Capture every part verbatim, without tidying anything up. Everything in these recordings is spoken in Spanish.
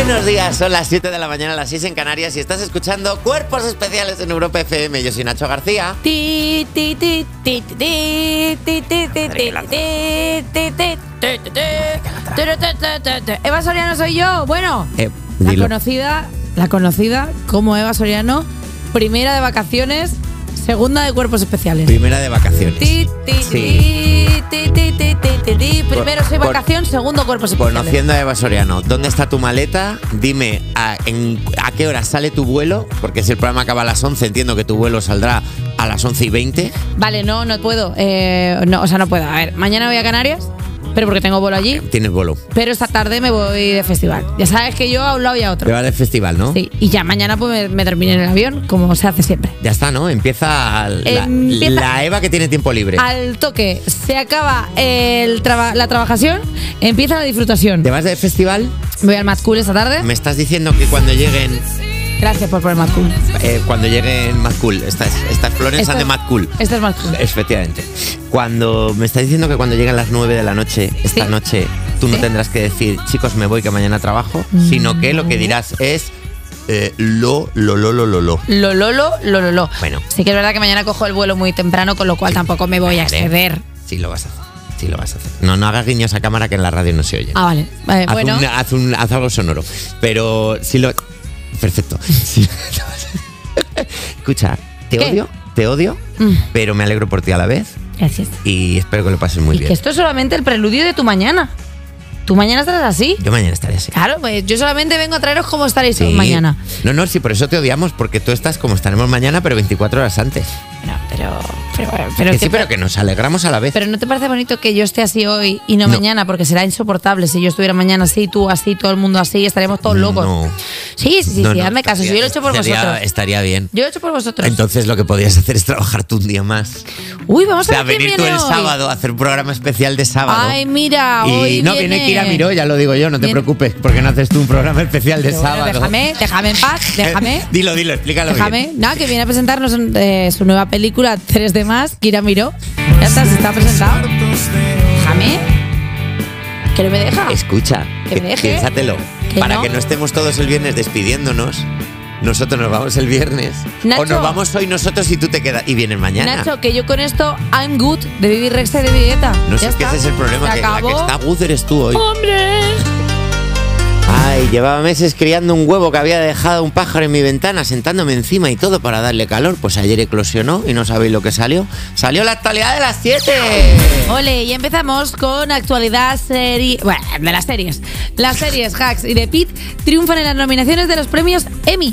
Buenos días, son las siete de la mañana, las seis en Canarias y estás escuchando Cuerpos Especiales en Europa F M. Yo soy Nacho García. Ti, ti, ti, ti, ti, ti, ti, ti, ti, ti, ti, ti. Eva Soriano soy yo. Bueno, Eh, la dilo. conocida, la conocida como Eva Soriano, primera de vacaciones, segunda de Cuerpos Especiales. Primera de vacaciones. Ti, ti, Sí. ti, ti, ti, ti, ti, ti. Primero soy Con- vacación, segundo Cuerpos Especiales. Conociendo a Eva Soriano, ¿dónde está tu maleta? Dime a, en, a qué hora sale tu vuelo, porque si el programa acaba a las once, entiendo que tu vuelo saldrá a las once y veinte. Vale, no, no puedo. Eh, no, o sea, no puedo. A ver, mañana voy a Canarias, pero porque tengo vuelo allí. Tienes vuelo. Pero esta tarde me voy de festival. Ya sabes que yo a un lado y a Te otro. vas del festival, ¿no? Sí, y ya mañana pues me, me terminé en el avión, como se hace siempre. Ya está, ¿no? Empieza la, Empieza- la Eva que tiene tiempo libre. Al toque, se acaba el traba- la trabajación, empieza la disfrutación. ¿Te vas del festival? Me voy al Mad Cool esta tarde. Me estás diciendo que cuando lleguen Gracias por poner Mad Cool. eh, cuando lleguen Mad Cool, estas, estas flores Esta- son de Mad Cool. Este es Mad Cool. Efectivamente. Cuando me estás diciendo que cuando lleguen las nueve de la noche, esta Sí. noche, tú no Sí. tendrás que decir, chicos, me voy que mañana trabajo, Mm. sino que lo que dirás es eh, lo, lo, lo, lo, lo, lo. Lo, lo, lo, lo, lo, lo. Bueno. Sí que es verdad que mañana cojo el vuelo muy temprano, con lo cual tampoco me voy a Vale. exceder. Sí lo vas a hacer. Sí lo vas a hacer. No, no hagas guiños a cámara que en la radio no se oye. Ah, vale. Vale, haz, bueno. un- haz un- haz algo sonoro. Pero si lo. Perfecto. Sí. Escucha, te ¿Qué? odio, te odio, Mm. pero me alegro por ti a la vez Gracias. y espero que lo pases muy Y bien. que esto es solamente el preludio de tu mañana. Tu mañana estarás así. Yo mañana estaré así. Claro, pues yo solamente vengo a traeros cómo estaréis Sí. mañana. No, no, sí, por eso te odiamos, porque tú estás como estaremos mañana, pero veinticuatro horas antes. Bueno, pero. Pero, pero, que que- sí, pero que nos alegramos a la vez. pero ¿no te parece bonito que yo esté así hoy y no, No. mañana? Porque será insoportable si yo estuviera mañana así, tú así, todo el mundo así, estaríamos todos locos. No. Sí, sí, sí, No, sí, no, hazme caso. Si yo lo he hecho por estaría- vosotros. Estaría bien. Yo lo he hecho por vosotros. Entonces lo que podrías hacer es trabajar tú un día más. Uy, vamos O sea, a ver quién venir tú viene el hoy. sábado a hacer un programa especial de sábado. Ay, mira, y hoy no, viene Kira Miró, ya lo digo yo, no te Viene- preocupes, porque no haces tú un programa especial de Pero bueno, sábado. déjame, déjame en paz, déjame. dilo, dilo, explícalo Déjame, bien. nada, que viene a presentarnos eh, su nueva película tres D más, Kira Miró. Ya está, se está presentado. Déjame. Que no me deja. Escucha, Que me deje. piénsatelo. Que Para no. que no estemos todos el viernes despidiéndonos, nosotros nos vamos el viernes. Nacho. O nos vamos hoy nosotros y tú te quedas y vienes mañana. Nacho, que yo con esto I'm good de Baby Rexa y de Villeta. no Ya sé qué está. ese es el problema, Se que la que acabó. está good eres tú hoy. ¡Hombre! Ay, llevaba meses criando un huevo que había dejado un pájaro en mi ventana, sentándome encima y todo para darle calor. Pues ayer eclosionó y no sabéis lo que salió. ¡Salió la actualidad de las siete! Ole, y empezamos con actualidad serie... Bueno, de las series. Las series Hacks y The Pitt triunfan en las nominaciones de los premios Emmy.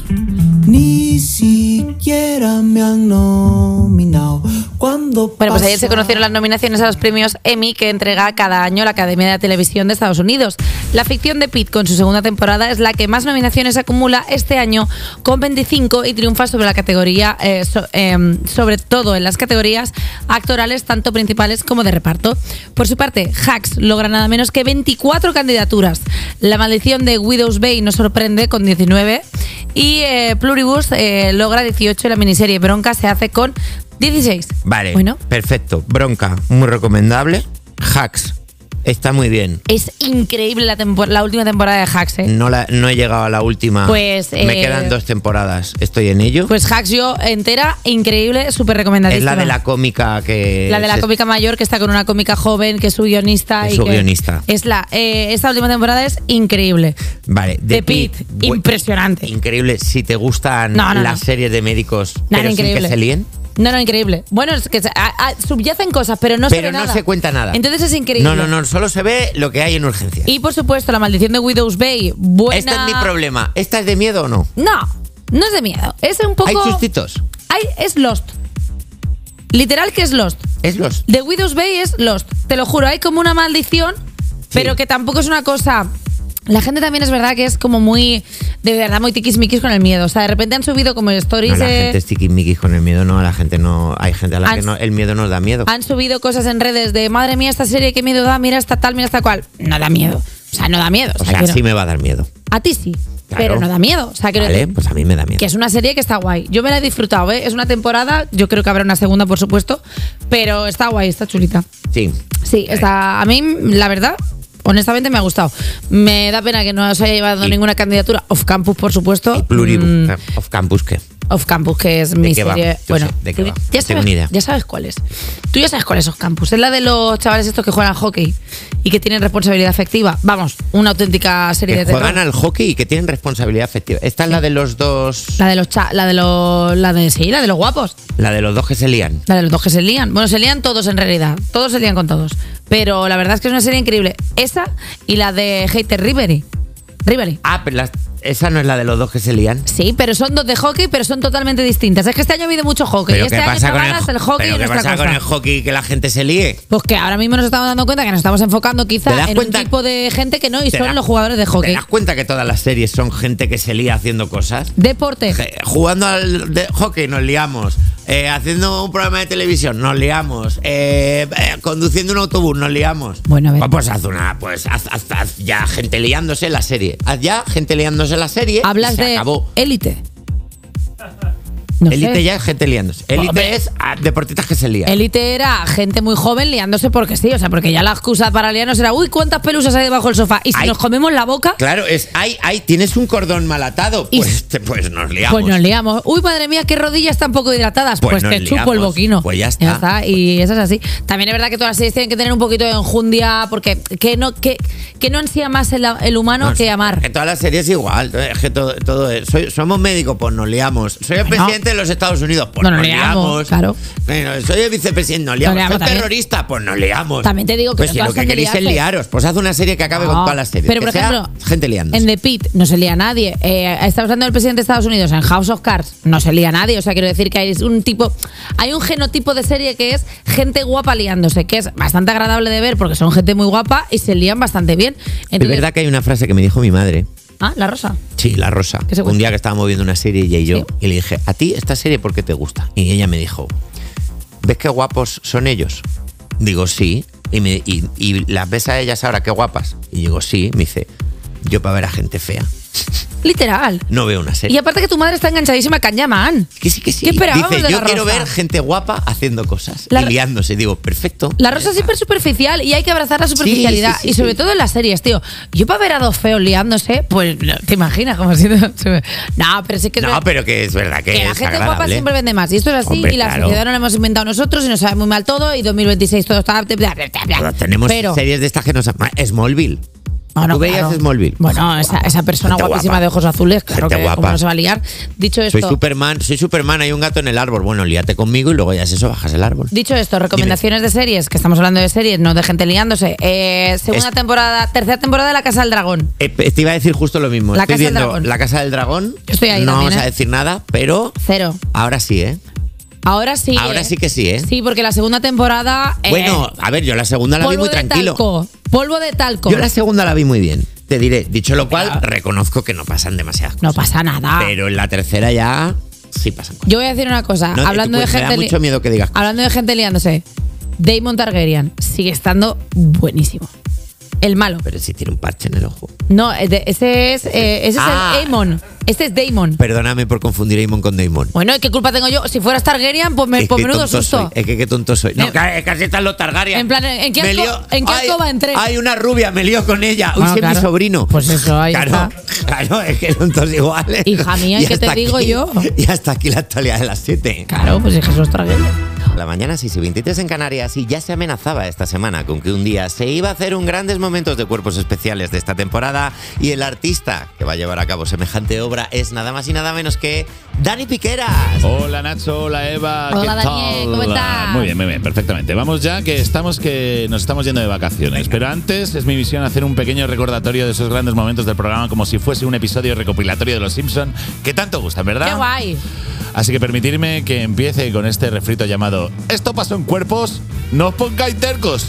Ni siquiera me han nominado. Cuando Bueno, pues ayer pasa- se conocieron las nominaciones a los premios Emmy que entrega cada año la Academia de Televisión de Estados Unidos. La ficción de Pitt, con su segunda temporada, es la que más nominaciones acumula este año, con veinticinco, y triunfa sobre la categoría, eh, so- eh, sobre todo en las categorías actorales, tanto principales como de reparto. Por su parte, Hacks logra nada menos que veinticuatro candidaturas. La maldición de Widow's Bay nos sorprende con diecinueve, y eh, Pluribus eh, logra dieciocho, y la miniserie Bronca se hace con dieciséis. Vale, Bueno, perfecto. Bronca, muy recomendable. Hacks, está muy bien. es increíble la, tempor- la última temporada de Hacks, ¿eh? No, la, no he llegado a la última. Pues, Me eh, quedan dos temporadas. Estoy en ello. Pues Hacks yo entera, increíble, súper recomendadísima. es la de la cómica que... La de la se- cómica mayor, que está con una cómica joven, que es su guionista. Es y su que- guionista. Es la, eh, esta última temporada es increíble. Vale, The Pitt, bu- impresionante. Increíble. Si te gustan No, no, las no. series de médicos, Nada, pero sin increíble. que se líen. No, no, increíble. Bueno, es que se- a- a- subyacen cosas, pero no se Pero ve no nada. se cuenta nada. Entonces es increíble. No, no, no. Solo se ve lo que hay en urgencias. Y por supuesto, La maldición de Widow's Bay, buena. Este es mi problema. ¿Esta es de miedo o no? No, no es de miedo. Es un poco. Hay sustitos. Hay- es Lost. Literal que es Lost. Es los... The Widow's Bay es Lost. Te lo juro, hay como una maldición, pero que tampoco es una cosa. La gente también es verdad que es como muy, de verdad, muy tiquismiquis con el miedo. O sea, de repente han subido como stories. No, la de- gente es tiquismiquis con el miedo, no. La gente no... Hay gente a la Han- que no, el miedo nos da miedo. Han subido cosas en redes de madre mía, esta serie, qué miedo da, mira esta tal, mira esta cual. No da miedo. O sea, no da miedo. O sea, que no- sí me va a dar miedo. A ti sí, Claro. pero no da miedo. O sea, quiero Vale, decir pues a mí me da miedo. que es una serie que está guay. Yo me la he disfrutado, ¿eh? Es una temporada, yo creo que habrá una segunda, por supuesto, pero está guay, está chulita. Sí. Sí, está, a mí, la verdad, honestamente me ha gustado. Me da pena que no se haya llevado Y- ninguna candidatura. Off Campus, por supuesto. Y Pluribu. Mm, Eh, Off Campus, ¿qué? Off Campus, que es mi qué va? serie. Yo Bueno, sé, ¿de qué tú va? ya No tengo sabes, ni idea. ya sabes cuál es. Tú ya sabes cuál es Off Campus. Es la de los chavales estos que juegan al hockey y que tienen responsabilidad afectiva. Vamos, una auténtica serie Que de terror. juegan al hockey y que tienen responsabilidad afectiva. Esta es la de los dos. La de los cha- la de los la de sí, la de los guapos. La de los dos que se lían. La de los dos que se lían. Bueno, se lían todos en realidad. Todos se lían con todos. Pero la verdad es que es una serie increíble. Esa y la de Hater Ribery. Ribery. Ah, pero las- esa no es la de los dos que se lían. Sí, pero son dos de hockey, pero son totalmente distintas. Es que este año ha habido mucho hockey. Pero este ¿qué año, pasa con chavales, el, el, hockey pero es ¿qué nuestra pasa con cosa. el hockey y que la gente se líe? Pues que ahora mismo nos estamos dando cuenta que nos estamos enfocando quizá ¿Te das en cuenta? un tipo de gente que no, y ¿Te son das- los jugadores de ¿Te hockey. das cuenta que todas las series son gente que se lía haciendo cosas? Deporte. Je- Jugando al de hockey nos liamos. Eh, haciendo un programa de televisión nos liamos. Eh, eh, conduciendo un autobús nos liamos. Bueno, a ver. Pues, pues haz una, pues haz, haz- haz ya gente liándose en la serie. Haz ya gente liándose en la serie. Hablas y se de acabó. élite. No sé. Élite ya es gente liándose. Élite Hombre. es ah, deportistas que se lían. Élite era gente muy joven liándose porque sí, o sea, porque ya la excusa para liarnos era, uy, cuántas pelusas hay debajo del sofá. Y si Ay. nos comemos la boca, Claro, es, ay, ay, tienes un cordón mal atado. Y- Pues, te- pues nos liamos. pues nos liamos. Uy, madre mía, qué rodillas tan poco hidratadas. Pues Pues, nos te chupo el liamos. boquino. Pues ya está. Y eso es así. También es verdad que todas las series tienen que tener un poquito de enjundia porque que no, que, que no ansía más el, el humano No, que amar. Que todas las series igual. Es que todo, todo es- soy- somos médicos, pues nos liamos. Soy el Bueno. presidente de los Estados Unidos, pues No, nos nos liamos, liamos. claro. Bueno, soy el vicepresidente, nos liamos. Nos liamos Soy también. terrorista, pues nos liamos. También te digo que Pues no si todas lo que son de queréis es liarse. liaros, pues haz una serie que acabe con No, todas las series. Pero, que por sea ejemplo, gente liándose. en The Pit no se lía nadie. Eh, estamos hablando del presidente de Estados Unidos. En House of Cards no se lía nadie. O sea, quiero decir que hay un tipo, hay un genotipo de serie que es gente guapa liándose, que es bastante agradable de ver porque son gente muy guapa y se lían bastante bien. Es Entonces- verdad que hay una frase que me dijo mi madre. Ah, la rosa. Sí, La Rosa. ¿Qué se Un cuenta? día que estábamos viendo una serie ella y yo, Sí. y le dije, ¿a ti esta serie por qué te gusta? Y ella me dijo, ¿ves qué guapos son ellos? Digo, sí. Y, me, y, y las ves a ellas ahora, qué guapas. Y digo, sí. Me dice, yo para ver a gente fea Literal. no veo una Y serie. aparte que tu madre está enganchadísima a Kanyaman. Que sí, que sí. ¿Qué esperábamos Dice, de yo La quiero Rosa? ver gente guapa haciendo cosas La- y liándose. Digo, perfecto. La rosa es súper superficial y hay que abrazar la superficialidad. sí, sí, y sobre sí. todo en las series, tío. Yo para ver a dos feos liándose, pues no, te imaginas como si... No, pero sí que es No, verdad pero que es verdad que, que la es gente guapa agradable. siempre vende más. Y esto es así. Hombre, y la claro. sociedad no la hemos inventado nosotros y nos sabe muy mal todo. Y dos mil veintiséis todo está... bla, bla, bla, bla. Pero tenemos Pero- series de estas que nos... Smallville. No, no, ¿Tú veías claro. Smallville? Bueno, esa, esa persona Gente guapísima guapa. de ojos azules, claro Gente que guapa. cómo no se va a liar. Dicho Soy esto, Superman, soy Superman, hay un gato en el árbol. Bueno, líate conmigo y luego ya es eso, bajas el árbol. dicho esto, recomendaciones de series, que estamos hablando de series, no de gente liándose. Eh, segunda Es- temporada, tercera temporada de La Casa del Dragón. Eh, te iba a decir justo lo mismo. La Estoy Casa del viendo Dragón. La Casa del Dragón. Yo estoy ahí No también, vamos a ¿eh? decir nada, pero Cero. ahora sí, ¿eh? Ahora sí. Ahora ¿eh? sí que sí, ¿eh? Sí, porque la segunda temporada. eh, Bueno, a ver, yo la segunda la vi polvo muy de tranquilo. talco. Polvo de talco. Yo la segunda la vi muy bien. Te diré, dicho lo cual, Pero- reconozco que no pasan demasiadas No cosas. pasa nada. Pero en la tercera ya sí pasan cosas. Yo voy a decir una cosa. No, hablando tú, de pues, me gente. da li- mucho miedo que digas. Hablando de gente liándose. Daemon Targaryen sigue estando buenísimo. El malo. Pero si tiene un parche en el ojo. No, eh, de- ese es, eh, ese Ah. es el Aemon. Este es Daemon. Perdóname por confundir a Aemon con Daemon. Bueno, ¿y qué culpa tengo yo? Si fueras Targaryen, pues, me, Es pues que menudo tonto susto. soy. Es que qué tonto soy. No, Eh, ca- casi están los Targaryen. en plan, ¿en qué Me alco- lío- en qué Ay, alcoba entré? Hay una rubia, me lío con ella. Uy, Bueno, ese es claro. mi sobrino. Pues eso, ahí claro, está. Claro, es que son todos iguales. Hija mía, ¿y qué te hasta digo aquí- yo? Y hasta aquí la actualidad de las siete. Claro, pues es Jesús Targaryen. La mañana sí, sí, veintitrés en Canarias y ya se amenazaba esta semana con que un día se iba a hacer un grandes momentos de cuerpos especiales de esta temporada y el artista que va a llevar a cabo semejante obra es nada más y nada menos que Dani Piqueras. Hola Nacho, hola Eva, Hola, ¿qué Daniel, tal? ¿cómo estás? Muy bien, muy bien, perfectamente. Vamos ya que estamos que nos estamos yendo de vacaciones, pero antes es mi misión hacer un pequeño recordatorio de esos grandes momentos del programa como si fuese un episodio recopilatorio de Los Simpson que tanto gustan, ¿verdad? Qué guay. Así que permitirme que empiece con este refrito llamado Esto pasó en cuerpos, no os pongáis tercos.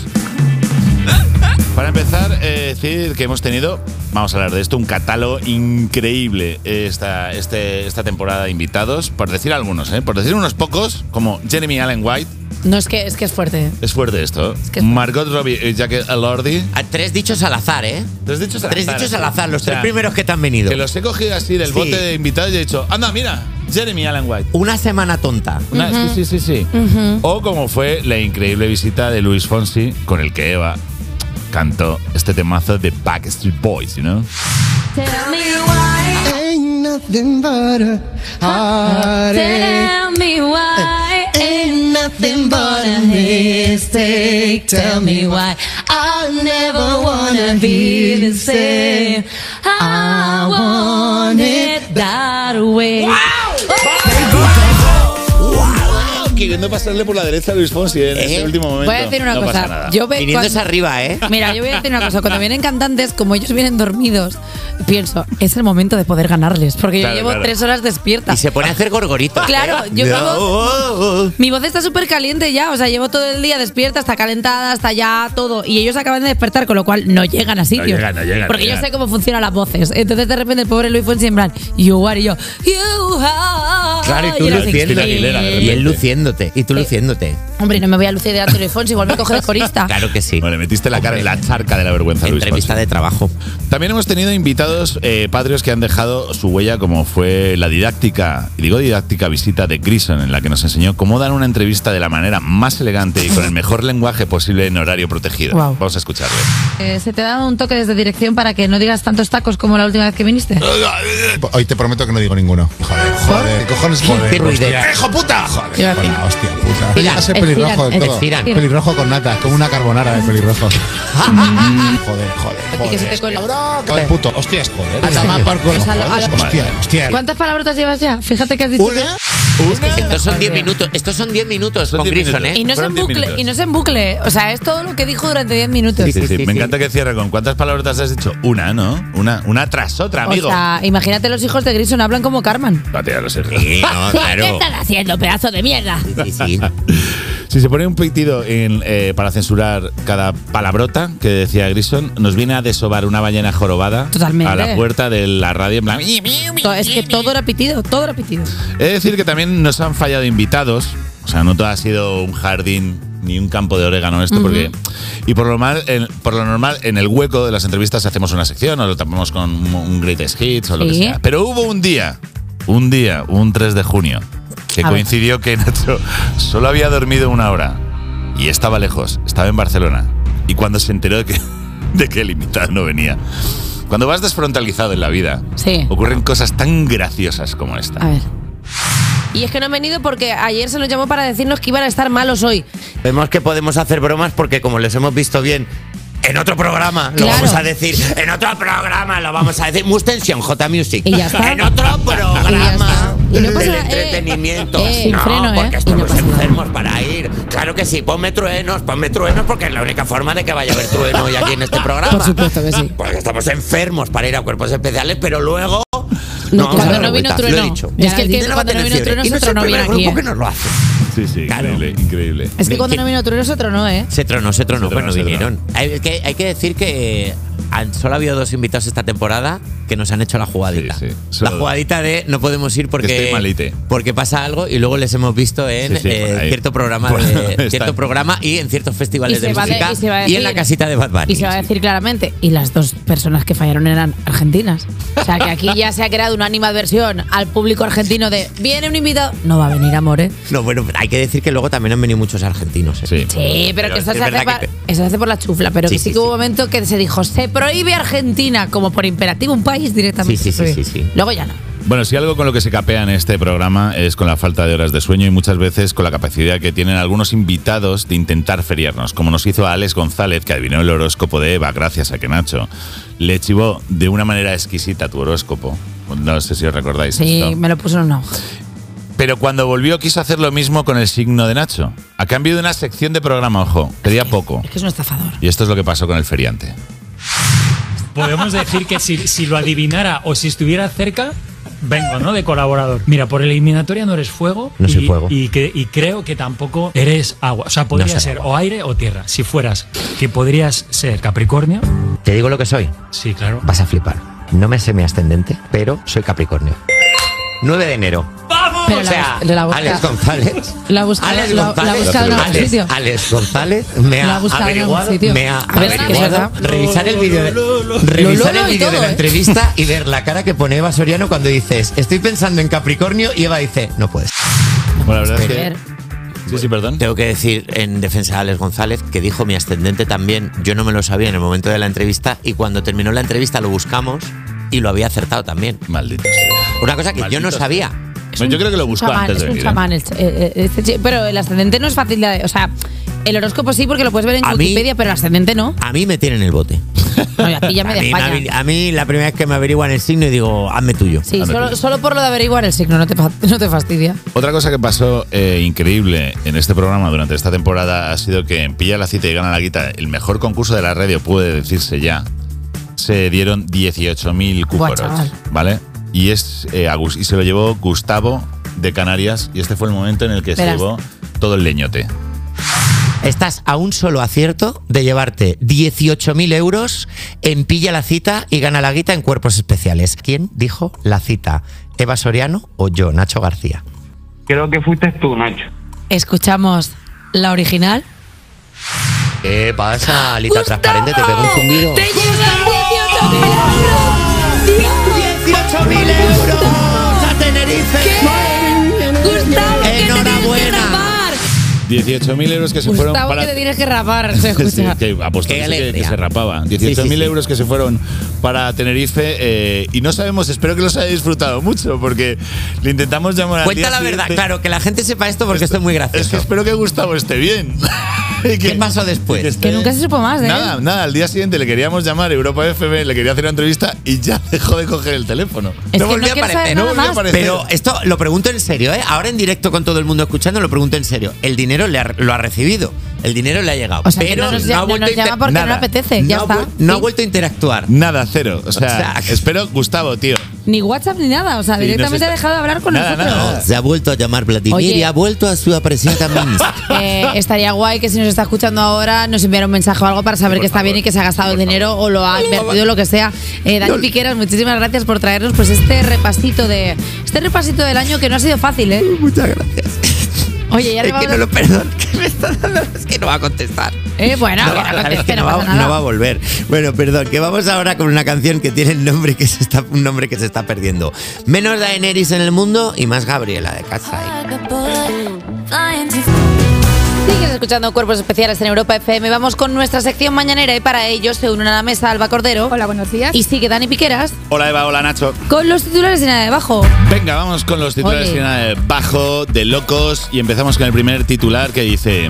Para empezar, eh, decir que hemos tenido, vamos a hablar de esto, un catálogo increíble esta, este, esta temporada de invitados, por decir algunos, ¿eh? por decir unos pocos, como Jeremy Allen White, No, es que es, que es fuerte. es fuerte esto, que es- Margot Robbie y Jack Elordi. A tres dichos al azar, ¿eh? Tres dichos al Tres azar, dichos sí. al azar, los O sea, tres primeros que te han venido. Que los he cogido así del Sí. bote de invitados y he dicho, anda, mira, Jeremy Allen White. Una semana tonta. Una- Sí, sí, sí, sí. O como fue la increíble visita de Luis Fonsi, con el que Eva cantó este temazo de Backstreet Boys, ¿no? Tell me why. Ain't nothing but a heartache. Tell me why. Ain't nothing but a mistake. Tell me why. I never wanna be the same. I want it that way. Queriendo pasarle por la derecha a Luis Fonsi en ¿Eh? ese último momento. Voy a decir una No pasa cosa. nada. Yo ve- Viniéndose cuando- arriba, ¿eh? Mira, yo voy a decir una cosa. Cuando vienen cantantes, como ellos vienen dormidos, pienso, es el momento de poder ganarles. Porque Claro, yo llevo claro. tres horas despierta. Y se pone a hacer gorgoritos. Claro, ¿eh? yo No, como- oh, oh. Mi voz está súper caliente ya, o sea, llevo todo el día despierta, está calentada, está ya todo. Y ellos acaban de despertar, con lo cual no llegan a sitios. llegan, no llegan, Porque no yo llegan. sé cómo funcionan las voces. Entonces de repente el pobre Luis Fonsi en plan, you are, y yo, you are. Claro, y tú era así, luciéndote. Aguilera, de Y repente. él luciéndote. Y tú luciéndote. Hombre, no me voy a lucir delante de Luis Fonsi, igual me coge de corista. Claro que sí. Bueno, le metiste la cara en la charca de la vergüenza, Luis Entrevista Fonsi. de trabajo. También hemos tenido invitados eh, patrios que han dejado su huella, como fue la didáctica, y digo didáctica visita de Grison, en la que nos enseñó cómo dar una entrevista de la manera más elegante y con el mejor lenguaje posible en horario protegido. Guau. Vamos a escucharle. Eh, ¿Se te ha dado un toque desde dirección para que no digas tantos tacos como la última vez que viniste? Hoy te prometo que no digo ninguno. Joder, joder. ¿Qué cojones joder? Qué ruidero. Hostia, ¡hijo puta! Joder, Iba a con decir. la hostia puta. Mira, Oye, ese el pelirrojo Ciran, del el todo. Ciran. Pelirrojo con nata, como una carbonara de pelirrojo. joder, joder, Y que se te joder. cuela. Cabrón, joder, puto. Hostias, joder. ¿En serio? Toma por culo. Pues a lo- a lo- Hostia, hostia. ¿Cuántas palabrotas llevas ya? Fíjate que has dicho. ¿Una? Estos son diez minutos. Estos son diez minutos Son con diez Grison, minutos. ¿eh? Y no es Fueron en diez bucle, minutos. y no es en bucle. O sea, es todo lo que dijo durante diez minutos. Sí, Sí, sí, sí, me sí. encanta que cierre con cuántas palabrotas has dicho. Una, ¿no? Una, una tras otra, O amigo. sea, imagínate los hijos de Grison hablan como Carmen. Date, ya lo sé. Sí, no, ¿Qué claro. están haciendo, pedazo de mierda? Sí, sí. Si se pone un pitido en, eh, para censurar cada palabrota que decía Grison, nos viene a desovar una ballena jorobada Totalmente. a la puerta de la radio en plan. To- Es que todo era pitido, todo era pitido. He de decir que también nos han fallado invitados. O sea, no todo ha sido un jardín ni un campo de orégano esto, porque. Y por lo, mal, en- por lo normal, en el hueco de las entrevistas hacemos una sección o lo tapamos con un, un greatest hits o lo que Sí. sea. Pero hubo un día, un día, un tres de junio, que A ver. coincidió que Nacho solo había dormido una hora y estaba lejos, estaba en Barcelona. Y cuando se enteró de que, de que el invitado no venía. Cuando vas desfrontalizado en la vida, Sí. ocurren cosas tan graciosas como esta. A ver. Y es que no han venido porque ayer se nos llamó para decirnos que iban a estar malos hoy. Vemos que podemos hacer bromas porque como les hemos visto bien en otro programa, lo Claro. vamos a decir. En otro programa lo vamos a decir. Mustensión, J Music. Y ya está. En otro Y ya programa está. Y no pasa del nada, eh. entretenimiento. Eh, sin no, freno, ¿eh? porque Y no estamos pasa nada. enfermos para ir. Claro que sí, ponme truenos, ponme truenos porque es la única forma de que vaya a haber trueno hoy aquí en este programa. Por supuesto que sí. Porque estamos enfermos para ir a cuerpos especiales, pero luego. No, vamos a cuando dar no vino vueltas, Trueno. Lo he dicho. Es que el que Ya cuando no va a vino tener Trueno fiebre. Y es no es otro el no primer viene aquí, grupo ¿eh? que nos lo hace. Sí, sí, Claro. increíble, increíble. Es que Ven, cuando que- no vino Trueno se tronó, ¿eh? Se tronó, se tronó, Se tronó, bueno, se vinieron. Hay que, hay que decir que han- solo ha habido dos invitados esta temporada que nos han hecho la jugadita. Sí, sí. La Solo- jugadita de no podemos ir Estoy porque, malite. porque pasa algo y luego les hemos visto en Sí, sí, eh, por ahí. cierto programa Por- de, está- cierto programa y en ciertos festivales Y se de va de- música y se va a y en la decir- casita de Bad Bunny. Y se va a decir claramente, y las dos personas que fallaron eran argentinas. O sea, que aquí ya se ha creado una animadversión al público argentino de, viene un invitado, no va a venir, amor, ¿eh? No, bueno, hay que decir que luego también han venido muchos argentinos. ¿eh? Sí. Sí, pero, que es eso, se verdad hace pa- que- eso se hace por la chufla, pero Sí, que sí, sí, que hubo sí. un momento que se dijo, se prohíbe Argentina, como por imperativo un país directamente. Sí, sí, sí, sí, sí. Luego ya no. Bueno, si algo con lo que se capea en este programa es con la falta de horas de sueño y muchas veces con la capacidad que tienen algunos invitados de intentar feriarnos, como nos hizo Alex González, que adivinó el horóscopo de Eva gracias a que Nacho le chivó de una manera exquisita tu horóscopo. No sé si os recordáis Sí, esto. me lo puso en una hoja. Pero cuando volvió quiso hacer lo mismo con el signo de Nacho. A cambio de una sección de programa, ojo, pedía poco. Es que es un estafador. Y esto es lo que pasó con el feriante. Podemos decir que si, si lo adivinara o si estuviera cerca, vengo, ¿no? De colaborador. Mira, por eliminatoria no eres fuego. No soy y, fuego. Y, que, y creo que tampoco eres agua. O sea, podría No soy ser agua. o aire o tierra. Si fueras, que podrías ser Capricornio. Te digo lo que soy. Sí, claro. Vas a flipar. No me sé mi ascendente, pero soy Capricornio. nueve de enero. Pero O la sea, bus- la busca- Alex González. La ha buscado- Alex la- la ha González, buscado en algún Alex, sitio. Alex González me La ha ha buscado en algún averiguado, sitio. me ha A ver, es que es averiguado, verdad. revisar el vídeo de, Lo, revisar lo, el lo y vídeo de todo, la ¿eh? entrevista y ver la cara que pone Eva Soriano cuando dices estoy pensando en Capricornio y Eva dice no puedes. Bueno, la verdad es que Ver. Sí, sí, perdón. Tengo que decir en defensa de Alex González que dijo mi ascendente también. Yo no me lo sabía en el momento de la entrevista y cuando terminó la entrevista lo buscamos y lo había acertado también. Maldito sea. Una cosa que Maldito yo no sabía. Sea. Yo creo que lo buscó chamán, antes de es un venir. chamán, el- eh, eh, este- pero el ascendente no es fácil de... O sea, el horóscopo sí porque lo puedes ver en A mí- Wikipedia, pero el ascendente no. A mí me tienen el bote. No, y a ti ya me A mí, despaña. me- a mí la primera vez que me averiguan el signo y digo, hazme tuyo. Sí, Hazme solo, tuyo. solo por lo de averiguar el signo, no te, fa- no te fastidia. Otra cosa que pasó eh, increíble en este programa durante esta temporada ha sido que en Pilla la Cita y Gana la Guita, el mejor concurso de la radio, puede decirse ya, se dieron dieciocho mil Buah, cúparos, chaval. ¿vale? Y, es, eh, a Gus- y se lo llevó Gustavo de Canarias y este fue el momento en el que se Verás. llevó todo el leñote. Estás a un solo acierto de llevarte dieciocho mil euros en Pilla la Cita y Gana la Guita en Cuerpos Especiales. ¿Quién dijo la cita? ¿Eva Soriano o yo, Nacho García? Creo que fuiste tú, Nacho. Escuchamos la original. ¿Qué pasa, Alita Transparente? ¿Te pegó un zumbido? ¡Te llevan ¡dieciocho mil euros a Tenerife! Gustavo, que te tienes que ¡Enhorabuena! rapar! dieciocho mil euros que se fueron Gustavo, para... que te tienes que rapar, se escucha. Sí, que apostó Qué que, sí que- que alegría. se rapaba. dieciocho mil Sí, sí, sí. euros que se fueron para Tenerife eh, y no sabemos, espero que los hayáis disfrutado mucho porque le intentamos llamar al Cuenta día la verdad, siguiente. claro, que la gente sepa esto porque esto es muy Es que gracioso. espero que Gustavo esté bien. Y que- ¿Qué pasó después? y esté- Que nunca se supo más, ¿eh? Nada, nada, al día siguiente le queríamos llamar a Europa F M, le quería hacer una entrevista y ya dejó de coger el teléfono. Es No que volvió no a quiero saber aparecer, no nada volvió a más. aparecer. Pero esto lo pregunto en serio, ¿eh? Ahora en directo con todo el mundo escuchando lo pregunto en serio. El dinero le ha- lo ha recibido. El dinero le ha llegado. O sea, que pero no nos ha llama- no vuelto nos a inter- llama porque no le nada. apetece, ya No ha está. vuel- No ha Sí. vuelto a interactuar. Nada, cero. O sea, O sea, espero, Gustavo, tío. Ni WhatsApp ni nada, o sea, Sí, directamente no ha sé- dejado de hablar con Nada, nosotros. nada. Se ha vuelto a llamar Vladimir Oye. y ha vuelto a su apreciada Minsk. Eh, estaría guay que si nos está escuchando ahora nos enviara un mensaje o algo para saber Por que está favor, bien y que se ha gastado el por dinero o lo ha invertido, lo que sea. Eh, Dani No. Piqueras, muchísimas gracias por traernos pues este repasito de este repasito del año que no ha sido fácil, ¿eh? Muchas gracias. Oye, ya le Es vamos que no lo perdón, que me está dando. Es que no va a contestar. Eh, bueno, No que va, no sabes conteste, que no no va- pasa nada. no va a volver. Bueno, perdón, que vamos ahora con una canción que tiene el nombre que se está, un nombre que se está perdiendo. Menos Daenerys en el mundo y más Gabriela de casa. Sigues escuchando Cuerpos Especiales en Europa F M. Vamos con nuestra sección mañanera y para ello se unen a la mesa Alba Cordero. Hola, buenos días. Y sigue Dani Piqueras Hola, Eva, hola, Nacho. con los titulares y nada de abajo. Venga, vamos con los titulares Oye. que vienen de bajo, de locos, y empezamos con el primer titular que dice: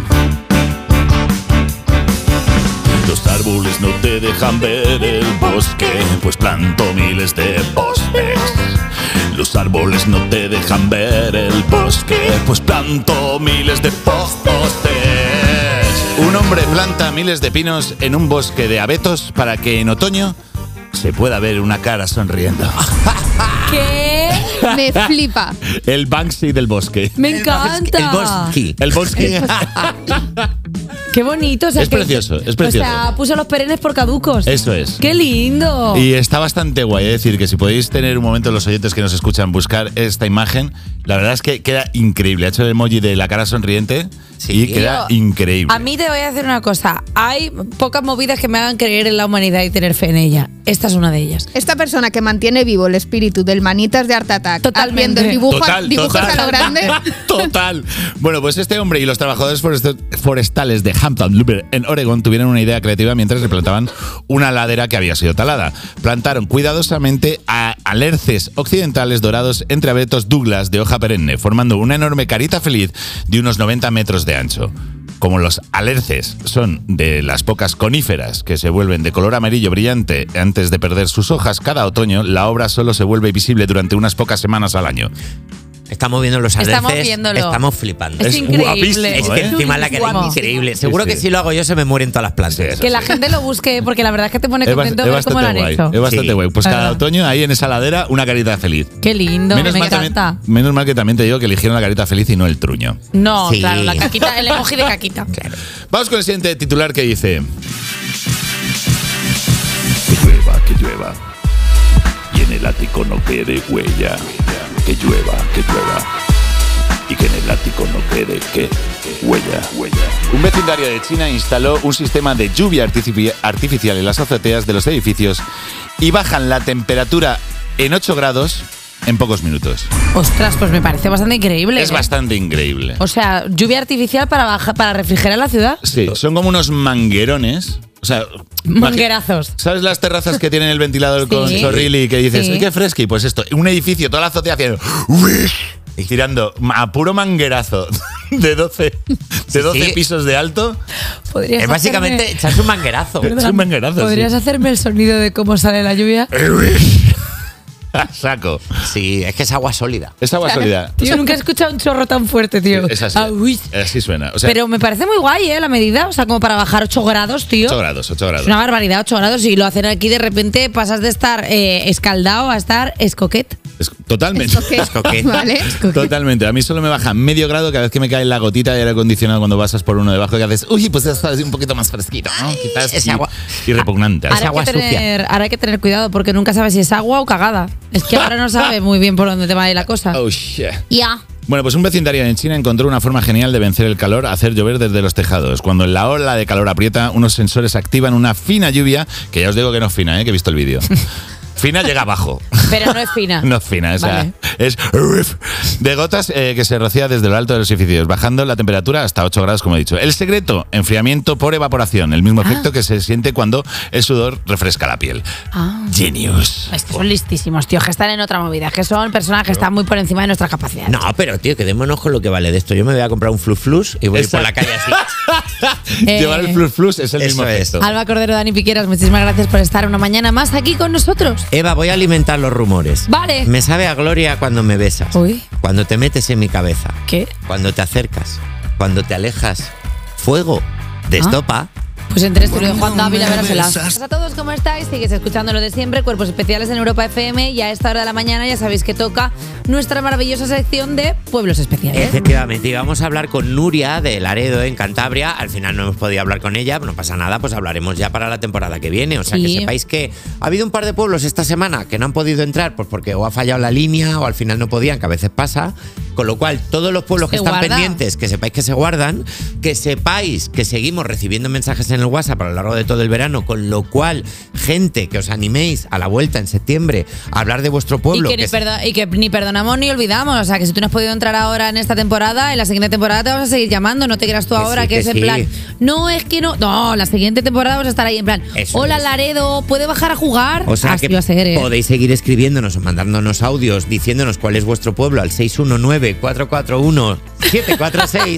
los árboles no te dejan ver el bosque, pues planto miles de postes. Los árboles no te dejan ver el bosque, pues planto miles de postes. Un hombre planta miles de pinos en un bosque de abetos para que en otoño se pueda ver una cara sonriendo. ¿Qué? Me flipa. El Banksy del bosque. Me encanta. El Bosque. El bosque. Qué bonito. O sea, Es que- precioso, es precioso. O sea, puso los perennes por caducos. Eso es. ¡Qué lindo! Y está bastante guay, es decir, que si podéis tener un momento los oyentes que nos escuchan buscar esta imagen, la verdad es que queda increíble. Ha hecho el emoji de la cara sonriente Sí. y queda Tío, increíble. A mí te voy a decir una cosa. Hay pocas movidas que me hagan creer en la humanidad y tener fe en ella. Esta es una de ellas. Esta persona que mantiene vivo el espíritu del Manitas de Art Attack, Totalmente. viendo el dibujo, Total, dibujos total. a lo grande. Total. Bueno, pues este hombre y los trabajadores forest- forestales de Hampton Lumber en Oregon tuvieron una idea creativa mientras replantaban una ladera que había sido talada. Plantaron cuidadosamente a alerces occidentales dorados entre abetos Douglas de hoja perenne, formando una enorme carita feliz de unos noventa metros de ancho. Como los alerces son de las pocas coníferas que se vuelven de color amarillo brillante antes de perder sus hojas cada otoño, la obra solo se vuelve visible durante unas pocas semanas al año. Estamos viendo los Estamos alerces, viéndolo. estamos flipando. Es, Es increíble. guapísimo, Es que ¿eh? encima la que Guapísimo. increíble. Seguro Sí, que sí. si lo hago yo se me mueren todas las plantas. Que la gente lo busque porque la verdad es que te pone Es, bas- contento es ver cómo lo bastante han guay. hecho. Es bastante Sí. guay. Pues cada Ajá. otoño ahí en esa ladera una carita feliz. Qué lindo, me mal encanta. también, menos mal que también te digo que eligieron la carita feliz y no el truño. No, Sí. claro, la caquita, el emoji de caquita. Vamos con el siguiente titular que dice: que llueva, que llueva, y en el ático no quede huella. Que llueva, que llueva, y que en el ático no quede que huella, huella. Un vecindario de China instaló un sistema de lluvia artifici- artificial en las azoteas de los edificios y bajan la temperatura en ocho grados en pocos minutos. Ostras, pues me parece bastante increíble. Es ¿eh? bastante increíble. O sea, lluvia artificial para bajar, para refrigerar la ciudad. Sí, son como unos manguerones. O sea, manguerazos. ¿Sabes las terrazas que tienen el ventilador Sí. con chorril y que dices, Sí. ¡ay, qué fresqui! Pues esto, un edificio, toda la azotea haciendo y tirando a puro manguerazo de doce, de doce sí. pisos de alto. Podrías Es básicamente hacerme- echarse un manguerazo. Es un manguerazo, ¿Podrías sí. hacerme el sonido de cómo sale la lluvia? A saco. Sí, es que es agua sólida. Es agua sólida. Tío, nunca he escuchado un chorro tan fuerte, tío. Es así. Ah, uy. Así suena. O sea, Pero me parece muy guay, ¿eh? La medida. O sea, como para bajar ocho grados, tío. ocho grados, ocho grados. Es una barbaridad, ocho grados. Y lo hacen aquí, de repente pasas de estar eh, escaldado a estar escoquet. Es- totalmente. Escoquet. Vale. Totalmente. A mí solo me baja medio grado cada vez que me cae la gotita de aire acondicionado cuando pasas por uno debajo, que haces, uy, pues ya está un poquito más fresquito, ¿no? Quizás ese y, agua- y repugnante. Ahora hay, que tener, ahora hay que tener cuidado porque nunca sabes si es agua o cagada. Es que ahora no sabe muy bien por dónde te va a ir la cosa. Oh, shit. Ya. Bueno, pues un vecindario en China encontró una forma genial de vencer el calor, hacer llover desde los tejados. Cuando la ola de calor aprieta, unos sensores activan una fina lluvia, que ya os digo que no es fina, ¿eh? Que he visto el vídeo. Fina llega abajo. Pero no es fina. No es fina, o sea, Vale. es de gotas eh, que se rocía desde lo alto de los edificios, bajando la temperatura hasta ocho grados, como he dicho. El secreto, enfriamiento por evaporación, el mismo efecto que se siente cuando el sudor refresca la piel. Ah. Genius. Es que son listísimos, tío, que están en otra movida, que son personas que están muy por encima de nuestras capacidades. No, pero tío, quedémonos con lo que vale de esto. Yo me voy a comprar un flus flus y voy a ir por la calle así. Eh, Llevar el flus flus es el eso mismo es. efecto. Alba Cordero, Dani Piqueras, muchísimas gracias por estar una mañana más aquí con nosotros. Eva, voy a alimentar los rumores. Vale. Me sabe a gloria cuando me besas. Uy. Cuando te metes en mi cabeza. ¿Qué? Cuando te acercas. Cuando te alejas. Fuego. De Ah. estopa. Pues entre estudio de Juan Dávila, veráselas. Hola a todos, ¿cómo estáis? Sigues escuchando lo de siempre, Cuerpos Especiales en Europa F M, y a esta hora de la mañana ya sabéis que toca nuestra maravillosa sección de Pueblos Especiales. Efectivamente, y vamos a hablar con Nuria de Laredo, en Cantabria. Al final no hemos podido hablar con ella, no pasa nada, pues hablaremos ya para la temporada que viene. O sea, Sí. que sepáis que ha habido un par de pueblos esta semana que no han podido entrar, pues porque o ha fallado la línea o al final no podían, que a veces pasa. Con lo cual, todos los pueblos que Se están guarda. pendientes, que sepáis que se guardan, que sepáis que seguimos recibiendo mensajes en el WhatsApp a lo largo de todo el verano, con lo cual, gente, que os animéis a la vuelta en septiembre a hablar de vuestro Y pueblo. que, ni es- perdo- y que ni perdonamos ni olvidamos. O sea, que si tú no has podido entrar ahora en esta temporada, en la siguiente temporada te vamos a seguir llamando. No te creas tú Que ahora sí, que, que es en sí. plan. No, es que no. No, la siguiente temporada vamos a estar ahí en plan. Eso Hola, es. Laredo, ¿puede bajar a jugar? O sea Así que va a ser, ¿eh? podéis seguir escribiéndonos o mandándonos audios diciéndonos cuál es vuestro pueblo al seis uno nueve, cuatro cuatro uno, siete cuatro seis.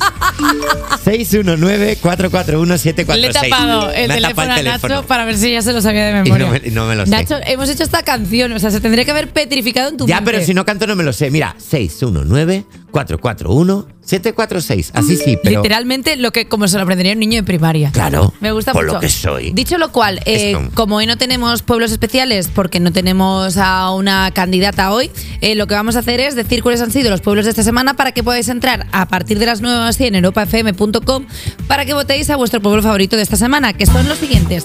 seis uno nueve, cuatro cuatro uno, siete cuatro Le he seis. tapado el Me ha teléfono tapado a el Nacho teléfono. para ver si ya se lo sabía de Y no memoria. me, y no me lo sé. Nacho, hemos hecho esta canción, o sea, se tendría que haber petrificado en tu Ya, mente. pero si no canto no me lo sé. Mira, seis uno nueve, cuatro cuatro uno, siete cuatro seis. Así sí, pero... Literalmente lo que como se lo aprendería un niño de primaria. Claro, Me gusta por mucho. lo que soy. Dicho lo cual, eh, Esto. como hoy no tenemos pueblos especiales porque no tenemos a una candidata hoy, eh, lo que vamos a hacer es decir cuáles han sido los pueblos de esta semana para que podáis entrar a partir de las nueve así en europa f m punto com para que votéis a vuestro pueblo favorito de esta semana, que son los siguientes.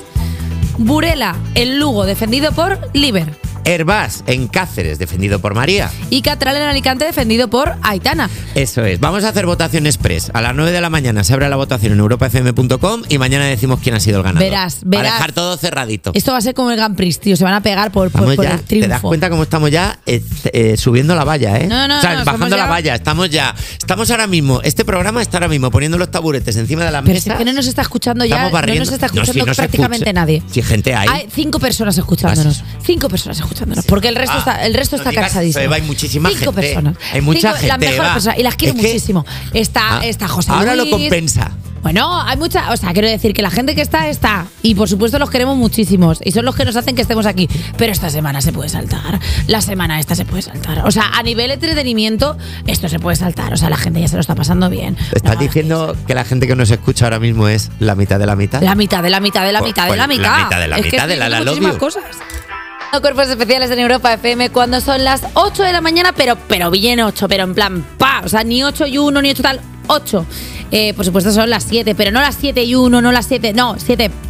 Burela, en Lugo, defendido por Liber. Herbás, en Cáceres, defendido por María. Y Catral, en Alicante, defendido por Aitana. Eso es. Vamos a hacer votación express. A las nueve de la mañana se abre la votación en europa f m punto com y mañana decimos quién ha sido el ganador. Verás, verás. A dejar todo cerradito. Esto va a ser como el Grand Prix, tío. Se van a pegar por, por, Estamos por ya, el ¿te triunfo. das cuenta cómo estamos ya eh, eh, subiendo la valla, eh? No, no, o sea, no, bajando somos la ya- valla. Estamos ya. Estamos ahora mismo. Este programa está ahora mismo poniendo los taburetes encima de la Pero si mesa. es que no nos está escuchando ya, Estamos no barriendo. nos está No, escuchando si no se prácticamente escucha. nadie. Si gente hay. Hay cinco personas escuchándonos. Cinco personas escuchándonos. Porque el resto Ah, está, el resto no está digas eso, cansadísimo. Eva, hay muchísima cinco gente. personas. Hay mucha Cinco- Las gente, mejores Eva. personas. Y las quiero Es que- muchísimo. Está, Ah, está José ahora Luis. lo compensa. Bueno, hay mucha. O sea, quiero decir que la gente que está, está. Y por supuesto los queremos muchísimos. Y son los que nos hacen que estemos aquí. Pero esta semana se puede saltar. La semana esta se puede saltar. O sea, a nivel entretenimiento, esto se puede saltar. O sea, la gente ya se lo está pasando bien. ¿Estás No, diciendo que la gente que nos escucha ahora mismo es la mitad de la mitad? La mitad de la mitad de la Pues- mitad de pues la la mitad. mitad de la Es que mitad de estoy la La diciendo Love muchísimas You. cosas. Cuerpos Especiales en Europa F M cuando son las ocho de la mañana, pero, pero bien ocho, pero en plan pa, o sea, ni ocho y uno, ni ocho tal, ocho. Eh, por supuesto son las siete, pero no las siete y uno, no las siete, no, siete pa,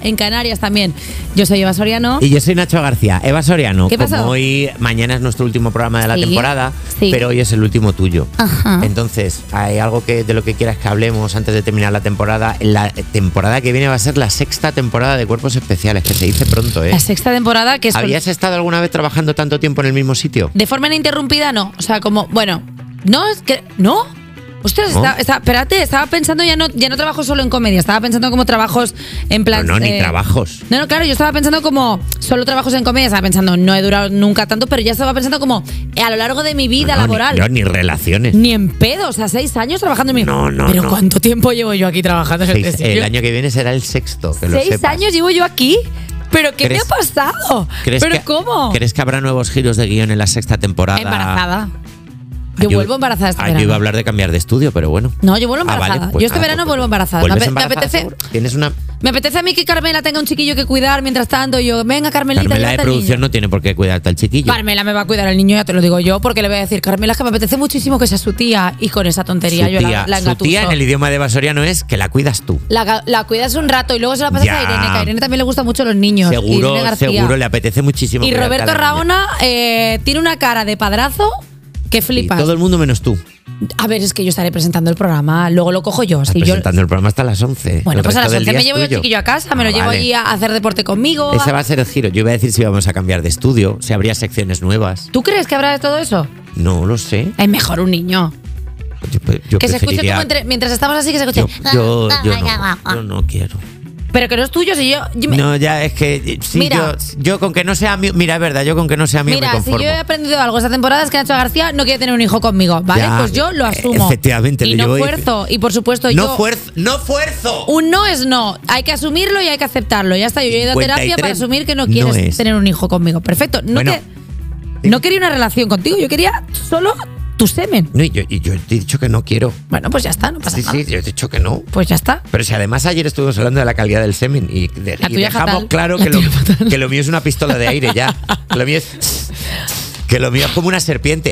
en Canarias también. Yo soy Eva Soriano. Y yo soy Nacho García. Eva Soriano, ¿Qué pasó? como hoy, mañana es nuestro último programa de la Sí, temporada, sí. pero hoy es el último tuyo. Ajá. Entonces, hay algo que de lo que quieras que hablemos antes de terminar la temporada. La temporada que viene va a ser la sexta temporada de Cuerpos Especiales, que se dice pronto, ¿eh? La sexta temporada que es... ¿Habías estado alguna vez trabajando tanto tiempo en el mismo sitio? De forma ininterrumpida, no. O sea, como, bueno, no, es que. ¿No? Ostras, ¿No? está- está- espérate, estaba pensando ya no, ya no trabajo solo en comedia, estaba pensando como trabajos en plan. No, no, ni eh, trabajos. No, no, claro, yo estaba pensando como solo trabajos en comedia, estaba pensando, no he durado nunca tanto, pero ya estaba pensando como eh, a lo largo de mi vida No, laboral. Ni, no, ni relaciones. Ni en pedo, o sea, seis años trabajando en mi. No, no, Pero no. ¿cuánto tiempo llevo yo aquí trabajando en Seis- este sitio? el año que viene será el sexto, que lo Seis sepas. años llevo yo aquí. ¿Pero qué me ha ¿Crees- pasado? ¿Crees ¿Pero que, cómo? ¿Crees que habrá nuevos giros de guión en la sexta temporada? Embarazada. Ah, Yo vuelvo embarazada este ah, yo verano. iba a hablar de cambiar de estudio, pero bueno. No, yo vuelvo Ah, vale, embarazada. pues yo este nada, verano pues- vuelvo embarazada. Me, ¿Vuelves ape- me embarazada, apetece. seguro? Tienes una. Me apetece a mí que Carmela tenga un chiquillo que cuidar mientras tanto. Yo, venga, Carmelita, Carmela de llévate al producción niño. no tiene por qué cuidarte al chiquillo. Carmela me va a cuidar al niño, ya te lo digo yo, porque le voy a decir, Carmela, es que me apetece muchísimo que sea su tía. Y con esa tontería Su yo tía, la, la su engatuso. tía en el idioma de Basoriano es que la cuidas tú. La, la cuidas un rato y luego se la pasas Ya. a Irene, que a Irene también le gustan mucho los niños. Seguro, Irene García. seguro le apetece muchísimo. Y cuidarte a Roberto la niña. Raona eh, tiene una cara de padrazo que Y flipas. todo el mundo menos tú. A ver, es que yo estaré presentando el programa, luego lo cojo yo. Estás Si yo presentando el programa hasta las once. bueno, El pues a las resto del once día me es llevo yo al tuyo. chiquillo a casa, me lo Ah, llevo vale. allí a hacer deporte conmigo. Ese va a ser el giro. Yo iba a decir si vamos a cambiar de estudio, si habría secciones nuevas. ¿Tú crees que habrá de todo eso? No lo sé. Es mejor un niño. Yo, yo Que se escuche preferiría- como entre- mientras estamos así, que se escuche. Yo, yo, yo no, yo no quiero. Pero que no es tuyo, si yo. yo me- No, ya es que sí, Mira. yo, yo con que no sea mío, mira, es verdad, yo con que no sea mío Mira, me si conformo. yo he aprendido algo esta temporada es que Nacho García no quiere tener un hijo conmigo, ¿vale? Ya, Pues yo lo asumo. efectivamente, Y le no llevo- fuerzo. Y por supuesto, no yo. fuerzo, no fuerzo. Un no es no. Hay que asumirlo y hay que aceptarlo. Ya está. Yo he ido a terapia cincuenta y tres para asumir que no no quieres es. tener un hijo conmigo. Perfecto. No, Bueno. que- no quería una relación contigo. Yo quería solo tu semen. No, y yo, y yo te he dicho que no quiero. Bueno, pues ya está. No pasa Sí, nada. sí, yo te he dicho que no. Pues ya está. Pero si además ayer estuvimos hablando de la calidad del semen y, de- La y tuya dejamos fatal. claro La que lo, tuya fatal. que lo mío es una pistola de aire ya. Que lo mío es, que lo mío es como una serpiente.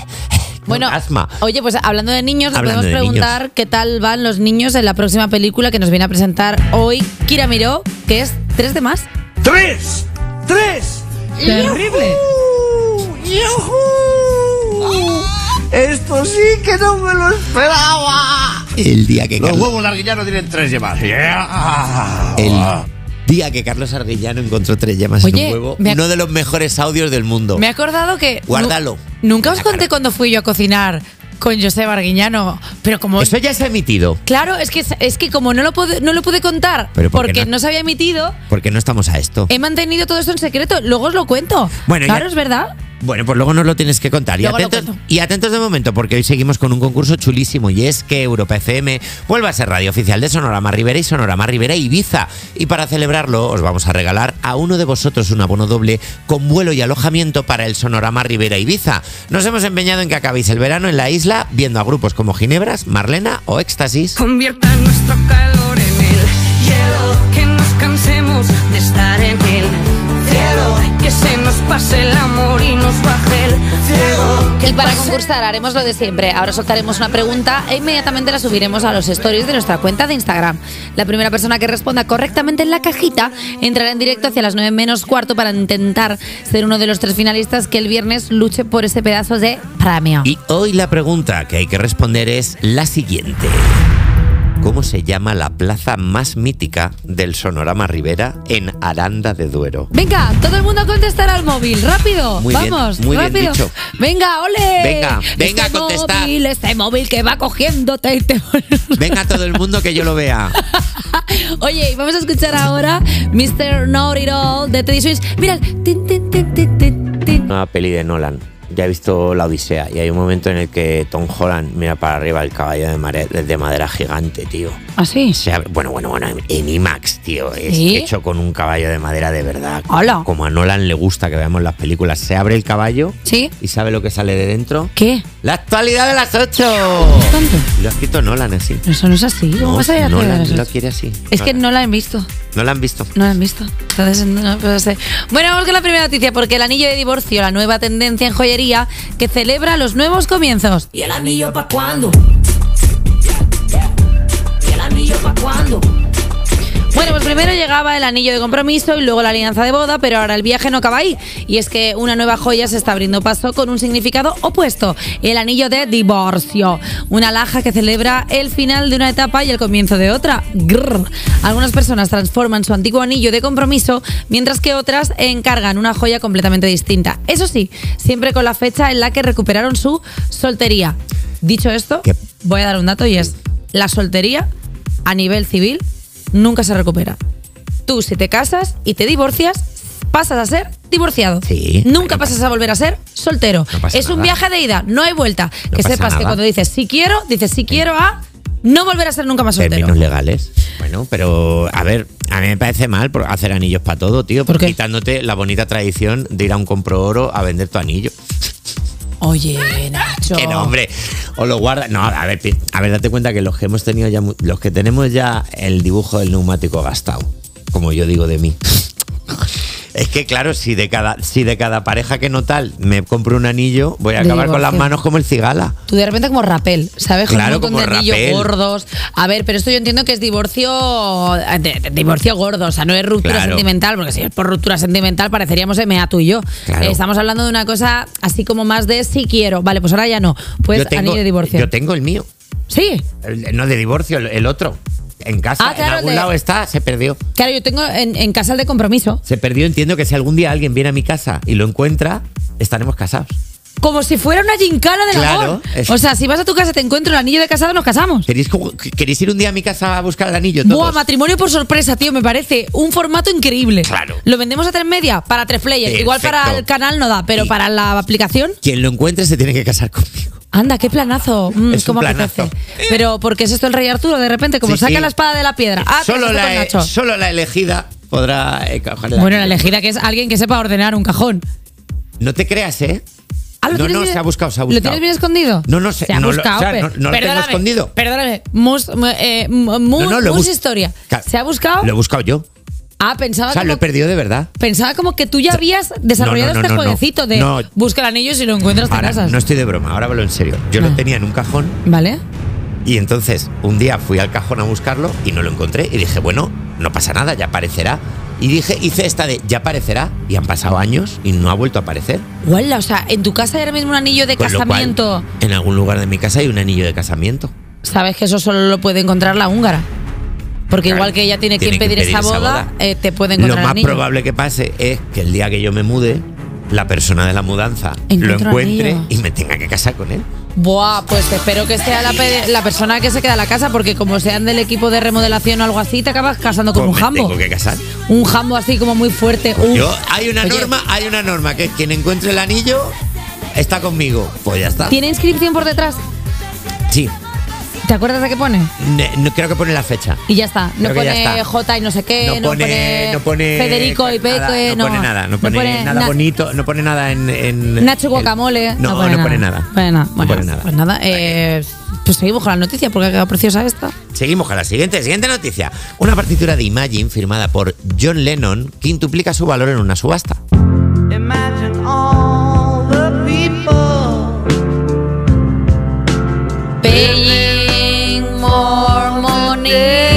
Bueno, asma. oye, pues hablando de niños, le Hablando podemos de preguntar qué tal van los niños en la próxima película que nos viene a presentar hoy Kira Miró, que es tres de más. ¡Tres! ¡Tres! Terrible. Esto sí que no me lo esperaba. El día que Los Carlos, huevos larguillanos tienen tres yemas. el día que Carlos Arguillano encontró tres llamas Oye, en un huevo, me ha- uno de los mejores audios del mundo. Me he acordado que. Guárdalo. nu- Nunca os La conté cara. cuando fui yo a cocinar con José Arguiñano, pero como. Eso ya se ha emitido. Claro, es que, es que como no lo, pude, no lo pude contar Pero ¿por qué porque no? no? se había emitido, Porque no estamos a esto. he mantenido todo esto en secreto. Luego os lo cuento. Bueno, claro, ya- es verdad. Bueno, pues luego nos lo tienes que contar. Y Luego lo atentos, cuento. y atentos de momento, porque hoy seguimos con un concurso chulísimo y es que Europa F M vuelve a ser radio oficial de Sonorama Rivera y Sonorama Rivera Ibiza. Y para celebrarlo os vamos a regalar a uno de vosotros un abono doble con vuelo y alojamiento para el Sonorama Rivera Ibiza. Nos hemos empeñado en que acabéis el verano en la isla viendo a grupos como Ginebras, Marlena o Éxtasis. Convierta nuestro calor en el hielo, que nos cansemos de estar en el cielo, que se nos pase el amor y nos baje el cielo. Y para concursar haremos lo de siempre. Ahora soltaremos una pregunta e inmediatamente la subiremos a los stories de nuestra cuenta de Instagram. La primera persona que responda correctamente en la cajita entrará en directo hacia las nueve menos cuarto para intentar ser uno de los tres finalistas que el viernes luche por ese pedazo de premio. Y hoy la pregunta que hay que responder es la siguiente. ¿Cómo se llama la plaza más mítica del Sonorama Rivera en Aranda de Duero? Venga, todo el mundo a contestar al móvil, rápido. Muy bien, Vamos, muy bien rápido. dicho. Venga, ole. Venga, venga, este a contestar. Móvil, este móvil que va cogiéndote y te... Venga todo el mundo que yo lo vea. Oye, y vamos a escuchar ahora mister Know It All de Teddy Swims. Mira, el tin, tin, tin, tin, tin, tin. Una peli de Nolan. Ya he visto La Odisea y hay un momento en el que Tom Holland mira para arriba el caballo de, mare- de madera gigante, tío. ¿Ah, sí? Se abre- bueno, bueno, bueno, en IMAX, tío. Es ¿Sí? hecho con un caballo de madera de verdad. Hola. Como a Nolan le gusta que veamos las películas. Se abre el caballo ¿Sí? y ¿sabe lo que sale de dentro? ¿Qué? ¡La actualidad de las ocho! ¿Tanto? Lo ha escrito Nolan así. Pero eso no es así. ¿Cómo No, vas a ir a hacer Nolan eso? lo quiere así. Es que Nolan. no la han visto. No la han visto. No la han visto. Entonces, no puede ser. Bueno, vamos con la primera noticia, porque el anillo de divorcio, la nueva tendencia en joyería que celebra los nuevos comienzos. ¿Y el anillo pa' cuándo? ¿Y el anillo pa' cuándo? Bueno, pues primero llegaba el anillo de compromiso y luego la alianza de boda, pero ahora el viaje no acaba ahí. Y es que una nueva joya se está abriendo paso con un significado opuesto, el anillo de divorcio. Una alhaja que celebra el final de una etapa y el comienzo de otra. Grrr. Algunas personas transforman su antiguo anillo de compromiso, mientras que otras encargan una joya completamente distinta. Eso sí, siempre con la fecha en la que recuperaron su soltería. Dicho esto, ¿Qué? voy a dar un dato y es: la soltería a nivel civil nunca se recupera. Tú, si te casas y te divorcias, pasas a ser divorciado. Sí, Nunca no pasas pasa- a volver a ser soltero. No pasa es un nada. viaje de ida, no hay vuelta. No que pasa sepas que nada. cuando dices sí quiero, dices sí quiero a no volver a ser nunca más soltero. Términos legales. Bueno, pero a ver, a mí me parece mal por hacer anillos para todo, tío. ¿Por qué? Quitándote la bonita tradición de ir a un compro oro a vender tu anillo. Oye, Nacho. Que no, hombre. O lo guardas. No, a ver, pi- a ver, date cuenta que los que hemos tenido ya, mu- los que tenemos ya el dibujo del neumático gastado, como yo digo de mí. Es que claro, si de cada, si de cada pareja que no tal me compro un anillo, voy a De acabar con las divorcio. manos como el cigala. Tú de repente como rapel, ¿sabes? Con Claro, un montón como de anillos rapel. gordos. A ver, pero esto yo entiendo que es divorcio de- de- divorcio gordo, o sea, no es ruptura Claro. sentimental, porque si es por ruptura sentimental pareceríamos M A tú y yo. Claro. Eh, estamos hablando de una cosa así como más de sí quiero. Vale, pues ahora ya no. Pues yo tengo, anillo de divorcio. Yo tengo el mío. Sí. El- no de divorcio, el, el otro. En casa, Ah, claro, en algún de- lado está, se perdió. Claro, yo tengo en, en casa el de compromiso. Se perdió, entiendo que si algún día alguien viene a mi casa y lo encuentra, estaremos casados. Como si fuera una gincana del Claro, amor. es- O sea, si vas a tu casa y te encuentro el anillo de casado, nos casamos. ¿Queréis, como- ¿Queréis ir un día a mi casa a buscar el anillo? Todos? Buah, matrimonio por sorpresa, tío, me parece un formato increíble. Claro. Lo vendemos a tres media para tres players. Igual Perfecto. para el canal no da, pero Y- para la aplicación. Quien lo encuentre se tiene que casar conmigo. Anda, qué planazo. Mm, Es un cómo planazo. apetece. Pero porque es esto el Rey Arturo, de repente, como Sí, saca sí. la espada de la piedra. Ah, te solo, casaste con la, Nacho. solo la elegida podrá eh, coger el Bueno, la anillo. elegida que es alguien que sepa ordenar un cajón. No te creas, ¿eh? Ah, ¿lo no, tienes no, bien- se ha buscado, se ha ¿Lo buscado. tienes bien escondido? No, no sé, Se ha no lo- buscado. o sea, pe- no- no lo tengo perdóname, escondido. Perdóname. Mus, eh, mu- mu- No, no, lo he mus bus- historia. Ca- ¿Se ha buscado? Lo he buscado yo. Ah, pensaba O sea, como lo he perdido de verdad. Pensaba como que tú ya habías desarrollado no, no, este no, no. jueguecito de No. busca el anillo y si lo encuentras te Ahora, casas. no estoy de broma, ahora hablo en serio. Yo Ah. lo tenía en un cajón ¿Vale? y entonces un día fui al cajón a buscarlo y no lo encontré y dije, bueno, no pasa nada, ya aparecerá. Y dije, hice esta de ya aparecerá y han pasado años y no ha vuelto a aparecer. Guala, o sea, en tu casa hay ahora mismo un anillo de Con lo cual, casamiento. en algún lugar de mi casa hay un anillo de casamiento. Sabes que eso solo lo puede encontrar la húngara. Porque Claro, igual que ella tiene, que tiene que impedir esa impedir esa boda, boda. eh, te puede Lo encontrar el más anillo. probable que pase es que el día que yo me mude, la persona de la mudanza Encuentra lo el encuentre anillo. y me tenga que casar con él. Buah, pues espero que sea la, pe- la persona que se queda en la casa, porque como sean del equipo de remodelación o algo así, te acabas casando con Pues un me jambo. tengo que casar. Un jambo así como muy fuerte. Uf. Yo, hay una Oye, norma, hay una norma, que es quien encuentre el anillo está conmigo. Pues ya está. ¿Tiene inscripción por detrás? Sí, ¿Te acuerdas de qué pone? Ne- no, creo que pone la fecha. Y ya está. No Creo que ya pone está. J y no sé qué. No pone, no pone Federico y nada, Peque. no, pone nada, no pone, nada Na- bonito, no pone nada en, en Nacho en- Guacamole. No, no pone nada. Pone nada. No Bueno, pone nada. Pues nada, eh, pues seguimos con la noticia porque ha quedado preciosa esta. Seguimos con la siguiente, siguiente noticia. Una partitura de Imagine firmada por John Lennon quintuplica su valor en una subasta. Imagine all the people. Paying more money.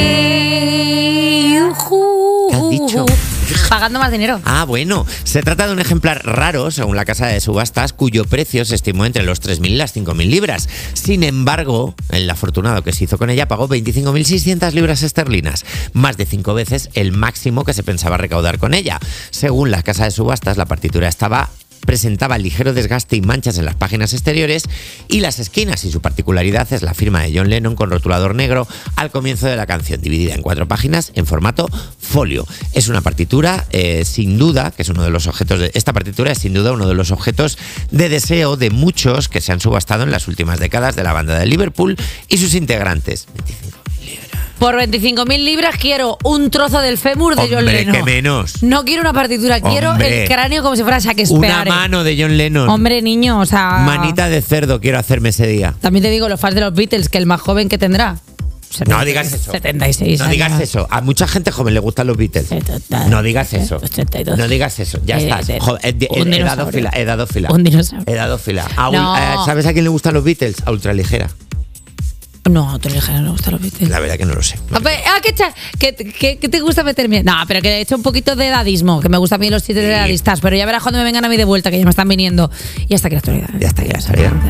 ¿Qué has dicho? Pagando más dinero. Ah, bueno. Se trata de un ejemplar raro, según la casa de subastas, cuyo precio se estimó entre los tres mil y las cinco mil libras. Sin embargo, el afortunado que se hizo con ella pagó veinticinco mil seiscientas libras esterlinas, más de cinco veces el máximo que se pensaba recaudar con ella. Según la casa de subastas, la partitura estaba presentaba ligero desgaste y manchas en las páginas exteriores y las esquinas, y su particularidad es la firma de John Lennon con rotulador negro al comienzo de la canción, dividida en cuatro páginas en formato folio. Es una partitura, eh, sin duda, que es uno de los objetos de esta partitura es sin duda uno de los objetos de deseo de muchos que se han subastado en las últimas décadas de la banda de Liverpool y sus integrantes. Por veinticinco mil libras quiero un trozo del fémur de John Hombre, Lennon. que menos. No quiero una partitura, quiero Hombre. el cráneo como si fuera Shakespeare. Una mano de John Lennon. Hombre, niño, o sea. Manita de cerdo quiero hacerme ese día. También te digo, los fans de los Beatles, que el más joven que tendrá. No digas eso. setenta y seis No años. digas eso. A mucha gente joven le gustan los Beatles. setenta, No digas eso. ochenta y dos. No digas eso. Ya Eh, estás. eh, Jo- he, he- un he dado dinosaurio. fila. He dado fila. Un dinosaurio. He dado fila. A ul- No. eh, ¿Sabes a quién le gustan los Beatles? A Ultraligera. No, Tony Lejano no me gustan los Beatles. La verdad que no lo sé. Ah, pues, ah, ¿qué, cha- qué, qué- qué te gusta meterme? No, pero que he hecho un poquito de edadismo, que me gustan bien los chistes de edadistas, pero ya verás cuando me vengan a mí de vuelta, que ya me están viniendo. Y hasta aquí la actualidad. Ya está, ya está. Ya.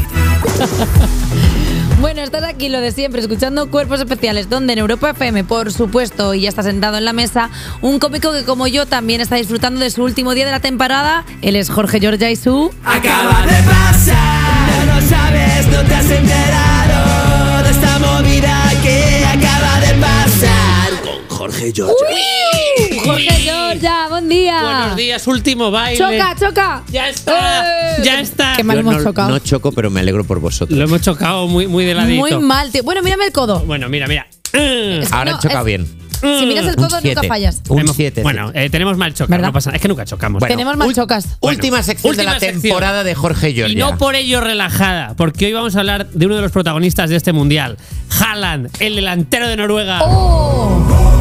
Bueno, estás aquí lo de siempre, escuchando Cuerpos Especiales, donde en Europa F M, por supuesto, y ya está sentado en la mesa, un cómico que como yo también está disfrutando de su último día de la temporada. Él es Jorge Giorgia y su... Acaba de pasar, no sabes, no te has enterado de esta movida que acaba de pasar con Jorge Giorgia. Jorge Giorgia, buen día. Buenos días, último baile. Choca, choca. Ya está, ¡Eh! ya está. Qué mal Yo hemos no, chocado. no choco, pero me alegro por vosotros. Lo hemos chocado muy, muy de ladito. Muy mal, tío. Bueno, mírame el codo. Bueno, mira, mira. Es que Ahora no, he chocado es- bien. Si miras el Un codo, siete. nunca fallas. Un Hemos- siete. Bueno, eh, tenemos mal chocar, ¿Verdad? no pasa nada. Es que nunca chocamos. Bueno, Tenemos mal ul- chocas. Última sección de la última sección. temporada de Jorge Giorgia. Y no por ello relajada, porque hoy vamos a hablar de uno de los protagonistas de este mundial, Haaland, el delantero de Noruega. ¡Oh!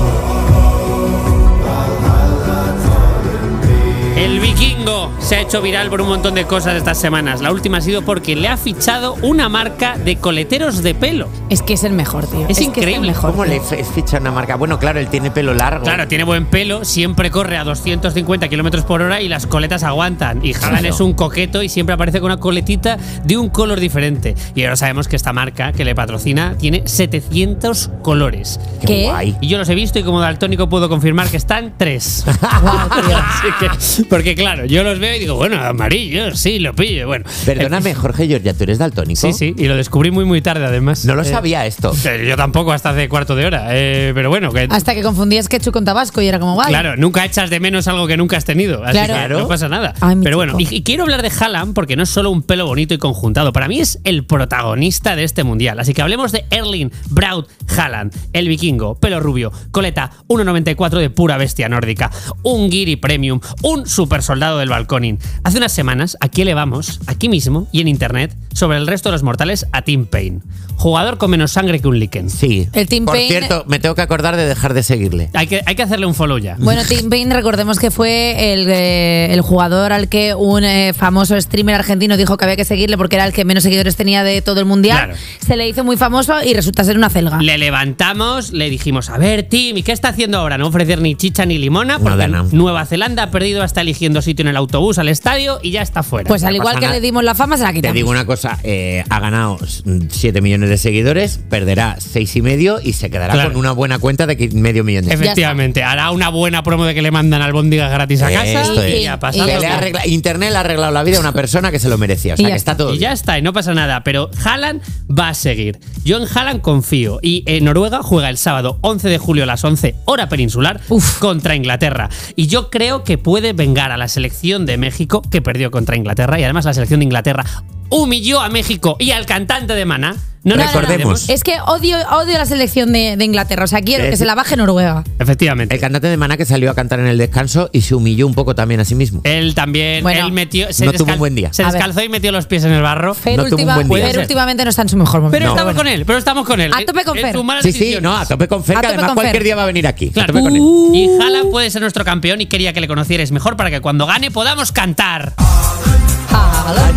El vikingo se ha hecho viral por un montón de cosas estas semanas. La última ha sido porque le ha fichado una marca de coleteros de pelo. Es que es el mejor, tío. Es que es el increíble. mejor. ¿Cómo tío. le f- ficha una marca? Bueno, claro, él tiene pelo largo. Claro, tiene buen pelo, siempre corre a doscientos cincuenta kilómetros por hora y las coletas aguantan. Y Haaland Claro. es un coqueto y siempre aparece con una coletita de un color diferente. Y ahora sabemos que esta marca que le patrocina tiene setecientos colores. Qué ¿Qué? guay. Y yo los he visto y como daltónico puedo confirmar que están tres. Guau, tío. Así que, porque claro, yo los veo y digo, bueno, amarillo, sí, lo pillo. Bueno, Perdóname, Jorge Giorgia, ¿tú eres daltónico? Sí, sí, y lo descubrí muy, muy tarde además. No lo Eh, sabía esto. eh, Yo tampoco hasta hace cuarto de hora. eh, pero bueno, que Hasta que confundías ketchup con tabasco y era como, guay. claro, nunca echas de menos algo que nunca has tenido. Así Claro. que no pasa nada. Ay, mi Pero bueno, chico. y, y quiero hablar de Haaland porque no es solo un pelo bonito y conjuntado. Para mí es el protagonista de este mundial. Así que hablemos de Erling Braut Haaland, el vikingo, pelo rubio, coleta uno noventa y cuatro de pura bestia nórdica, un Giri Premium, un super soldado del balconing. Hace unas semanas, aquí elevamos, aquí mismo y en internet, sobre el resto de los mortales a Tim Payne. Jugador con menos sangre que un Liken. Sí. El Tim Por Payne- cierto, me tengo que acordar de dejar de seguirle. Hay que, hay que hacerle un follow ya. Bueno, Tim Payne, recordemos que fue el, eh, el jugador al que un eh, famoso streamer argentino dijo que había que seguirle porque era el que menos seguidores tenía de todo el mundial. Claro. Se le hizo muy famoso y resulta ser una celga. Le levantamos, le dijimos, a ver, Tim, ¿y qué está haciendo ahora? No ofrecer ni chicha ni limona, porque Nada, no. Nueva Zelanda ha perdido hasta eligiendo sitio en el autobús al estadio y ya está fuera. Pues al no igual pasa que nada. le dimos la fama, se la Te quitamos. digo una cosa, eh, ha ganado siete millones de seguidores, perderá seis y medio y se quedará Claro. con una buena cuenta de qui- medio millón de Efectivamente, hará una buena promo de que le mandan albóndigas gratis a casa Esto y es. ya Y- pasa. Que le ha arregla- Internet le ha arreglado la vida a una persona que se lo merecía. O sea, Y ya que está todo Y ya bien. está, y no pasa nada. Pero Haaland va a seguir. Yo en Haaland confío. Y en Noruega juega el sábado once de julio a las once, hora peninsular, Uf. contra Inglaterra. Y yo creo que puede vengar a la selección de México, que perdió contra Inglaterra. Y además la selección de Inglaterra humilló a México y al cantante de Maná. No nos Recordemos. olvidemos. Es que odio, odio la selección de, de Inglaterra. O sea, quiero que Es- se la baje Noruega. Efectivamente. El cantante de Maná que salió a cantar en el descanso y se humilló un poco también a sí mismo. Él también, Bueno, él metió, se, no tuvo descal- un buen día. se A ver. descalzó y metió los pies en el barro. Fer, No tuvo un última- buen día. Fer Puede ser. últimamente no está en su mejor momento. Pero No, estamos bueno. con él, pero estamos con él. A tope con En Fer. sus malas Sí, sí, decisiones. no, a tope con Fer, A que tope además con cualquier Fer. día va a venir aquí. A Claro. tope con él. Uh. Y Haaland puede ser nuestro campeón y quería que le conocierais mejor para que cuando gane podamos cantar. Haaland.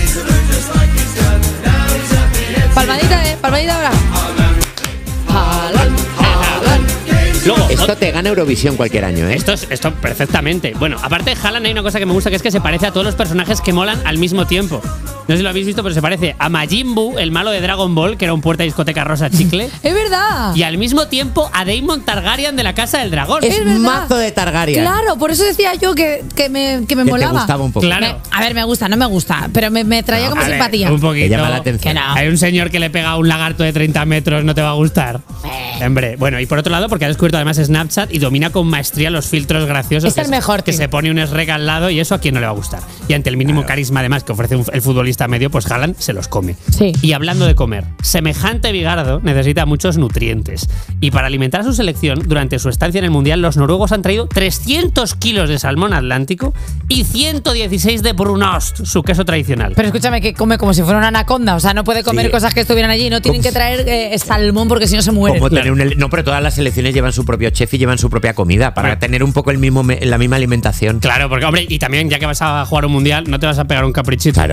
Palmadita, eh. Palmadita ahora. Haaland. Haaland. Luego, Esto te gana Eurovisión cualquier año, ¿eh? Esto es esto perfectamente. Bueno, aparte de Haaland hay una cosa que me gusta que es que se parece a todos los personajes que molan al mismo tiempo. No sé si lo habéis visto, pero se parece a Majin Buu, el malo de Dragon Ball, que era un puerta discoteca rosa chicle, Es verdad. y al mismo tiempo a Daemon Targaryen de la Casa del Dragón. Es es verdad. mazo de Targaryen. Claro, por eso decía yo que, que me, que me Que te molaba. gustaba un poco. Claro. Me- a ver, me gusta, no me gusta, pero me, me traía No, como A ver, simpatía. un poquito. Te llama la atención. Que no. Hay un señor que le pega a un lagarto de treinta metros, no te va a gustar. Eh. Hombre, bueno, y por otro lado, porque ha descubierto además Snapchat y domina con maestría los filtros graciosos. Es que el mejor, Que tío. se pone un Shrek al lado y eso a quien no le va a gustar. Y ante el mínimo carisma además que ofrece un- el futbolista medio, pues Haaland se los come. Sí. Y hablando de comer, semejante bigardo necesita muchos nutrientes. Y para alimentar a su selección, durante su estancia en el Mundial, los noruegos han traído trescientos kilos de salmón atlántico y ciento dieciséis de brunost, su queso tradicional. Pero escúchame, que come como si fuera una anaconda. O sea, no puede comer Sí. cosas que estuvieran allí. No tienen Como que traer eh, salmón porque si no se mueren. Como Claro. tener un ele- no, pero todas las selecciones llevan su propio chef y llevan su propia comida para Claro. tener un poco el mismo me- la misma alimentación. Claro, porque, hombre, y también, ya que vas a jugar un mundial, no te vas a pegar un caprichito. Claro. No te vas a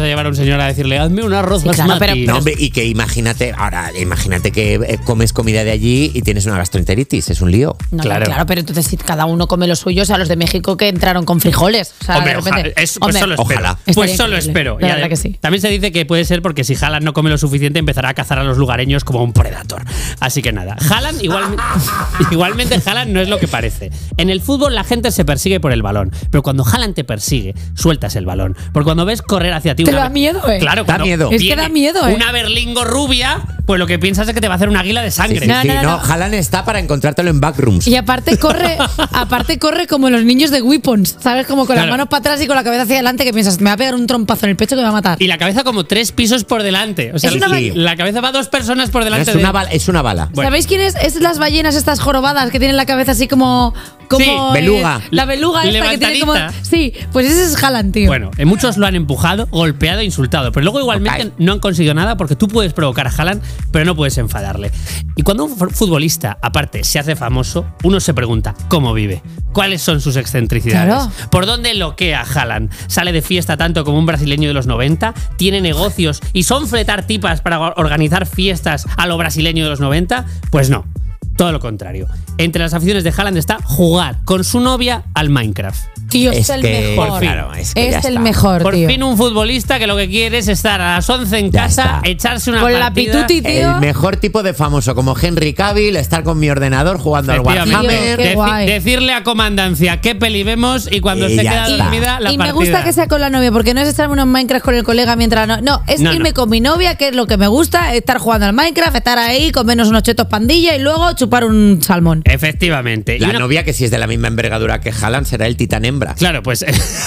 llevar a un señor a decirle, hazme un arroz Sí, claro, basmati. pero- No, hombre, y que imagínate, ahora, imagínate que eh, comes comida de allí y tienes una gastroenteritis, es un lío. No, Claro. claro. claro, pero entonces si cada uno come lo suyo, o sea, los de México que entraron con frijoles. O sea, Hombre, de repente, ojalá, es- pues hombre, solo espero. ojalá. Pues Estaría solo increíble. espero. La Y verdad ade- que sí. También se dice que puede ser porque si Haaland no come lo suficiente empezará a cazar a los lugareños como un predator. Así que nada, Haaland igualmente, igualmente Haaland no es lo que parece. En el fútbol la gente se persigue por el balón, pero cuando Haaland te persigue, sueltas el balón. Porque cuando ves correr hacia ti Te una da miedo, ¿eh? Claro, Da cuando miedo. Es que viene da miedo, ¿eh? Una berlingo rubia, pues lo que piensas es que te va a hacer una águila de Sí, sangre. sí, No, sí, no, no, no, no. Haaland está para encontrártelo en backrooms. Y aparte corre, aparte corre como los niños de Weapons, ¿sabes? Como con Claro. las manos para atrás y con la cabeza hacia adelante que piensas, me va a pegar un trompazo en el pecho que me va a matar. Y la cabeza como tres pisos por delante. O sea, Es una la- ba- la cabeza va dos personas por No, delante es, una de bala, es una bala. Bueno. ¿Sabéis quién es? Es las ballenas estas jorobadas que tienen la cabeza así como... como Sí, eh, beluga. la beluga esta que tiene como... Levantadita. Sí, pues ese es Haaland, tío. Bueno, eh, muchos lo han empujado, golpeado e insultado, pero luego igualmente Ok. no han conseguido nada porque tú puedes provocar a Haaland, pero no puedes enfadarle. Y cuando un fu- futbolista, aparte, se hace famoso, uno se pregunta cómo vive, cuáles son sus excentricidades, Claro. por dónde loquea Haaland, sale de fiesta tanto como un brasileño de los noventa, tiene negocios y son fletar tipas para or- organizar fiestas a lo brasileño de los noventa, pues no. Todo lo contrario. Entre las aficiones de Haaland está jugar con su novia al Minecraft. Tío, es, Es el que, mejor. por fin. claro, es que ya es el está. mejor, Por tío. fin un futbolista que lo que quiere es estar a las once en Ya casa, está. echarse una Con la partida. pituti, tío. El mejor tipo de famoso, como Henry Cavill, estar con mi ordenador jugando al Efectivamente. Warhammer. Tío, qué Deci- guay. decirle a comandancia qué peli vemos y cuando Y se ya queda está. dormida la y me partida. gusta que sea con la novia, porque no es echarme unos Minecraft con el colega mientras no. No, es No, irme no. con mi novia, que es lo que me gusta, estar jugando al Minecraft, estar ahí, comernos unos chetos pandilla y luego chupar un salmón. Efectivamente. Y La una- novia, que si es de la misma envergadura que Haaland, será el titán hembra. Claro, pues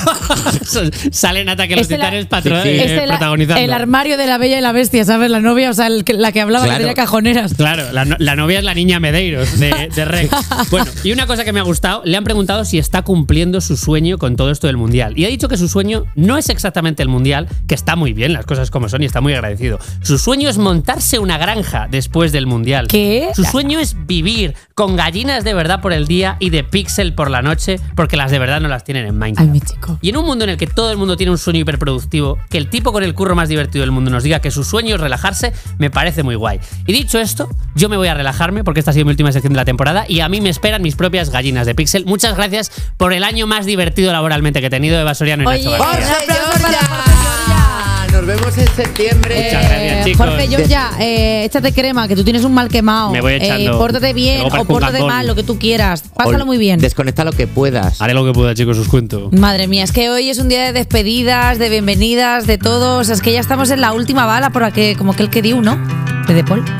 sale en Ataque a los Es el- Titanes patro- Sí, sí. eh, Es el, protagonizando. el armario de la Bella y la Bestia, ¿sabes? La novia, o sea, el que- la que hablaba, Claro. que tenía cajoneras. Claro, la, no- la novia es la niña Medeiros de, de Rec. Bueno, y una cosa que me ha gustado, le han preguntado si está cumpliendo su sueño con todo esto del Mundial. Y ha dicho que su sueño no es exactamente el Mundial, que está muy bien, las cosas como son y está muy agradecido. Su sueño es montarse una granja después del Mundial. ¿Qué? Su sueño es vivir con gallinas de verdad por el día y de píxel por la noche, porque las de verdad no las tienen en Minecraft. Ay, mi chico. Y en un mundo en el que todo el mundo tiene un sueño hiperproductivo, que el tipo con el curro más divertido del mundo nos diga que su sueño es relajarse, me parece muy guay. Y dicho esto, yo me voy a relajarme porque esta ha sido mi última sección de la temporada y a mí me esperan mis propias gallinas de Pixel. Muchas gracias por el año más divertido laboralmente que he tenido, Eva Soriano y Oye, Nacho García. un aplauso para Georgia! Jorge Giorgia. Nos vemos en septiembre. Muchas gracias, chicos. Jorge Giorgia, eh, échate crema, que tú tienes un mal quemado. Me voy echando. Eh, pórtate bien Luego o parezco un pórtate gambón. mal, lo que tú quieras. Pásalo Ol- muy bien. Desconecta lo que puedas. Haré lo que pueda, chicos, os cuento. Madre mía, es que hoy es un día de despedidas, de bienvenidas, de todos. Es que ya estamos en la última bala, por aquí, como aquel que dio, ¿no? De De Paul.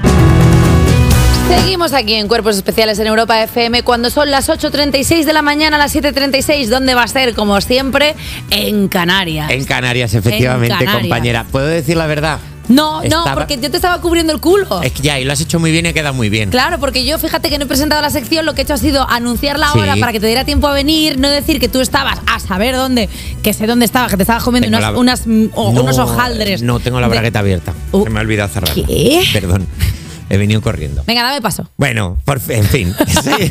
Seguimos aquí en Cuerpos Especiales en Europa F M cuando son las ocho treinta y seis de la mañana a las siete treinta y seis. ¿Dónde va a ser? Como siempre, en Canarias. En Canarias, efectivamente, En Canarias. compañera. ¿Puedo decir la verdad? No, no, Estaba- porque yo te estaba cubriendo el culo. Es que ya, y lo has hecho muy bien y queda muy bien. Claro, porque yo, fíjate que no he presentado la sección, lo que he hecho ha sido anunciarla Sí. ahora para que te diera tiempo a venir, no decir que tú estabas a saber dónde, que sé dónde estabas, que te estabas comiendo Tengo unas, la- unas, mm, o- No, unos hojaldres. No tengo la de- bragueta abierta. Uh, Se me ha olvidado cerrarla. ¿qué? Perdón. He venido corriendo. Venga, dame paso. Bueno, por fin, en fin. Sí.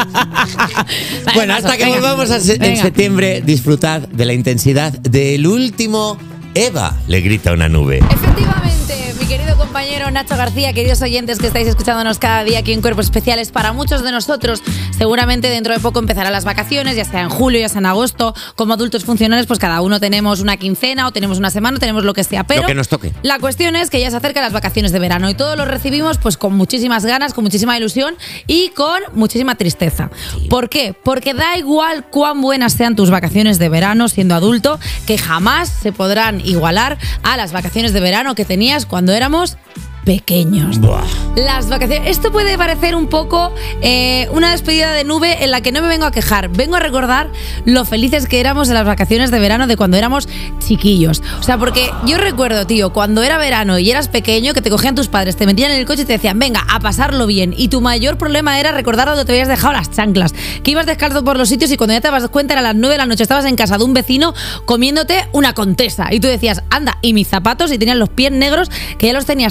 Bueno, paso, hasta que venga. volvamos a se- en Venga. septiembre, disfrutad de la intensidad del último Eva, le grita una nube. Efectivamente, mi querido compañero Nacho García, queridos oyentes que estáis escuchándonos cada día aquí en Cuerpos Especiales, para muchos de nosotros, seguramente dentro de poco empezarán las vacaciones, ya sea en julio, ya sea en agosto. Como adultos funcionales, pues cada uno tenemos una quincena o tenemos una semana, o tenemos lo que sea. Pero Lo que nos toque. la cuestión es que ya se acercan las vacaciones de verano y todos lo recibimos pues con muchísimas ganas, con muchísima ilusión y con muchísima tristeza. ¿Por qué? Porque da igual cuán buenas sean tus vacaciones de verano siendo adulto, que jamás se podrán igualar a las vacaciones de verano que tenías cuando éramos pequeños. Buah. Las vacaciones. Esto puede parecer un poco eh, una despedida de nube en la que no me vengo a quejar. Vengo a recordar lo felices que éramos en las vacaciones de verano de cuando éramos chiquillos. O sea, porque yo recuerdo, tío, cuando era verano y eras pequeño, que te cogían tus padres, te metían en el coche y te decían, venga, a pasarlo bien. Y tu mayor problema era recordar dónde te habías dejado las chanclas. Que ibas descalzo por los sitios y cuando ya te das cuenta, eran las nueve de la noche, estabas en casa de un vecino comiéndote una contesa. Y tú decías, anda, y mis zapatos, y tenías los pies negros, que ya los tenías tan negros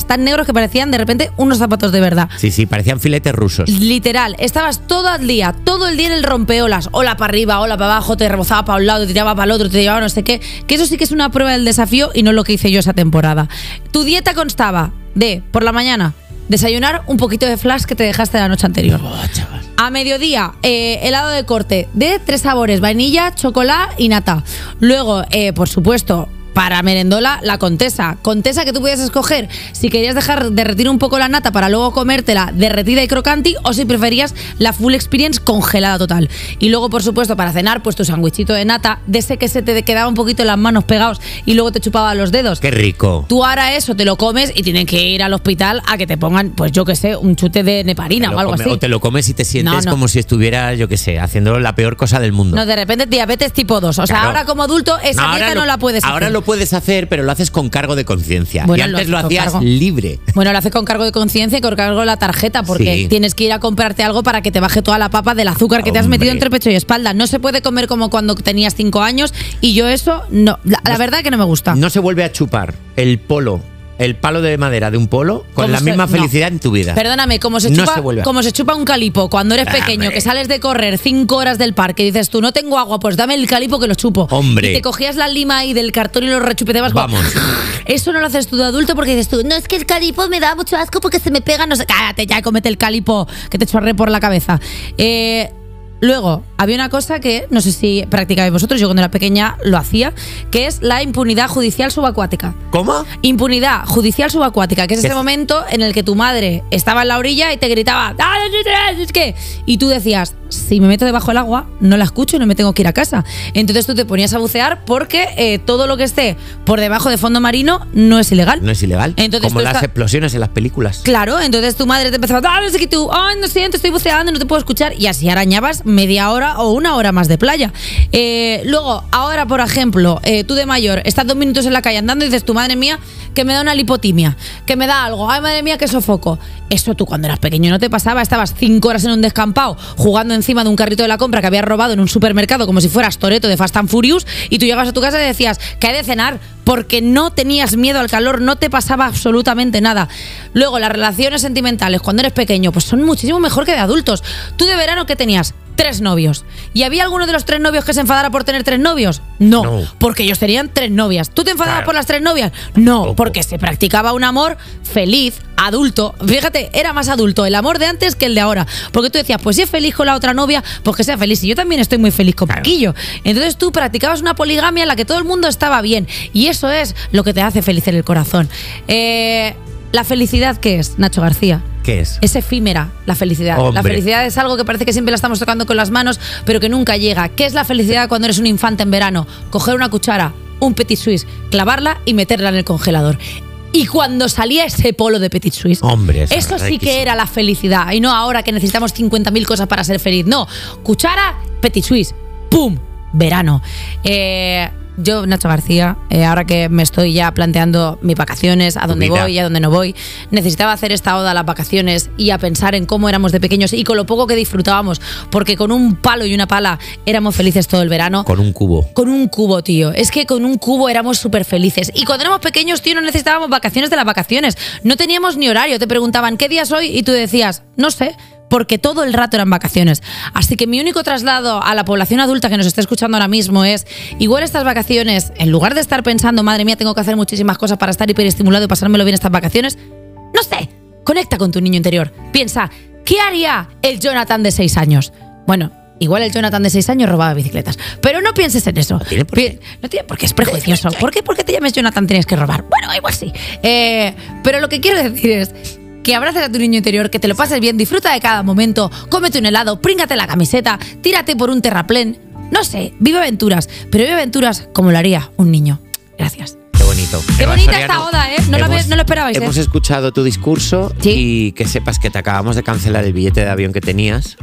kilómetros que parecían de repente unos zapatos de verdad. Sí, sí, parecían filetes rusos. Literal, estabas todo el día, todo el día en el rompeolas, ola para arriba, ola para abajo, te rebozaba para un lado, te tiraba para el otro, te llevaba no sé qué, que eso sí que es una prueba del desafío y no lo que hice yo esa temporada. Tu dieta constaba de, por la mañana, desayunar un poquito de flash que te dejaste la noche anterior. Oh, chaval. A mediodía, eh, helado de corte de tres sabores, vainilla, chocolate y nata. Luego, eh, por supuesto, para merendola, la Contesa. Contesa que tú podías escoger si querías dejar derretir un poco la nata para luego comértela derretida y crocante, o si preferías la full experience congelada total. Y luego, por supuesto, para cenar, pues tu sandwichito de nata, de ese que se te quedaba un poquito en las manos pegados y luego te chupaba los dedos. ¡Qué rico! Tú ahora eso te lo comes y tienes que ir al hospital a que te pongan, pues yo qué sé, un chute de neparina o algo come, así. O te lo comes y te sientes No, no. como si estuvieras, yo qué sé, haciendo la peor cosa del mundo. No, de repente diabetes tipo dos. O sea, Claro. ahora como adulto esa No, ahora dieta lo- no la puedes hacer. Ahora lo puedes hacer, pero lo haces con cargo de conciencia. Bueno, y lo antes lo, haces con hacías cargo. libre. Bueno, lo haces con cargo de conciencia y con cargo de la tarjeta, porque Sí. tienes que ir a comprarte algo para que te baje toda la papa del azúcar que te has Hombre. metido entre pecho y espalda. No se puede comer como cuando tenías cinco años y yo eso, no, la, la verdad que no me gusta. No se vuelve a chupar el polo, el palo de madera de un polo con Como la se- misma no. felicidad en tu vida. Perdóname, como se, No chupa, se vuelve a- como se chupa un calipo cuando eres pequeño, Hombre. que sales de correr cinco horas del parque y dices tú, no tengo agua, pues dame el calipo que lo chupo. Hombre. Y te cogías la lima ahí del cartón y lo rechupeteabas. como- Vamos. Eso no lo haces tú de adulto porque dices tú, no, es que el calipo me da mucho asco porque se me pega, no sé, cállate ya, cómete el calipo que te chorré por la cabeza. Eh... Luego, había una cosa que no sé si practicabais vosotros, yo cuando era pequeña lo hacía, que es la impunidad judicial subacuática. ¿Cómo? Impunidad judicial subacuática, que es ¿Qué ese es? momento en el que tu madre estaba en la orilla y te gritaba, "Ah, es que", y tú decías, si me meto debajo del agua, no la escucho y no me tengo que ir a casa. Entonces tú te ponías a bucear porque eh, todo lo que esté por debajo de fondo marino no es ilegal. No es ilegal. Entonces como tú las estás- explosiones en las películas. Claro, entonces tu madre te empezaba, "Ah, no sé qué", tú, "Ay, no siento, estoy buceando, no te puedo escuchar", y así arañabas media hora o una hora más de playa. Eh, luego, ahora, por ejemplo, eh, tú de mayor, estás dos minutos en la calle andando y dices, tu madre mía, que me da una lipotimia, que me da algo, ay, madre mía, que sofoco. Eso tú cuando eras pequeño no te pasaba, estabas cinco horas en un descampado jugando encima de un carrito de la compra que habías robado en un supermercado como si fueras Toretto de Fast and Furious, y tú llegabas a tu casa y decías que hay de cenar porque no tenías miedo al calor, no te pasaba absolutamente nada. Luego, las relaciones sentimentales cuando eres pequeño pues son muchísimo mejor que de adultos. Tú de verano, ¿qué tenías? Tres novios. ¿Y había alguno de los tres novios que se enfadara por tener tres novios? No, No. porque ellos tenían tres novias. ¿Tú te enfadabas Claro. por las tres novias? No, Ojo. porque se practicaba un amor feliz, adulto. Fíjate, era más adulto el amor de antes que el de ahora. Porque tú decías, pues si es feliz con la otra novia, pues que sea feliz. Y yo también estoy muy feliz con Claro. Paquillo. Entonces tú practicabas una poligamia en la que todo el mundo estaba bien. Y eso es lo que te hace feliz en el corazón. Eh, ¿La felicidad qué es, Nacho García? ¿Qué es? Es efímera la felicidad. Hombre. La felicidad es algo que parece que siempre la estamos tocando con las manos, pero que nunca llega. ¿Qué es la felicidad cuando eres un infante en verano? Coger una cuchara, un Petit Suisse, clavarla y meterla en el congelador. Y cuando salía ese polo de Petit Suisse, Hombre, eso eso es sí riquísimo. que era la felicidad. Y no ahora que necesitamos cincuenta mil cosas para ser feliz. No, cuchara, Petit Suisse, ¡pum! Verano. Eh... Yo, Nacho García, eh, ahora que me estoy ya planteando mis vacaciones, a dónde vida. voy y a dónde no voy, necesitaba hacer esta oda a las vacaciones y a pensar en cómo éramos de pequeños y con lo poco que disfrutábamos, porque con un palo y una pala éramos felices todo el verano. Con un cubo. Con un cubo, tío. Es que con un cubo éramos súper felices. Y cuando éramos pequeños, tío, no necesitábamos vacaciones de las vacaciones. No teníamos ni horario. Te preguntaban, ¿qué día es hoy? Y tú decías, no sé. Porque todo el rato eran vacaciones. Así que mi único traslado a la población adulta que nos está escuchando ahora mismo es, igual estas vacaciones, en lugar de estar pensando, madre mía, tengo que hacer muchísimas cosas para estar hiperestimulado y pasármelo bien estas vacaciones, no sé, conecta con tu niño interior. Piensa, ¿qué haría el Jonathan de seis años? Bueno, igual el Jonathan de seis años robaba bicicletas. Pero no pienses en eso. No tiene por qué. Pi- No tiene por qué, es prejuicioso. ¿Por qué? ¿Por qué te llames Jonathan tienes que robar? Bueno, igual sí. Eh, pero lo que quiero decir es que abraces a tu niño interior, que te lo pases bien, disfruta de cada momento, cómete un helado, príngate la camiseta, tírate por un terraplén. No sé, vive aventuras, pero vive aventuras como lo haría un niño. Gracias. Qué bonito. Qué Eva bonita Soriano, esta oda, ¿eh? No, la hemos- ve- no lo esperabais, ¿eh? Hemos escuchado tu discurso Sí. y que sepas que te acabamos de cancelar el billete de avión que tenías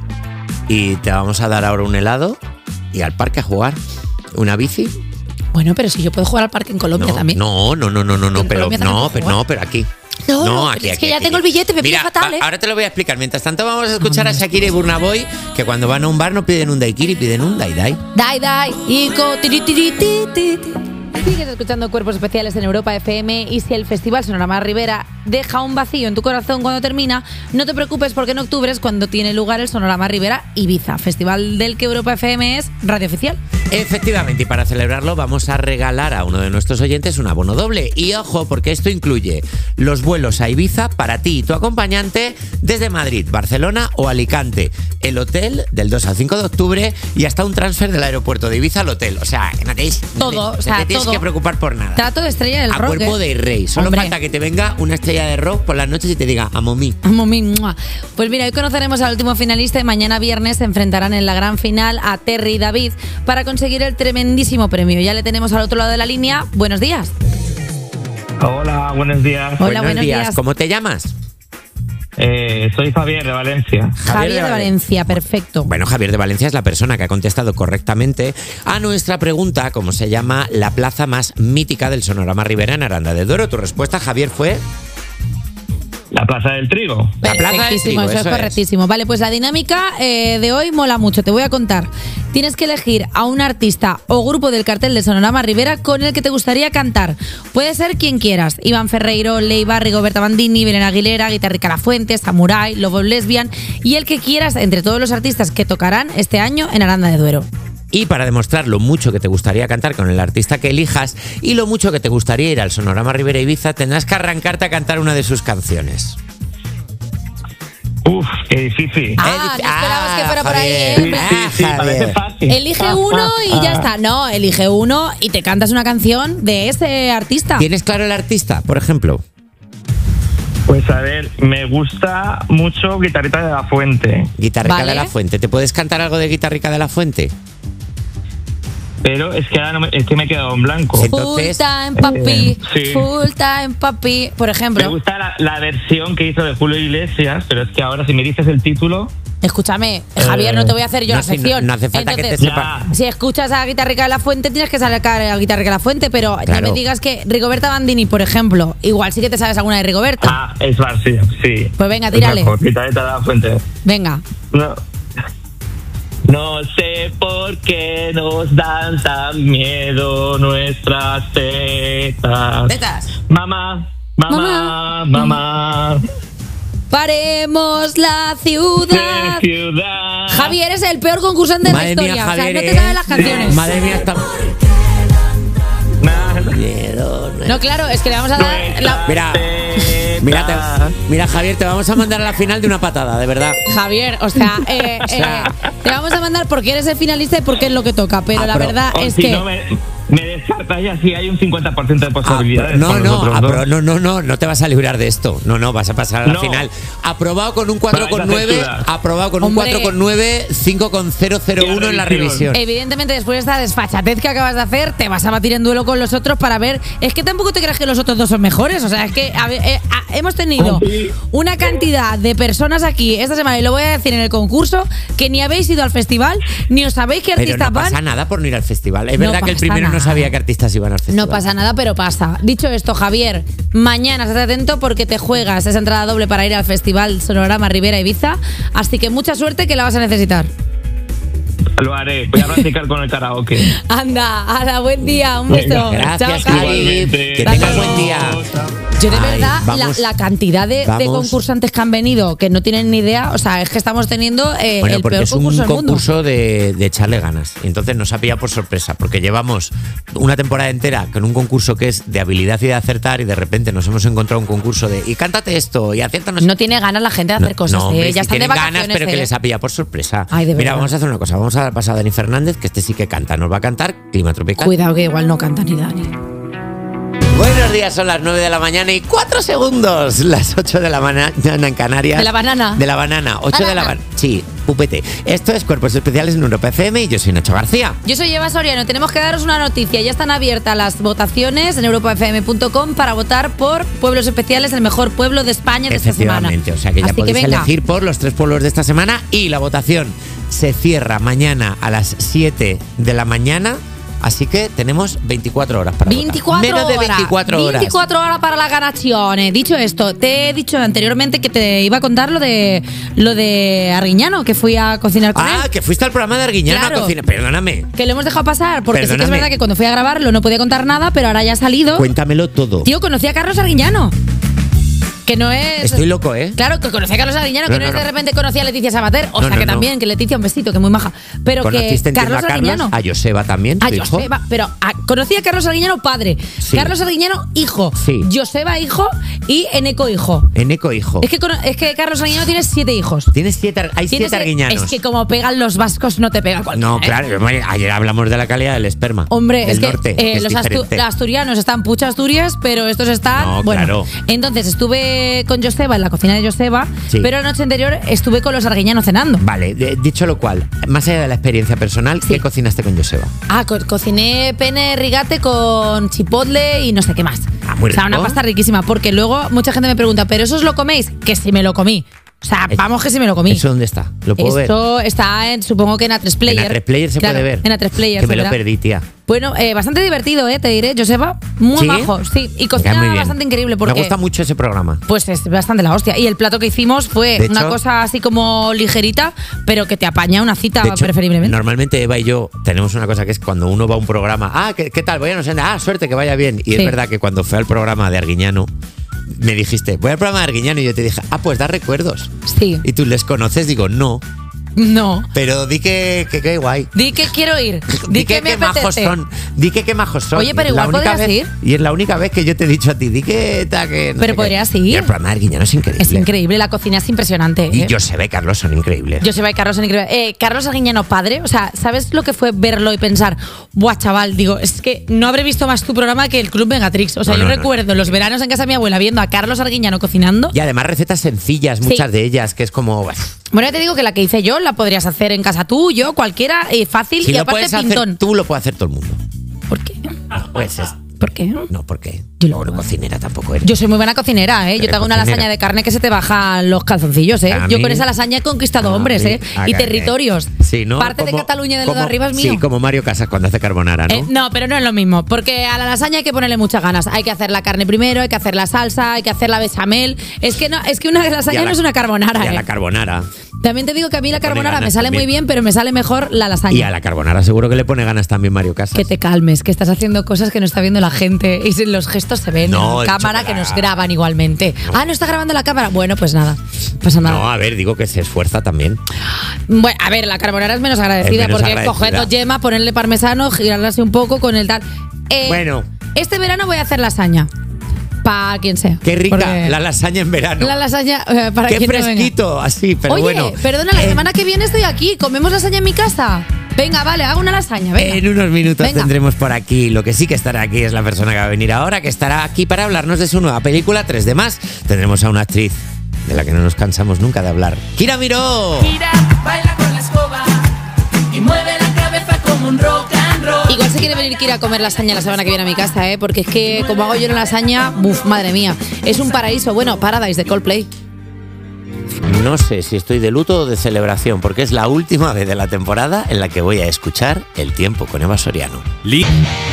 y te vamos a dar ahora un helado y al parque a jugar. Una bici. Bueno, pero si yo puedo jugar al parque en Colombia No, también. no, no, no, no, no, no, En pero Colombia también no, puedo pero jugar. no, pero aquí. No, no, aquí, es aquí, que ya aquí, tengo el aquí. billete, me pilla Mira, fatal, va- ¿eh? Ahora te lo voy a explicar. Mientras tanto vamos a escuchar a Shakira y Burna Boy, que cuando van a un bar no piden un daiquiri, piden un daidai. Dai, dai, ico, tiri, tiri, ti, ti, ti. Sigues escuchando Cuerpos Especiales en Europa F M y si el Festival Sonorama Ribera deja un vacío en tu corazón cuando termina, no te preocupes porque en octubre es cuando tiene lugar el Sonorama Ribera Ibiza, festival del que Europa F M es radio oficial. Efectivamente, y para celebrarlo vamos a regalar a uno de nuestros oyentes un abono doble. Y ojo, porque esto incluye los vuelos a Ibiza para ti y tu acompañante desde Madrid, Barcelona o Alicante, el hotel del dos al cinco de octubre y hasta un transfer del aeropuerto de Ibiza al hotel. O sea, no te, todo, no te, o sea, no te tienes todo. que preocupar por nada. Trato de estrella del a rock. A cuerpo ¿eh? de rey. Solo Hombre. falta que te venga una estrella de rock por las noches y te diga, amo mí. Amo mí. ¡Mua! Pues mira, hoy conoceremos al último finalista y mañana viernes se enfrentarán en la gran final a Terry y David para conseguir el tremendísimo premio. Ya le tenemos al otro lado de la línea. Buenos días. Hola, buenos días. Hola, buenos, buenos días. días. ¿Cómo te llamas? Eh, soy Javier de Valencia. Javier, de, de Valencia, perfecto. Bueno, Javier de Valencia es la persona que ha contestado correctamente a nuestra pregunta, ¿cómo se llama la plaza más mítica del Sonorama Ribera en Aranda de Duero? Tu respuesta, Javier, fue... La Plaza del Trigo. La Plaza del Perfectísimo, Trigo, eso, eso es correctísimo. Vale, pues la dinámica eh, de hoy mola mucho. Te voy a contar. Tienes que elegir a un artista o grupo del cartel de Sonorama Ribera con el que te gustaría cantar. Puede ser quien quieras. Iván Ferreiro, Leiva, Rigoberta Bandini, Belén Aguilera, Guitarrica La Fuente, Samurai, Lobo Lesbian y el que quieras entre todos los artistas que tocarán este año en Aranda de Duero. Y para demostrar lo mucho que te gustaría cantar con el artista que elijas y lo mucho que te gustaría ir al Sonorama Ribera Ibiza, tendrás que arrancarte a cantar una de sus canciones. Uf, qué difícil. Ah, no esperabas que fuera por ahí, Javier. ¿eh? Sí, sí, sí, Ah, parece Javier. fácil. Elige uno y ya está. No, elige uno y te cantas una canción de ese artista. ¿Tienes claro el artista, por ejemplo? Pues a ver, me gusta mucho Guitarrita de la Fuente, Guitarrica Vale. de la Fuente. ¿Te puedes cantar algo de Guitarrica de la Fuente? pero es que ahora no me, es que me he quedado en blanco. Sí. Full Entonces, time papi, eh, sí. full time papi. Por Me ejemplo, gusta la, la versión que hizo de Julio Iglesias, pero es que ahora si me dices el título... escúchame, Javier, no te voy a hacer yo no, la si no- sección. no hace falta que te Entonces, sepa. si escuchas a Guitarrica de la Fuente, tienes que sacar a Guitarrica de la Fuente, pero Claro. no me digas que Rigoberta Bandini, por ejemplo, igual sí que te sabes alguna de Rigoberta. Ah, es fácil, sí. Pues venga, Es tírale. mejor, Guitarrita de la Fuente. Venga. No. No sé por qué nos dan tan miedo nuestras tetas. Tetas. Mamá, mamá, mamá. Paremos la ciudad. ¡Qué ciudad! Javier es el peor concursante de la Madre mía, historia. Javier, o sea, no te ¿eh? sabes las canciones. Madre mía, está... Nada. No, claro, es que le vamos a dar la... Mira, mira, te- mira, Javier, te vamos a mandar a la final de una patada, de verdad. Javier, o sea, eh, O sea- eh, te vamos a mandar porque eres el finalista y porque es lo que toca, pero Ah, la pero- verdad O es si que... no, me, me descartáis así, hay un cincuenta por ciento de Ah, posibilidades. no, con no, nosotros ah, dos. pero no, no, no, no te vas a librar de esto. No, no, vas a pasar a la No. final. Aprobado con un cuatro coma nueve, Vais a hacer aprobado con un Hombre. cuatro coma nueve, cinco coma cero cero uno en la revisión. Evidentemente, después de esta desfachatez que acabas de hacer, te vas a batir en duelo con los otros para ver. Es que tampoco te creas que los otros dos son mejores. O sea, es que a ver, eh, a- hemos tenido una cantidad de personas aquí esta semana, y lo voy a decir en el concurso, que ni habéis ido al festival, ni os sabéis qué Pero artistas no pasa van. nada por no ir al festival. Es No verdad que el pasa primero no nada. sabía que artistas iban al festival. No pasa nada, pero pasa. Dicho esto, Javier, mañana estate atento porque te juegas esa entrada doble para ir al Festival Sonorama Ribera Ibiza. Así que mucha suerte que la vas a necesitar. Lo haré, voy a practicar con el karaoke. Anda, hala, buen día, un beso. Gracias, Chao, Javi. Igualmente. Que Hasta tengas luego. buen día. Yo de Ay, verdad, vamos- la, la cantidad de, de vamos. concursantes que han venido que no tienen ni idea, o sea, es que estamos teniendo eh, Bueno, el porque peor es un concurso del mundo. concurso de, de echarle ganas. Y entonces nos ha pillado por sorpresa, porque llevamos una temporada entera con un concurso que es de habilidad y de acertar, y de repente nos hemos encontrado un concurso de y cántate esto, y acértanos. No tiene ganas la gente de hacer cosas, no, eh, hombre, ya sí están de tienen vacaciones. ganas, pero que eh. les ha pillado por sorpresa. Ay, de Mira, verdad. vamos a hacer una cosa. Vamos a dar paso a Dani Fernández, que este sí que canta. Nos va a cantar Clima Tropical. Cuidado que igual no canta ni Dani. Buenos días, son las nueve de la mañana y cuatro segundos. Las ocho de la mañana en Canarias. ¿De la banana? De la banana. ocho de la Banana. banana. Sí, pupete. Esto es Cuerpos Especiales en Europa F M y yo soy Nacho García. Yo soy Eva Soriano. Tenemos que daros una noticia. Ya están abiertas las votaciones en europa f m punto com para votar por Pueblos Especiales, el mejor pueblo de España de esta semana. Efectivamente, o sea que ya Así podéis venga. elegir por los tres pueblos de esta semana y la votación se cierra mañana a las siete de la mañana Así que tenemos veinticuatro horas para veinticuatro votar. Menos de veinticuatro horas. veinticuatro horas para la ganación. Dicho esto, te he dicho anteriormente que te iba a contar lo de lo de Arguiñano, que fui a cocinar con Ah, él. que fuiste al programa de Arguiñano Claro. a cocinar. Perdóname. Que lo hemos dejado pasar, porque sí que es Perdóname. verdad que cuando fui a grabarlo no podía contar nada, pero ahora ya ha salido. Cuéntamelo todo. Tío, conocí a Carlos Arguiñano. Que no es. Estoy loco, ¿eh? Claro, que conocí a Carlos Arguiñano, que No, no, no, es de no. repente conocí a Leticia Sabater. O No, sea, no, que no. también, que Leticia, un besito, que muy maja. Pero que Conociste, entiendo, Carlos a Carlos, Arguiñano. a Joseba también, A tu hijo. Joseba, pero a- conocí a Carlos Arguiñano padre, Sí. Carlos Arguiñano hijo, Sí. Joseba hijo y Eneco hijo. Eneco, hijo. Es que, cono- es que Carlos Arguiñano tiene siete hijos. Tienes siete, ar- hay Tiene siete siete- arguiñanos. Es que como pegan los vascos, no te pega cualquiera. No, ¿eh? claro. Ayer hablamos de la calidad del esperma. Hombre, del es que norte, eh, que es los astu- diferente. asturianos están pucha Asturias, pero estos están. No, bueno, claro. entonces estuve con Joseba en la cocina de Joseba, Sí. pero la noche anterior estuve con los arguiñanos cenando. Vale, de- dicho lo cual, más allá de la experiencia personal, ¿qué cocinaste con Joseba? Ah, co- cociné pene rigate con chipotle y no sé qué más. Ah, muy O sea, una rico. pasta riquísima, porque luego mucha gente me pregunta, ¿pero eso os lo coméis? Que si me lo comí. O sea, vamos que si me lo comí. ¿Eso dónde está? ¿Lo puedo ver? Esto está en, supongo que en A tres Player. En A tres Player se Claro, puede ver. En A tres Player. Que se me lo verá. perdí, tía. Bueno, eh, bastante divertido, eh, te diré, Joseba. Muy ¿Sí? majo, sí. Y Me cae cocina muy bien. bastante increíble porque. Me gusta mucho ese programa. Pues es bastante la hostia. Y el plato que hicimos fue De una hecho- cosa así como ligerita, pero que te apaña una cita De hecho, preferiblemente. normalmente Eva y yo tenemos una cosa que es cuando uno va a un programa, ah, ¿qué, qué tal? Voy a no sé, ah, suerte, que vaya bien. Y Sí. es verdad que cuando fue al programa de Arguiñano, me dijiste, voy al programa de Arguiñano y yo te dije, ah, pues da recuerdos. Sí. Y tú les conoces, digo, no. No. Pero di que que qué guay. Di que quiero ir. Di, Di que, que me qué majos apetece. son. Di que qué majos son. Oye, pero Es la igual única podrías vez- ir. Y es la única vez que yo te he dicho a ti, di que ta, que no Pero sé qué. podrías ir. Y el programa de Arguiñano es increíble. Es increíble, la cocina es impresionante. Y ¿eh? Joseba y Carlos son increíbles. Joseba y Carlos son increíbles. Eh, Carlos Arguiñano padre, o sea, ¿sabes lo que fue verlo y pensar, buah, chaval, digo, es que no habré visto más tu programa que el Club Megatrix? O sea, No, yo no, no. recuerdo los veranos en casa de mi abuela viendo a Carlos Arguiñano cocinando. Y además recetas sencillas, Sí. muchas de ellas, que es como... Bueno, ya te digo que la que hice yo la podrías hacer en casa tú, yo, cualquiera, eh, fácil Si y lo aparte puedes pintón. hacer tú, lo puede hacer todo el mundo. ¿Por qué? Pues es... ¿Por qué? No, porque Yo lo bueno, cocinera tampoco eres. Yo soy muy buena cocinera, ¿eh? Yo Eres te hago una cocinera. lasaña de carne que se te bajan los calzoncillos, ¿eh? A Yo mí- con esa lasaña he conquistado a hombres, mí- ¿eh? a Y que- territorios. Sí, ¿no? Parte de Como- Cataluña de lo de como- arriba es mío. Sí, como Mario Casas cuando hace carbonara, ¿no? Eh, no, pero no es lo mismo, porque a la lasaña hay que ponerle muchas ganas. Hay que hacer la carne primero, hay que hacer la salsa, hay que hacer la bechamel. Es que no, es que una Y lasaña a no la- es una carbonara, Y a ¿eh? la carbonara. También te digo que a mí la Le pone carbonara me ganas sale muy también. bien, pero me sale mejor la lasaña. Y a la carbonara seguro que le pone ganas también Mario Casas. Que te calmes, que estás haciendo cosas que no está viendo la gente y si los gestos se ven No, en el cámara que chocolate. nos graban igualmente. Ah, no está grabando la cámara. Bueno, pues nada, pasa nada. No, a ver, digo que se esfuerza también. Bueno, a ver, la carbonara es menos agradecida Es menos porque agradecida. coger dos yemas, ponerle parmesano, girarla así un poco con el tal. Eh, Bueno. Este verano voy a hacer lasaña. Para quien sea. Qué rica Porque la lasaña en verano. la lasaña eh, para Qué quien no venga. fresquito, así, pero Oye, bueno. perdona, la Eh, semana que viene estoy aquí. ¿Comemos lasaña en mi casa? Venga, vale, hago una lasaña. Venga. En unos minutos Venga. tendremos por aquí. Lo que sí que estará aquí es la persona que va a venir ahora, que estará aquí para hablarnos de su nueva película tres de más. Tendremos a una actriz de la que no nos cansamos nunca de hablar. ¡Kira Miró! Mira, baila con la escoba y mueve la cabeza como un rock and roll. Igual se quiere venir que ir a comer lasaña la semana que viene a mi casa, ¿eh? Porque es que como hago yo una lasaña, buf, madre mía, es un paraíso. Bueno, Paradise de Coldplay. No sé si estoy de luto o de celebración, porque es la última vez de la temporada en la que voy a escuchar El Tiempo con Eva Soriano. Li-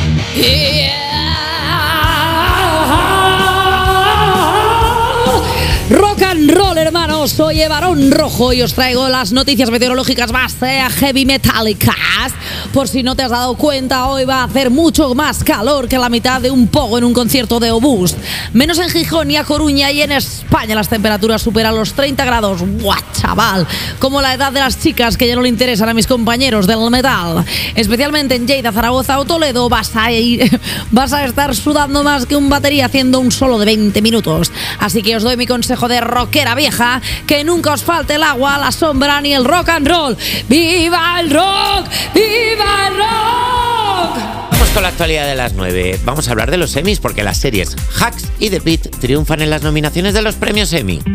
Rock and roll, hermanos. Soy Varón Rojo y os traigo las noticias meteorológicas más eh, heavy metálicas. Por si no te has dado cuenta, hoy va a hacer mucho más calor que la mitad de un pogo en un concierto de Obús. Menos en Gijón y A Coruña, y en España las temperaturas superan los treinta grados. ¡Buah, chaval! Como la edad de las chicas que ya no le interesan a mis compañeros del metal. Especialmente en Lleida, Zaragoza o Toledo vas a, ir, vas a estar sudando más que un batería haciendo un solo de veinte minutos. Así que os doy mi consejo de rockera vieja, que nunca os falte el agua, la sombra ni el rock and roll. ¡Viva el rock! ¡Viva el rock! Vamos con la actualidad de las nueve. Vamos a hablar de los Emmys porque las series Hacks y The Pitt triunfan en las nominaciones de los premios Emmy.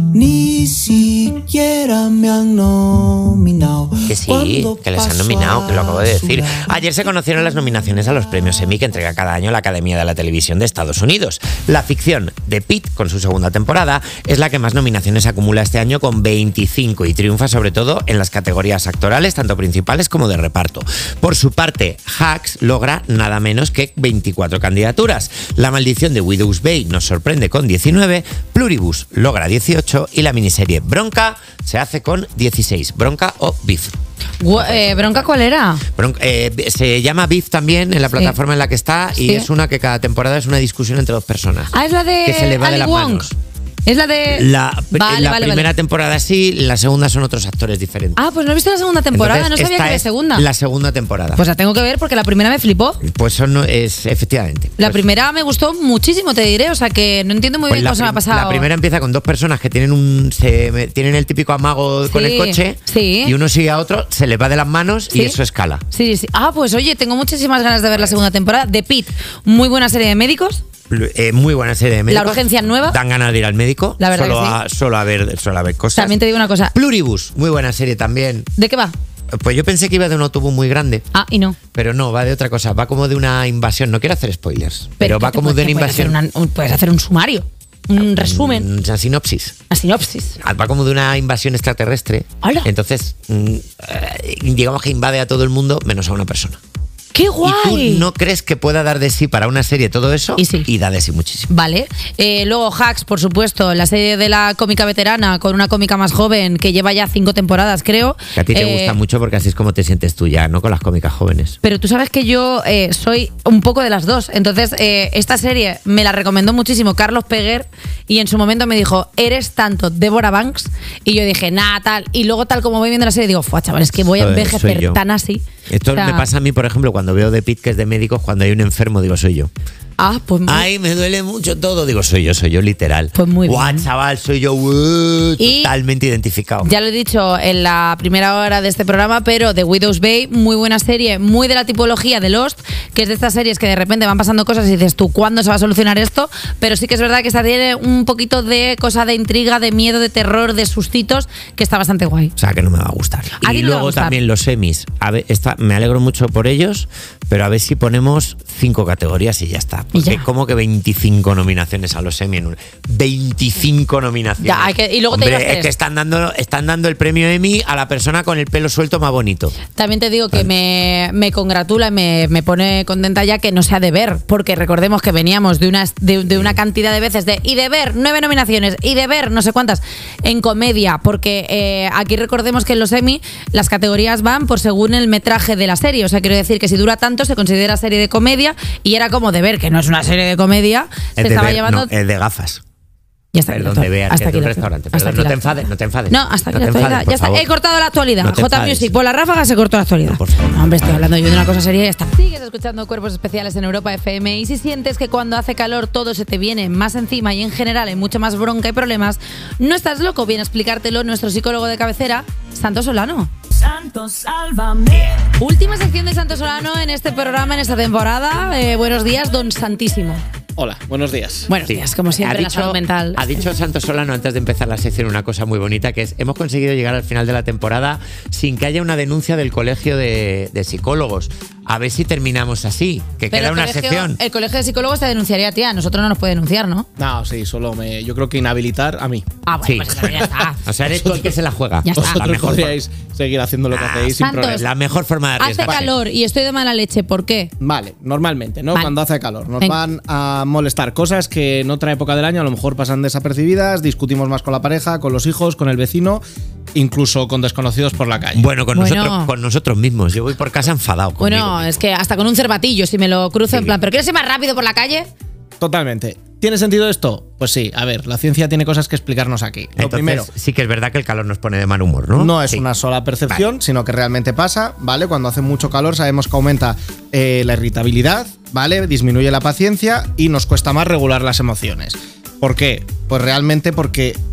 Ni siquiera me han nominado. Que sí, que les han nominado, que lo acabo de decir. Ayer se conocieron las nominaciones a los premios Emmy que entrega cada año la Academia de la Televisión de Estados Unidos. La ficción de Pitt, con su segunda temporada, es la que más nominaciones acumula este año con veinticinco y triunfa sobre todo en las categorías actorales, tanto principales como de reparto. Por su parte, Hacks logra nada menos que veinticuatro candidaturas. La maldición de Widow's Bay nos sorprende con diecinueve, Pluribus logra dieciocho y la miniserie Bronca se hace con dieciséis. Bronca o Beef. Gu- eh, ¿Bronca cuál era? Bronca, eh, se llama Beef también en la plataforma Sí. en la que está y Sí. es una que cada temporada es una discusión entre dos personas. Ah, es la de que se le va de Ali las Wong. manos. Es la de... La, Vale, la vale, primera vale. temporada sí, la segunda son otros actores diferentes. Ah, pues no he visto la segunda temporada, Entonces, no sabía esta que había es segunda. La segunda temporada. Pues la tengo que ver porque la primera me flipó. Pues son, es efectivamente. La Pues- primera me gustó muchísimo, te diré. O sea que no entiendo muy pues bien la cómo se me ha prim- pasado. La primera empieza con dos personas que tienen un se me- tienen el típico amago con Sí, el coche sí. y uno sigue a otro, se le va de las manos Sí. y eso escala. Sí, sí. Ah, pues oye, tengo muchísimas ganas de ver la segunda temporada de Pitt. Muy buena serie de médicos. Eh, muy buena serie de médicos. La urgencia nueva. Dan ganas de ir al médico. La verdad solo, que sí. a, solo, a ver, solo a ver cosas. También te digo una cosa. Pluribus, muy buena serie también. ¿De qué va? Pues yo pensé que iba de un autobús muy grande. Ah, y no. Pero no, va de otra cosa. Va como de una invasión. No quiero hacer spoilers. Pero, ¿qué va te como de puedes- una puedes hacer invasión. una- un- puedes hacer un sumario. Un resumen. Una sinopsis. Una sinopsis. Va como de una invasión extraterrestre. ¡Hala! Entonces, mm, eh, digamos que invade a todo el mundo menos a una persona. ¡Qué ¿Y tú guay! no crees que pueda dar de sí para una serie todo eso? Y sí. Y da de sí muchísimo. Vale. Eh, luego Hacks, por supuesto, la serie de la cómica veterana con una cómica más joven que lleva ya cinco temporadas, creo. Que a ti te Eh, gusta mucho porque así es como te sientes tú ya, ¿no? Con las cómicas jóvenes. Pero tú sabes que yo eh, soy un poco de las dos. Entonces, eh, esta serie me la recomendó muchísimo Carlos Peguer y en su momento me dijo, eres tanto Deborah Banks. Y yo dije, nada, tal. Y luego, tal como voy viendo la serie, digo, fua, chaval, es que voy a Joder, soy envejecer yo. tan así. Esto O sea, me pasa a mí, por ejemplo, cuando veo de Pitt, que es de médicos, cuando hay un enfermo, digo, soy yo. Ah, pues muy- Ay, me duele mucho todo. Digo, soy yo, soy yo, literal. Pues muy Guau, bien. chaval, soy yo, uh, Y- totalmente identificado. Ya lo he dicho en la primera hora de este programa, pero The Widow's Bay, muy buena serie, muy de la tipología de Lost, que es de estas series que de repente van pasando cosas y dices tú, ¿cuándo se va a solucionar esto? Pero sí que es verdad que esta tiene un poquito de cosa de intriga, de miedo, de terror, de sustitos, que está bastante guay. O sea, que no me va a gustar. A ti Y no te va a luego gustar. también los semis. A ver, esta, me alegro mucho por ellos, pero a ver si ponemos cinco categorías y ya está. Y Porque ya. como que veinticinco nominaciones a los semi en un... veinticinco nominaciones. Ya, hay que- y luego te Hombre, llevas es tres. que están dando, están dando el premio Emmy a la persona con el pelo suelto más bonito. También te digo que me, me congratula y me, me pone contenta ya que no sea de ver, porque recordemos que veníamos de una, de, de una cantidad de veces de y de ver nueve nominaciones y de ver no sé cuántas en comedia, porque eh, aquí recordemos que en los Emmy las categorías van por según el metraje de la serie, o sea, quiero decir que si dura tanto se considera serie de comedia y era como de ver, que no es una serie de comedia, se Es de estaba ver, llevando... no, es de gafas. Ya está aquí Perdón, la de ver, hasta que es aquí un la- restaurante. hasta Perdón, aquí no la- te enfades, no te enfades. No, hasta aquí No la te actualidad. enfades, por Ya está. favor. He cortado la actualidad. No te J enfades. Music, por la ráfaga se cortó la actualidad. No, por favor. No, hombre, estoy hablando yo de una cosa seria y ya está. Sigues escuchando Cuerpos Especiales en Europa F M y si sientes que cuando hace calor todo se te viene más encima y en general hay mucha más bronca y problemas, no estás loco. Viene a explicártelo nuestro psicólogo de cabecera, Santos Solano. Santo, sálvame. Última sección de Santos Solano en este programa, en esta temporada. Eh, buenos días, don Santísimo. Hola, buenos días. Buenos Sí. días, como siempre, Ha la dicho- salud mental. Ha dicho Santos Solano antes de empezar la sección una cosa muy bonita, que es hemos conseguido llegar al final de la temporada sin que haya una denuncia del colegio de, de psicólogos. A ver si terminamos así, que Pero queda el una colegio- sección. El colegio de psicólogos te denunciaría a ti, a nosotros no nos puede denunciar, ¿no? No, sí, solo me. Yo creo que inhabilitar a mí. Ah, bueno, Sí. pues entonces ya está. O sea, eres tú el que se la juega. Ya está. La Vosotros mejor, podríais seguir haciendo lo que Ah, hacéis sin Santos. problema. la mejor forma de Hace arriesgar. calor y estoy de mala leche, ¿por qué? Vale, normalmente, ¿no? Vale. Cuando hace calor. Nos Venga. van a molestar cosas que en otra época del año a lo mejor pasan desapercibidas, discutimos más con la pareja, con los hijos, con el vecino, incluso con desconocidos por la calle. Bueno, con, Bueno. Nosotros, con nosotros mismos. Yo voy por casa enfadado. Conmigo Bueno, mismo. es que hasta con un cervatillo, si me lo cruzo en Sí. plan, ¿pero quieres ir más rápido por la calle? Totalmente. ¿Tiene sentido esto? Pues sí, a ver, la ciencia tiene cosas que explicarnos aquí. Lo Entonces, primero, sí que es verdad que el calor nos pone de mal humor, ¿no? no es Sí. una sola percepción, Vale. sino que realmente pasa, ¿vale? Cuando hace mucho calor sabemos que aumenta eh, la irritabilidad, ¿vale? Disminuye la paciencia y nos cuesta más regular las emociones. ¿Por qué? Pues realmente porque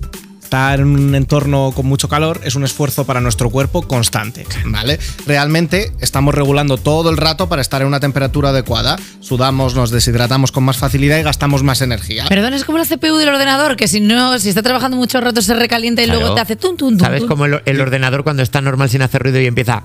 estar en un entorno con mucho calor es un esfuerzo para nuestro cuerpo constante, ¿vale? Realmente estamos regulando todo el rato para estar en una temperatura adecuada. Sudamos, nos deshidratamos con más facilidad y gastamos más energía. Perdón, es como la C P U del ordenador, que si no, si está trabajando mucho rato se recalienta y Claro. luego te hace tum, tum, tum. ¿Sabes tum. cómo el, el ordenador cuando está normal sin hacer ruido y empieza?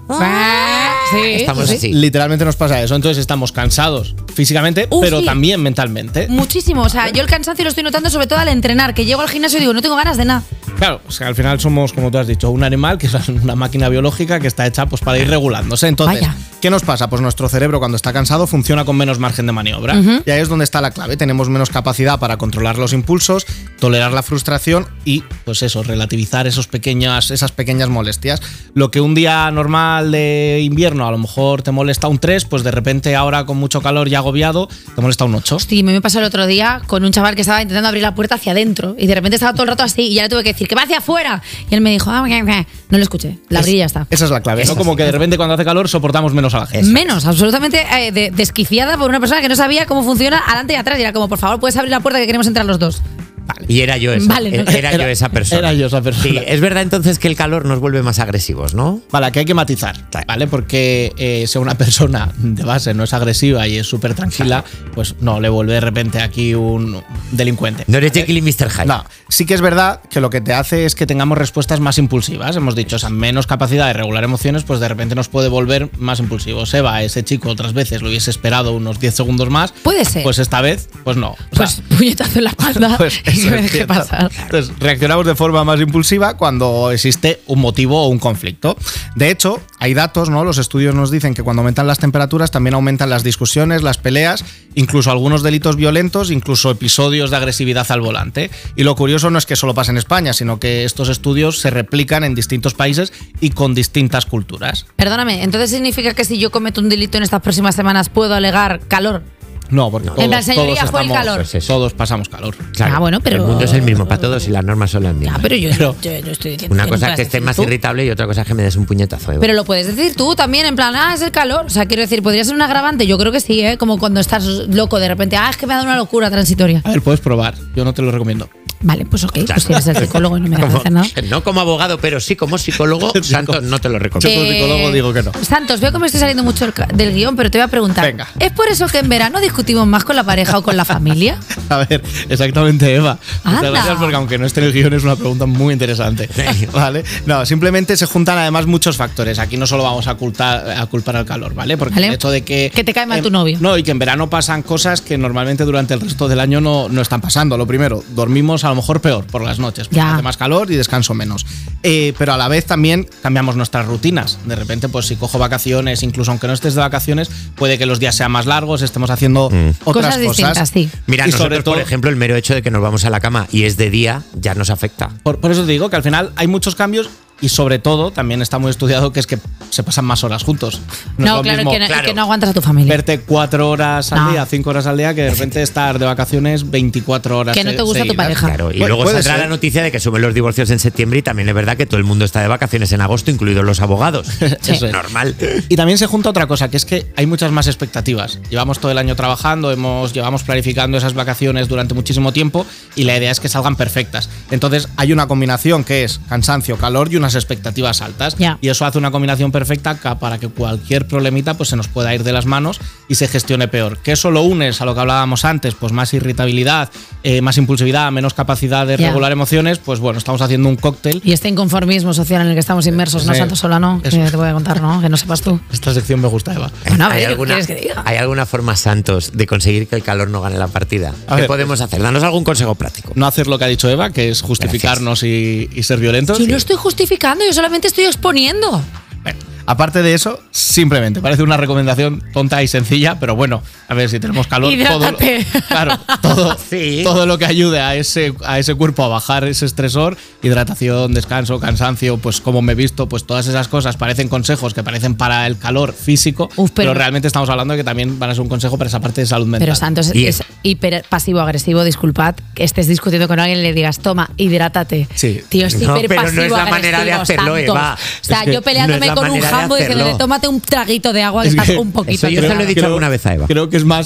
Sí, Estamos sí. así. Literalmente nos pasa eso. Entonces estamos cansados físicamente, Uh, pero sí. también mentalmente. Muchísimo. O sea, yo el cansancio lo estoy notando sobre todo al entrenar, que llego al gimnasio y digo, no tengo ganas de nada. Claro, o sea, al final somos, como tú has dicho, un animal que es una máquina biológica que está hecha pues, para ir regulándose. Entonces, Vaya. ¿qué nos pasa? Pues nuestro cerebro cuando está cansado funciona con menos margen de maniobra. Ujú. Y ahí es donde está la clave. Tenemos menos capacidad para controlar los impulsos, tolerar la frustración y, pues eso, relativizar esos pequeñas, esas pequeñas molestias. Lo que un día normal de invierno a lo mejor te molesta un tres, pues de repente ahora con mucho calor y agobiado te molesta un ocho. Sí, me pasó el otro día con un chaval que estaba intentando abrir la puerta hacia adentro y de repente estaba todo el rato así y ya le tuve que decir que va hacia afuera. Y él me dijo, ah, okay, okay. No lo escuché, la abrí y ya está. Esa es la clave, Eso ¿no? Como sí. que de repente cuando hace calor soportamos menos a la gente. Menos, absolutamente eh, de- desquiciada por una persona que no sabía cómo funciona adelante y atrás. Y era como, por favor, puedes abrir la puerta que queremos entrar los dos. Y era yo esa, Vale, no. era, yo esa persona. Era yo esa persona. Sí, es verdad entonces que el calor nos vuelve más agresivos, ¿no? Vale, aquí hay que matizar, ¿vale? Porque eh, si una persona de base no es agresiva y es súper tranquila, pues no, le vuelve de repente aquí un delincuente. No eres Jekyll y mister Hyde. No, sí que es verdad que lo que te hace es que tengamos respuestas más impulsivas. Hemos dicho, o sea, menos capacidad de regular emociones, pues de repente nos puede volver más impulsivos. Eva, ese chico otras veces lo hubiese esperado unos diez segundos más. Puede ser. Pues esta vez, pues no. O Pues sea, puñetazo en la espalda pues y eso que me es deje cierto. pasar. Entonces, reaccionamos de forma más impulsiva cuando existe un motivo o un conflicto. De hecho, hay datos, ¿no? Los estudios nos dicen que cuando aumentan las temperaturas también aumentan las discusiones, las peleas, incluso algunos delitos violentos, incluso episodios de agresividad al volante. Y lo curioso no es que solo pase en España, sino que estos estudios se replican en distintos países y con distintas culturas. Perdóname, entonces significa que si yo cometo un delito en estas próximas semanas puedo alegar calor. No, porque En plan, todos, señoría, todos, fue el estamos- calor. pues eso, todos pasamos calor. Claro, Ah, bueno, pero- el mundo es el mismo para todos y las normas son las mismas. Ah, pero yo, Pero- yo, yo estoy diciendo Una no cosa es puedas que esté decir más tú. irritable y otra cosa es que me des un puñetazo. Eva. Pero lo puedes decir tú también, en plan, ah, es el calor. O sea, quiero decir, podría ser un agravante. Yo creo que sí, ¿eh? Como cuando estás loco de repente, ah, es que me ha dado una locura transitoria. A ver, puedes probar. Yo no te lo recomiendo. Vale, pues ok, pues si eres el psicólogo y no me dejas Como- hacer nada. no como abogado, pero sí como psicólogo, Santos, no te lo recomiendo. Yo como psicólogo digo que no. Santos, veo que me estoy saliendo mucho del ca- del guión, pero te voy a preguntar. Venga. ¿Es por eso que en verano discutimos más con la pareja o con la familia? A ver, exactamente, Eva. Muchas Anda. gracias porque aunque no esté en el guión es una pregunta muy interesante. ¿Vale? No, simplemente se juntan además muchos factores. Aquí no solo vamos a, culpar, a culpar al calor, ¿vale? Porque Vale. el hecho de que... Que te cae mal en- tu novio. No, y que en verano pasan cosas que normalmente durante el resto del año no, no están pasando. Lo primero, dormimos a lo mejor peor por las noches. Porque Ya. hace más calor y descanso menos. Eh, pero a la vez también cambiamos nuestras rutinas. De repente, pues si cojo vacaciones, incluso aunque no estés de vacaciones, puede que los días sean más largos, estemos haciendo otras Cosas distintas, sí. Mira, y nosotros, sobre todo, por ejemplo, el mero hecho de que nos vamos a la cama y es de día ya nos afecta. Por, por eso te digo que al final hay muchos cambios y sobre todo también está muy estudiado que es que se pasan más horas juntos. No, es lo claro, mismo que no, y que no aguantas a tu familia. verte cuatro horas al No. día, cinco horas al día, que de repente estar de vacaciones veinticuatro horas. Que no se- te gusta tu seguidas. pareja. Claro, y Pu- luego puede saldrá ser. la noticia de que suben los divorcios en septiembre y también es verdad que todo el mundo está de vacaciones en agosto, incluidos los abogados. Eso es. Normal. Y también se junta otra cosa, que es que hay muchas más expectativas. Llevamos todo el año trabajando, hemos, llevamos planificando esas vacaciones durante muchísimo tiempo y la idea es que salgan perfectas. Entonces hay una combinación que es cansancio, calor y unas expectativas altas. Ya. Y eso hace una combinación perfecta ca- para que cualquier problemita pues, se nos pueda ir de las manos y se gestione peor. Que eso lo unes a lo que hablábamos antes, pues más irritabilidad, eh, más impulsividad, menos capacidad de Ya. regular emociones, pues bueno, estamos haciendo un cóctel. Y este inconformismo social en el que estamos inmersos, ¿no, Sí. Santos Solano? Que Eso. te voy a contar, ¿no? Que no sepas tú. Esta sección me gusta, Eva. Bueno, a ver, ¿Hay ¿qué alguna, quieres que diga? ¿Hay alguna forma, Santos, de conseguir que el calor no gane la partida? A ¿Qué ver. podemos hacer? Danos algún consejo práctico. No hacer lo que ha dicho Eva, que es justificarnos y, y ser violentos. Yo no estoy justificando, yo solamente estoy exponiendo. Bueno, aparte de eso, simplemente parece una recomendación tonta y sencilla, pero bueno, a ver si tenemos calor. Todo, Hidrátate. claro, todo, Sí. todo lo que ayude a ese, a ese cuerpo a bajar ese estresor, hidratación, descanso, cansancio, pues como me he visto, pues todas esas cosas parecen consejos que parecen para el calor físico, Uf, pero, pero- realmente estamos hablando de que también van a ser un consejo para esa parte de salud mental. Pero Santos Y- es hiper pasivo-agresivo, disculpad, que estés discutiendo con alguien y le digas, toma, hidrátate. Sí. Tío, es No, hiper pero no es pasivo la manera de hacerlo, Eva. O sea, Es que yo peleándome no es la con un manera de jambo diciéndole, hacerlo. tómate un traguito de agua que Es estás que un poquito eso yo se lo he alterado". dicho alguna vez a Eva. Creo que es más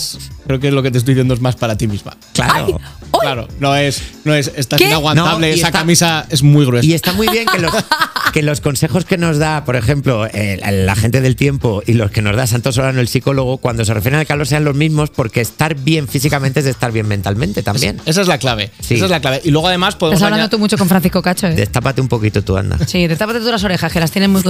Creo que lo que te estoy diciendo es más para ti misma. Claro. Claro, no es, no es, estás ¿Qué? inaguantable, No, y esa está- camisa es muy gruesa. Y está muy bien que los, que los consejos que nos da, por ejemplo, eh, la gente del tiempo y los que nos da Santos Solano, el psicólogo, cuando se refieren al calor sean los mismos, porque estar bien físicamente es de estar bien mentalmente también. Esa es la clave. Sí. Esa es la clave. Y luego además podemos Estás hablando añadir- tú mucho con Francisco Cacho, ¿eh? Destápate un poquito tú, anda. Sí, destápate tú las orejas, que las tienes muy...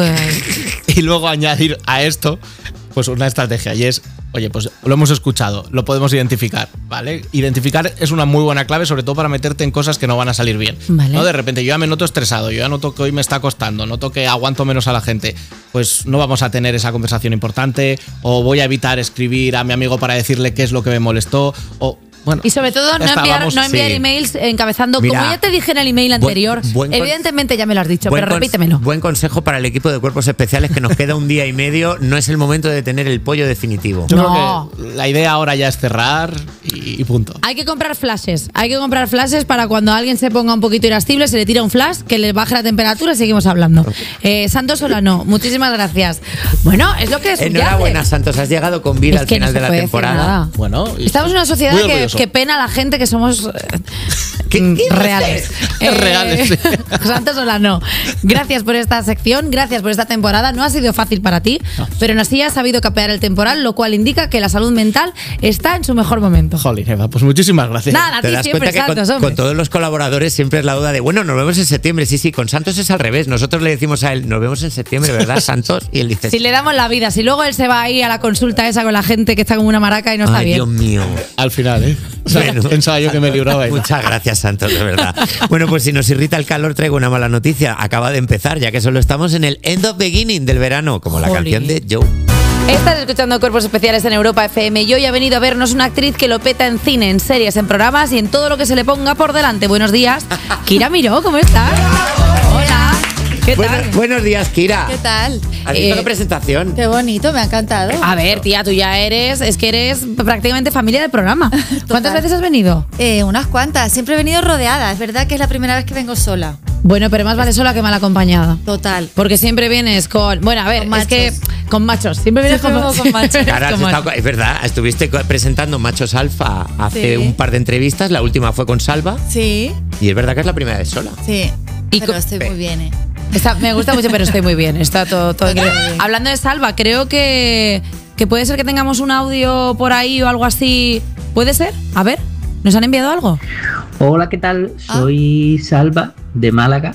y luego añadir a esto pues una estrategia y es, oye, pues lo hemos escuchado, lo podemos identificar, ¿vale? Identificar es una muy buena clave, sobre todo para meterte en cosas que no van a salir bien. Vale. ¿No? De repente yo ya me noto estresado, yo ya noto que hoy me está costando, noto que aguanto menos a la gente, pues no vamos a tener esa conversación importante, o voy a evitar escribir a mi amigo para decirle qué es lo que me molestó, o bueno. Y sobre todo no ya está, enviar, vamos. no enviar Sí. emails encabezando, Mira, como ya te dije en el email anterior, buen con- evidentemente ya me lo has dicho, Buen pero cons- repítemelo. Buen consejo para el equipo de cuerpos especiales, que nos queda un día y medio. No es el momento de tener el pollo definitivo. Yo No. creo que la idea ahora ya es cerrar y, y punto. Hay que comprar flashes, hay que comprar flashes para cuando alguien se ponga un poquito irascible, se le tira un flash, que le baje la temperatura y seguimos hablando. Eh, Santos Solano, muchísimas gracias. Bueno, es lo que es. Enhorabuena, Santos. Has llegado con vida Es al que no final se de la puede decir temporada. nada. Bueno, y Estamos en una sociedad muy que, orgulloso. que pena a la gente que somos eh, ¿Qué- mm, qué reales. dices? Reales, sí. Santos Solano, gracias por esta sección, gracias por esta temporada. No ha sido fácil para ti, pero aún así has sabido capear el temporal, lo cual indica que la salud mental está en su mejor momento. Jolín, Eva, pues muchísimas gracias. Nada, a Te ti das siempre, cuenta que Santos, con, hombre. con todos los colaboradores siempre es la duda de, bueno, nos vemos en septiembre. Sí, sí, con Santos es al revés. Nosotros le decimos a él, nos vemos en septiembre, ¿verdad, Santos? Y él dice, Si le damos la vida, si luego él se va ahí a la consulta esa con la gente que está como una maraca y no está ay, bien. Dios mío. Al final, ¿eh? O sea, Bueno. pensaba yo que me libraba. y no. Muchas gracias, Santos, de verdad. Bueno, pues si nos irrita el calor, traigo una mala noticia. Acaba de empezar, ya que solo estamos en el end of beginning del verano, como la Jolín. canción de Joe. Estás escuchando Cuerpos Especiales en Europa F M y hoy ha venido a vernos una actriz que lo peta en cine, en series, en programas y en todo lo que se le ponga por delante. Buenos días, Kira Miró, ¿cómo estás? Hola, ¿qué tal? Buenos, buenos días, Kira. ¿Qué tal? ¿Has visto Eh, la presentación? Qué bonito, me ha encantado. A ver, tía, tú ya eres, es que eres prácticamente familia del programa. ¿Cuántas veces has venido? Eh, unas cuantas. Siempre he venido rodeada. Es verdad que es la primera vez que vengo sola. Bueno, pero más vale sola que mal acompañada. Total. Porque siempre vienes con. Bueno, a ver, Con es que. machos. Con machos. Siempre vienes Siempre con, vengo con machos. Claro, has Con estado- machos. es verdad, estuviste co- presentando Machos Alfa hace Sí. un par de entrevistas. La última fue con Salva. Sí, Y es verdad que es la primera vez sola. sí. Y Pero co- estoy muy bien, ¿eh? Está- me gusta mucho, pero estoy muy bien. Está todo, todo Está increíble. muy bien. Hablando de Salva, creo que, que puede ser que tengamos un audio por ahí o algo así. ¿Puede ser? A ver, ¿nos han enviado algo? Hola, ¿qué tal? Ah. Soy Salva de Málaga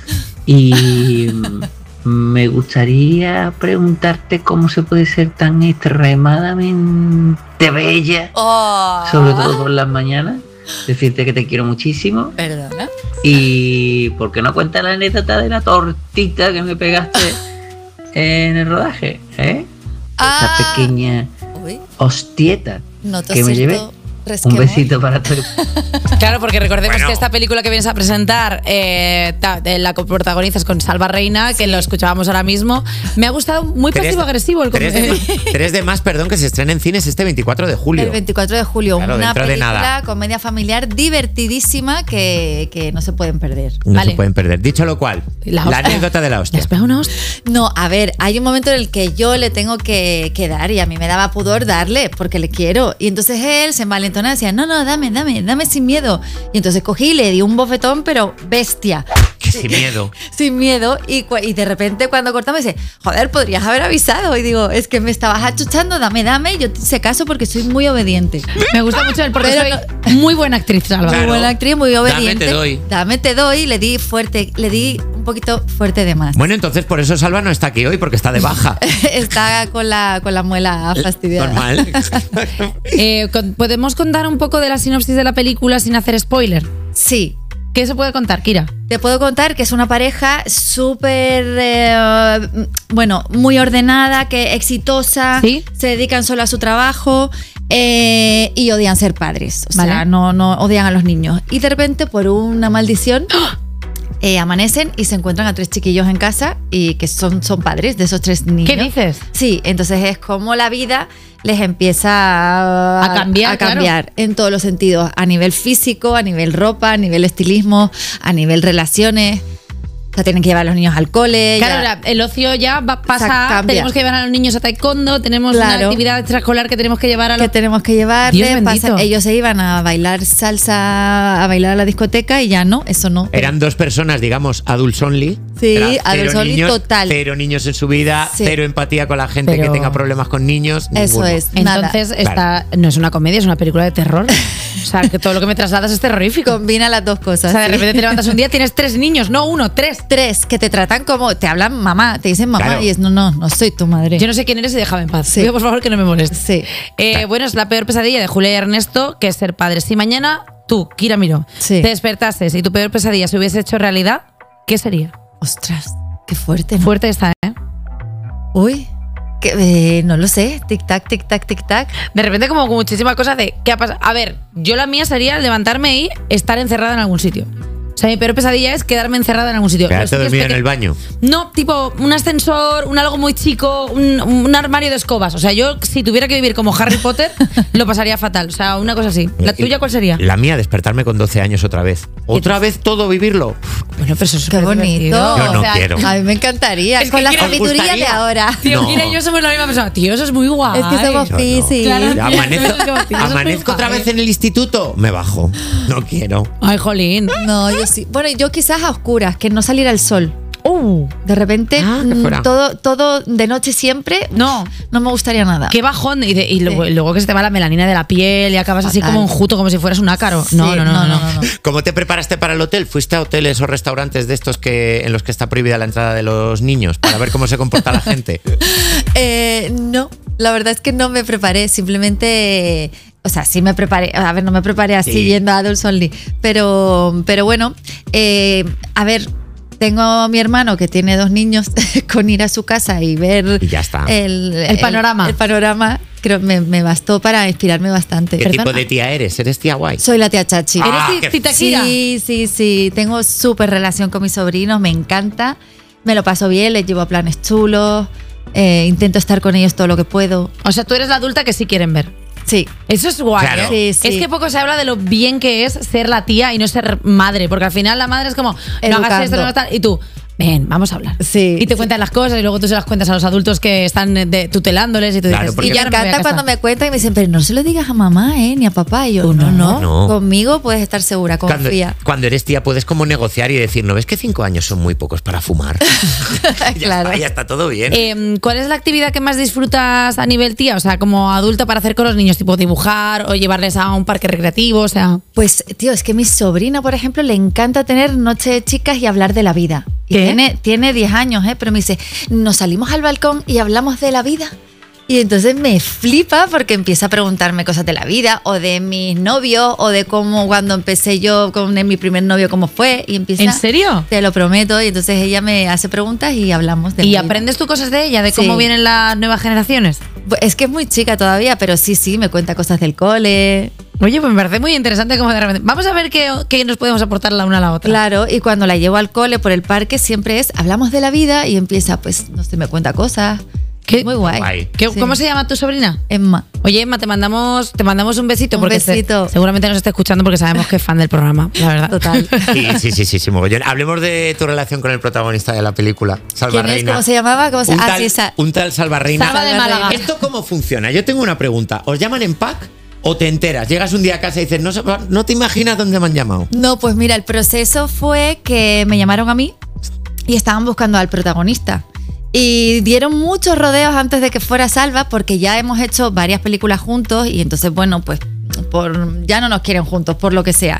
y mm, me gustaría preguntarte cómo se puede ser tan extremadamente bella, Oh. sobre todo por las mañanas. Decirte que te quiero muchísimo Perdona. y ¿por qué no cuentas la anécdota de la tortita que me pegaste en el rodaje? ¿Eh? Ah. Esa pequeña Uy, hostieta noto que me cierto llevé. Un resquemor. besito para todos. Claro, porque recordemos Bueno. que esta película que vienes a presentar, eh, ta- eh, la coprotagonizas con Salva Reina, que lo escuchábamos ahora mismo. Me ha gustado muy Tres- pasivo-agresivo el tres de, comentario. más, tres de más, perdón, que se estrena en cines este veinticuatro de julio. El veinticuatro de julio, Claro, una dentro de película, nada. comedia familiar divertidísima que, que no se pueden perder. No Vale. se pueden perder. Dicho lo cual, La la, hostia. anécdota de la ¿Le hostia. has pegado una hostia? No, a ver, hay un momento en el que yo le tengo que, que dar y a mí me daba pudor darle porque le quiero. Y entonces él se envalentonaba y decía, no, no, dame, dame, dame sin miedo. Y entonces cogí y le di un bofetón, pero bestia. Que sin miedo. Sin miedo. Y, cu- y de repente cuando cortamos dice, joder, podrías haber avisado. Y digo, es que me estabas achuchando, dame, dame. Yo te hice caso porque soy muy obediente. Me gusta mucho el porque Pero soy muy buena actriz, Salva. Claro. Muy buena actriz, muy Dame, obediente. te doy. Dame, te doy. Le di fuerte, le di un poquito fuerte de más. Bueno, entonces por eso Salva no está aquí hoy, porque está de baja. Está con la, con la muela fastidiada. Normal. Eh, con- ¿Podemos contar un poco de la sinopsis de la película sin hacer spoiler? Sí. ¿Qué se puede contar, Kira? Te puedo contar que es una pareja súper, eh, bueno, muy ordenada, que exitosa, ¿Sí? se dedican solo a su trabajo eh, y odian ser padres. O sea, Vale. no, no odian a los niños. Y de repente, por una maldición, eh, amanecen y se encuentran a tres chiquillos en casa y que son, son padres de esos tres niños. ¿Qué dices? Sí, entonces es como la vida les empieza a, A cambiar, a cambiar en todos los sentidos, a nivel físico, a nivel ropa, a nivel estilismo, a nivel relaciones. O sea, tienen que llevar a los niños al cole. Claro, ya. ahora, el ocio ya va, pasa. O sea, cambia. Tenemos que llevar a los niños a taekwondo, tenemos Claro. una actividad extraescolar que tenemos que llevar a los. Que tenemos que Dios llevarle. bendito. pasa- ellos se iban a bailar salsa, a bailar a la discoteca y ya no, eso no. Eran dos personas, digamos, adults only. Sí, Era adults cero only niños, total. Cero niños en su vida, Sí. cero empatía con la gente Pero- que tenga problemas con niños. Eso ninguno. es. nada. Entonces, esta no es una comedia, es una película de terror. O sea, que todo lo que me trasladas es terrorífico. Combina las dos O cosas. sea, de sí. repente te levantas un día, tienes tres niños, no uno, tres. Tres que te tratan como, te hablan mamá, te dicen mamá Claro. y es no, no, no soy tu madre. Yo no sé quién eres y déjame en paz. Sí. Pido, por favor, que no me molestes. Sí. Eh, bueno, es la peor pesadilla de Julia y Ernesto, que es ser padres. Si mañana tú, Kira Miró, Sí. te despertases y tu peor pesadilla se hubiese hecho realidad, ¿qué sería? Ostras, qué fuerte, ¿no? Fuerte está, ¿eh? Uy, que, eh, no lo sé. Tic tac, tic tac, tic tac. De repente como muchísimas cosas de ¿qué ha pasado? A ver, yo la mía sería levantarme y estar encerrada en algún sitio. O sea, mi peor pesadilla es quedarme encerrada en algún sitio. Los Quedarte sitios dormido en peque- el baño. No, tipo un ascensor, un algo muy chico, un, un armario de escobas. O sea, yo si tuviera que vivir como Harry Potter, lo pasaría fatal. O sea, una cosa así. ¿La tuya cuál sería? La mía, despertarme con doce años otra vez. ¿Otra vez todo vivirlo? Bueno, pero eso es Qué súper bonito. divertido. Yo no O sea, quiero. A mí me encantaría. Es que con la Kira, ¿os sabiduría de gustaría? ahora. Tío, No. Kira y yo somos la misma persona. Tío, eso es muy guay. Es que somos Yo no. piscis. Claro. Amanezco, Tío, eso es muy amanezco otra guay. vez en el instituto, me bajo. No quiero. Ay, jolín. No, yo sí. Bueno, yo quizás a oscuras, que no saliera el sol. Uh, De repente, Ah, que mm, fuera. todo, todo de noche siempre. No. No me gustaría nada. qué bajón. Y, de- y luego, Sí. y luego que se te va la melanina de la piel y acabas así Fatal. como un juto, como si fueras un ácaro. Sí, No, no, no, no, no. ¿Cómo te preparaste para el hotel? ¿Fuiste a hoteles o restaurantes de estos que en los que está prohibida la entrada de los niños para ver cómo se comporta la gente? Eh, no, la verdad es que no me preparé, simplemente, o sea, sí me preparé, a ver, no me preparé así Sí. yendo a Adults Only, pero, pero bueno, eh, a ver, tengo a mi hermano que tiene dos niños, con ir a su casa y ver Y ya está. el, El panorama. el, panorama, creo me, me bastó para inspirarme bastante. ¿Qué tipo de tía eres? ¿Eres tía guay? Soy la tía Chachi. Ah, ¿Eres qué- tita Kira? Sí, sí, sí. Tengo súper relación con mis sobrinos, me encanta. Me lo paso bien, les llevo a planes chulos. eh, intento estar con ellos todo lo que puedo. O sea, tú eres la adulta que sí quieren ver. Sí. Eso es guay. Claro. ¿eh? Sí, sí. Es que poco se habla de lo bien que es ser la tía y no ser madre, porque al final la madre es como, no hagas Educando. esto, no hagas tal, y tú, ven, vamos a hablar. Sí. Y te cuentan las cosas y luego tú se las cuentas a los adultos que están de- tutelándoles y tú Claro, dices, porque- Y y me ya no me voy a encanta casar. cuando me cuentan y me dicen, pero no se lo digas a mamá, ¿eh? Ni a papá. Y yo, no, no, no. Conmigo puedes estar segura, Cuando, confía. cuando eres tía puedes como negociar y decir, ¿no ves que cinco años son muy pocos para fumar? ya, Claro. está, ya está todo bien. Eh, ¿Cuál es la actividad que más disfrutas a nivel tía? O sea, como adulta para hacer con los niños, tipo dibujar o llevarles a un parque recreativo, o sea... Pues, tío, es que mi sobrina, por ejemplo, le encanta tener noche de chicas y hablar de la vida. Y ¿Qué? tiene, tiene diez años, ¿eh? Pero me dice, nos salimos al balcón y hablamos de la vida. Y entonces me flipa porque empieza a preguntarme cosas de la vida o de mis novios o de cómo cuando empecé yo con mi primer novio, cómo fue. Y empieza, ¿En serio? Te lo prometo. Y entonces ella me hace preguntas y hablamos de ¿Y la vida. aprendes tú cosas de ella, de Sí. cómo vienen las nuevas generaciones? Pues es que es muy chica todavía, pero sí, sí, me cuenta cosas del cole. Oye, pues me parece muy interesante como de repente... Vamos a ver qué, qué nos podemos aportar la una a la otra. Claro, y cuando la llevo al cole por el parque siempre es, hablamos de la vida y empieza, pues, no sé, me cuenta cosas. ¿Qué? Muy guay. Guay. ¿Qué- Sí. ¿Cómo se llama tu sobrina? Emma. Oye, Emma, te mandamos, te mandamos un besito Un porque se- besito. seguramente nos está escuchando porque sabemos que es fan del programa, la verdad. Total. Sí, sí, sí, sí, sí, mogollón. Hablemos de tu relación con el protagonista de la película, Salva ¿Quién es? Reina. ¿Cómo se llamaba? ¿Cómo se Un Ah, tal, sí, Sa- un tal Salva Reina. Salva de Málaga. ¿Esto cómo funciona? Yo tengo una pregunta. ¿Os llaman en pack o te enteras? Llegas un día a casa y dices, no, sé- no te imaginas dónde me han llamado. No, pues mira, el proceso fue que me llamaron a mí y estaban buscando al protagonista. Y dieron muchos rodeos antes de que fuera Salva porque ya hemos hecho varias películas juntos y entonces, bueno, pues por, ya no nos quieren juntos, por lo que sea.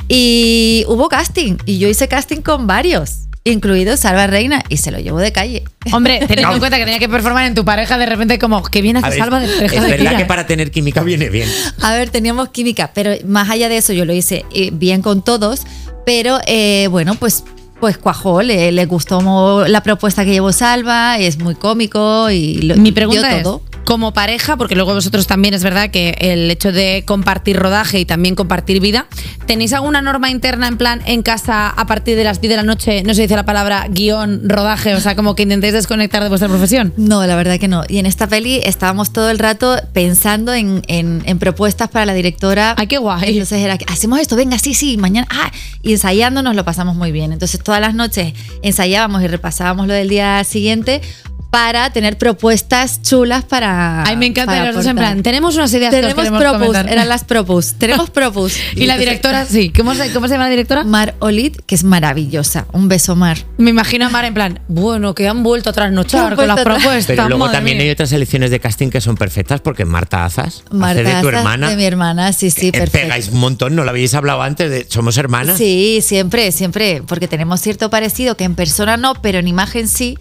Y hubo casting y yo hice casting con varios, incluido Salva Reina, y se lo llevo de calle. Hombre, teniendo en cuenta que tenía que performar en tu pareja, de repente como, que bien A hace ver, Salva de pareja es de verdad Kira, que ¿eh? para tener química viene bien. A ver, teníamos química, pero más allá de eso yo lo hice eh, bien con todos, pero eh, bueno, pues, pues cuajó, le, le gustó mo- la propuesta que llevó Salva, es muy cómico y lo, Mi pregunta dio es, todo. como pareja, porque luego vosotros también es verdad que el hecho de compartir rodaje y también compartir vida, ¿tenéis alguna norma interna en plan en casa a partir de las diez de la noche, no se dice la palabra guión, rodaje, o sea, como que intentéis desconectar de vuestra profesión? No, la verdad que no. Y en esta peli estábamos todo el rato pensando en, en, en propuestas para la directora. ¡Ay, qué guay! Entonces era, hacemos esto, venga, sí, sí, mañana, ah, y ensayando nos lo pasamos muy bien. Entonces todas las noches ensayábamos y repasábamos lo del día siguiente para tener propuestas chulas para. Ay, me encanta para los dos en plan. Tenemos unas ideas que os Tenemos queremos propus, comentar. eran las propus. Tenemos propus. Y la directora, sí. ¿Cómo se, ¿Cómo se llama la directora? Mar Olid, que es maravillosa. Un beso, Mar. Me imagino a Mar en plan, bueno, que han vuelto a trasnochar con las propuestas. Pero luego madre también mía. hay otras selecciones de casting que son perfectas porque Marta Azas Marta hace de tu Azas, hermana. de mi hermana, sí, sí, Eh, perfecto. Pegáis un montón, ¿no lo habéis hablado antes? De, ¿somos hermanas? Sí, siempre, siempre, porque tenemos cierto parecido que en persona no, pero en imagen sí.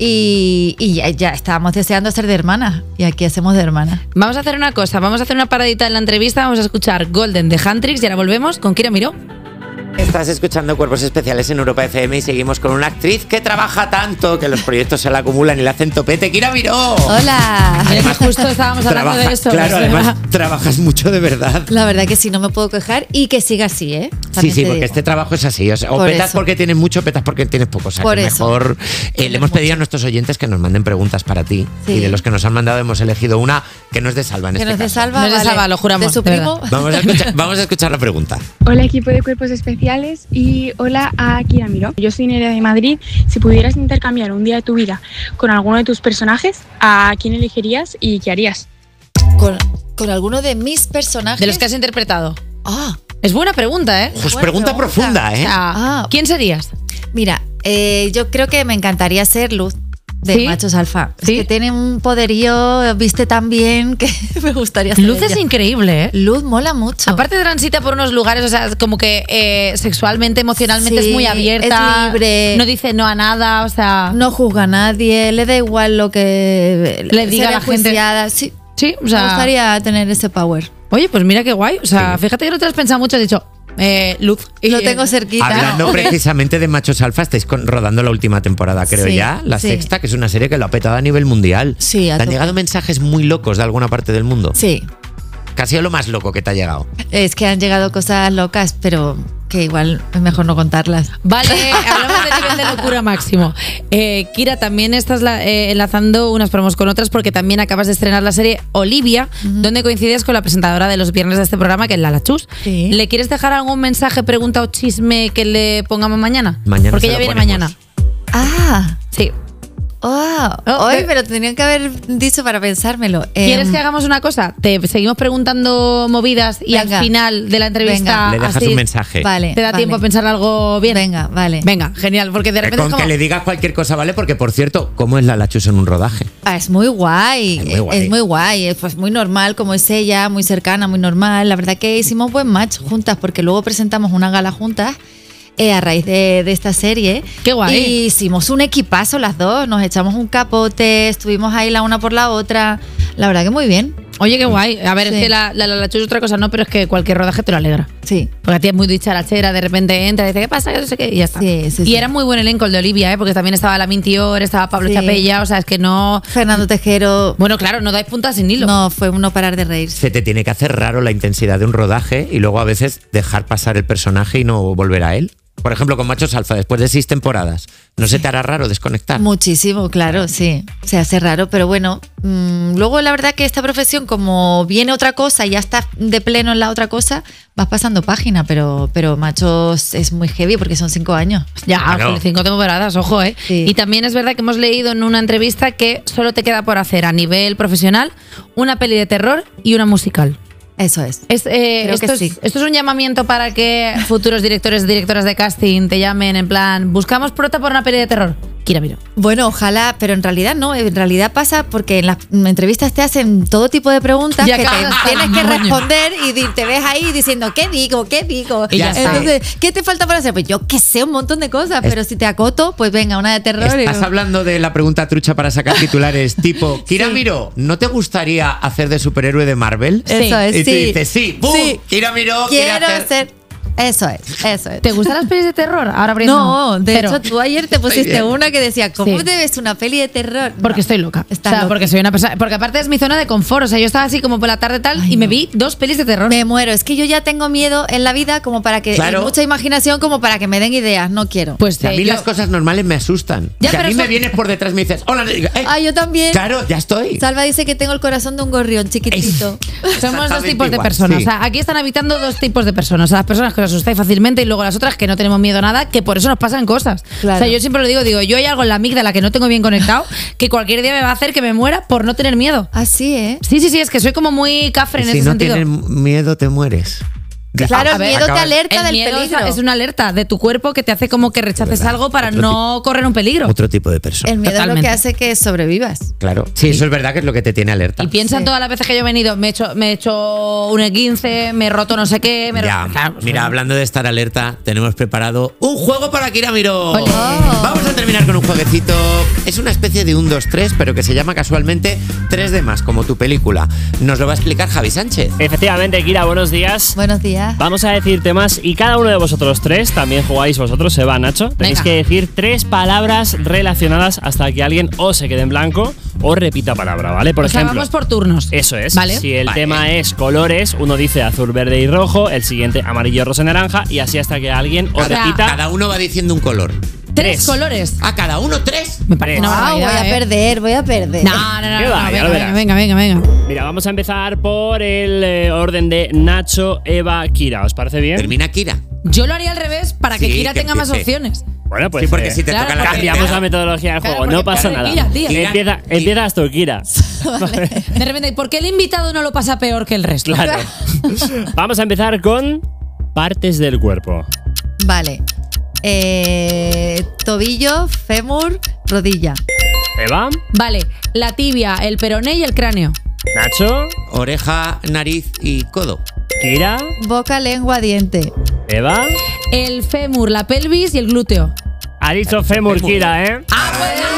Y, y ya, ya estábamos deseando ser de hermanas y aquí hacemos de hermanas. Vamos a hacer una cosa, vamos a hacer una paradita en la entrevista, vamos a escuchar Golden de Huntrix y ahora volvemos con Kira Miró. Estás escuchando Cuerpos Especiales en Europa F M y seguimos con una actriz que trabaja tanto que los proyectos se la acumulan y le hacen topete. ¡Kira Miró! Hola. Además, justo estábamos hablando Trabaja- de eso. Claro, o sea. además trabajas mucho de verdad. La verdad que sí, no me puedo quejar y que siga así, ¿eh? Sí, También sí, te porque digo. este trabajo es así. O, sea, o Por petas eso. porque tienes mucho, petas porque tienes poco. O sea, Por que eso. mejor. eh, le hemos pedido a nuestros oyentes que nos manden preguntas para ti. Sí. Y de los que nos han mandado hemos elegido una que no es de Salva en Que este no es de caso. Salva, No es de vale. Salva, lo juramos, De su de primo. verdad. Vamos a, escuchar, vamos a escuchar la pregunta. Hola equipo de Cuerpos Especiales y hola a Kira Miró. Yo soy Nerea de Madrid. Si pudieras intercambiar un día de tu vida con alguno de tus personajes, ¿a quién elegirías y qué harías? Con, con alguno de mis personajes. De los que has interpretado. Ah, Es buena pregunta, ¿eh? Pues buena pregunta pregunta. profunda, ¿eh? O sea, Ah. ¿quién serías? mira, eh, yo creo que me encantaría ser Luz de ¿Sí? Machos Alfa. ¿Sí? Es que tiene un poderío, viste tan bien que me gustaría ser Luz es ella. increíble, ¿eh? Luz mola mucho. Aparte transita por unos lugares, o sea, como que eh, sexualmente, emocionalmente Sí, es muy abierta. es libre. No dice no a nada, o sea. No juzga a nadie, le da igual lo que Le diga ser a la gente. enjuiciada. Sí, Sí, o sea. me gustaría tener ese power. Oye, pues mira qué guay. O sea, fíjate que no te lo has pensado mucho, has dicho, eh, Luz. Y, Lo eh, tengo cerquita. Hablando precisamente de Machos Alfa, estáis con- rodando la última temporada, creo Sí, ya, la sí. sexta, que es una serie que lo ha petado a nivel mundial. Sí, a ¿Te han tope. llegado mensajes muy locos de alguna parte del mundo? Sí, ¿Qué ha sido lo más loco que te ha llegado? es que han llegado cosas locas, pero que igual es mejor no contarlas. Vale, hablamos de nivel de locura máximo. Eh, Kira, también estás la- eh, enlazando unas promos con otras porque también acabas de estrenar la serie Olivia, donde coincides con la presentadora de los viernes de este programa, que es Lala Chus. Sí. ¿Le quieres dejar algún mensaje, pregunta o chisme que le pongamos mañana? Mañana Porque se ella lo viene ponemos. mañana. Ah, Sí. oh, Oh, hoy eh. me lo tendrían que haber dicho para pensármelo. ¿Quieres Em, que hagamos una cosa? Te seguimos preguntando movidas y Venga. al final de la entrevista Le dejas así un mensaje. Vale. te da vale. tiempo a pensar algo bien. Venga, vale. Venga, genial, porque de Eh, repente Con es como... que le digas cualquier cosa, ¿vale? Porque, por cierto, ¿cómo es la Lachus en un rodaje? Ah, es muy guay, Es muy guay. es muy guay, es pues muy normal como es ella, muy cercana, muy normal. La verdad que hicimos buen match juntas porque luego presentamos una gala juntas eh, a raíz de, de esta serie. Qué guay. Y hicimos un equipazo las dos, nos echamos un capote, estuvimos ahí la una por la otra. La verdad que muy bien. Oye, qué guay. A ver, Sí. es que la, la, la, la Chus es otra cosa, no, pero es que cualquier rodaje te lo alegra. Sí. Porque a ti es muy dicharachera, de repente entra y dice, ¿qué pasa? Que no sé qué, y ya está. Sí, sí, y sí. era muy buen elenco el de Olivia, ¿eh? Porque también estaba la Mintior, estaba Pablo Sí. Chapella, o sea, es que no... Fernando Tejero. Bueno, claro, no dais puntas sin hilo. No, fue un no parar de reírse. Se te tiene que hacer raro la intensidad de un rodaje y luego a veces dejar pasar el personaje y no volver a él. Por ejemplo, con Machos Alfa, después de seis temporadas, ¿no se te hará raro desconectar? Muchísimo, claro, sí. Se hace raro, pero bueno. Mmm, luego la verdad que esta profesión, como viene otra cosa y ya estás de pleno en la otra cosa, vas pasando página, pero, pero Machos es muy heavy porque son cinco años. Ya, Claro. cinco temporadas, ojo, ¿eh? Sí. Y también es verdad que hemos leído en una entrevista que solo te queda por hacer a nivel profesional una peli de terror y una musical. Eso es. Es, eh, Creo esto, que es, sí. esto es un llamamiento para que futuros directores y directoras de casting te llamen en plan, buscamos prota por una peli de terror. Kira Miró. Bueno, ojalá, pero en realidad no. En realidad pasa porque en las entrevistas te hacen todo tipo de preguntas Y que te acabas hasta tienes el que moño. responder y di- te ves ahí diciendo, ¿qué digo? ¿Qué digo? Y ya está. Entonces, ¿qué te falta por hacer? Pues yo que sé un montón de cosas, Es- pero si te acoto, pues venga, una de terror. y- Estás hablando de la pregunta trucha para sacar titulares tipo, Kira Miró, ¿no te gustaría hacer de superhéroe de Marvel? Eso es, Y tú sí. dices, sí, ¡pum! Sí. Kira Miró quiere Quiero hacer... ser Eso es, eso es. ¿Te gustan las pelis de terror? Ahora abriendo. No, de Cero. hecho tú ayer te pusiste bien. una que decía, ¿cómo Sí. te ves una peli de terror? Porque estoy loca. O Estás sea, loca. porque soy una persona. Porque aparte es mi zona de confort. O sea, yo estaba así como por la tarde tal y me vi dos pelis de terror. Me muero. Es que yo ya tengo miedo en la vida como para que. Claro. Y mucha imaginación como para que me den ideas. No quiero. Pues a mí las cosas normales me asustan. Ya, Si a pero mí eso- me vienes por detrás y me dices, hola, eh, Ah, yo también. claro, ya estoy. Salva dice que tengo el corazón de un gorrión chiquitito. Somos dos Exactamente tipos de igual, personas. sí. O sea, aquí están habitando dos tipos de personas. O sea, las personas que os asustáis fácilmente y luego las otras que no tenemos miedo a nada, que por eso nos pasan cosas. Claro. O sea, yo siempre lo digo, digo, yo hay algo en la amígdala que no tengo bien conectado que cualquier día me va a hacer que me muera por no tener miedo. Así, ¿eh? Sí, sí, sí, es que soy como muy cafre en Si ese no sentido. tienes miedo, te mueres. Claro, A el ver, miedo te acaba- alerta El del miedo es- peligro. es una alerta de tu cuerpo que te hace como que rechaces verdad. algo para Otro no correr un peligro. Otro tipo de persona. El miedo es lo Totalmente. que hace que sobrevivas. Claro. Sí, eso es verdad que es lo que te tiene alerta. Y piensa en Sí. todas las veces que yo he venido, me he hecho, me he hecho un E quince, me he roto no sé qué, me he Ya, roto- Claro, pues, mira, hablando de estar alerta, tenemos preparado un juego para Kira Miró. Ole. Vamos a terminar con un jueguecito. Es una especie de un dos tres, pero que se llama casualmente tres de más, como tu película. Nos lo va a explicar Javi Sánchez. Efectivamente, Kira, buenos días. Buenos días. Vamos a decir temas y cada uno de vosotros tres, también jugáis vosotros, Eva, Nacho, tenéis Venga. que decir tres palabras relacionadas hasta que alguien o se quede en blanco o repita palabra, ¿vale? Por o sea, ejemplo, vamos por turnos. eso es. Vale. Si el Vale. tema es colores, uno dice azul, verde y rojo, el siguiente amarillo, rosa y naranja y así hasta que alguien o O sea, repita Cada uno va diciendo un color. Tres tres. colores. ¿A cada uno tres? Me parece una Wow, voy barbaridad, a ¿eh? perder, voy a perder. No, no, no, ¿Qué no, va? no, Ya lo venga, verás. venga, venga, venga, venga. Mira, vamos a empezar por el eh, orden de Nacho, Eva, Kira. ¿Os parece bien? Termina Kira. Yo lo haría al revés para que Sí, Kira que tenga más empiece. opciones. Bueno, pues Sí, porque eh, si te claro, toca la cambiamos primera- la metodología del Claro, juego, no porque pasa claro, nada. Kira, tío. Kira- Empieza, Kira- empiezas tú, Kira. De repente, ¿por qué el invitado no lo pasa peor que el resto? Claro. Vamos a empezar con partes del cuerpo. Vale. Eh, tobillo, fémur, rodilla. Eva, Vale, la tibia, el peroné y el cráneo. Nacho, Oreja, nariz y codo. Kira, Boca, lengua, diente. Eva. El fémur, la pelvis y el glúteo. Ha dicho fémur, Kira, ¿eh? Ah,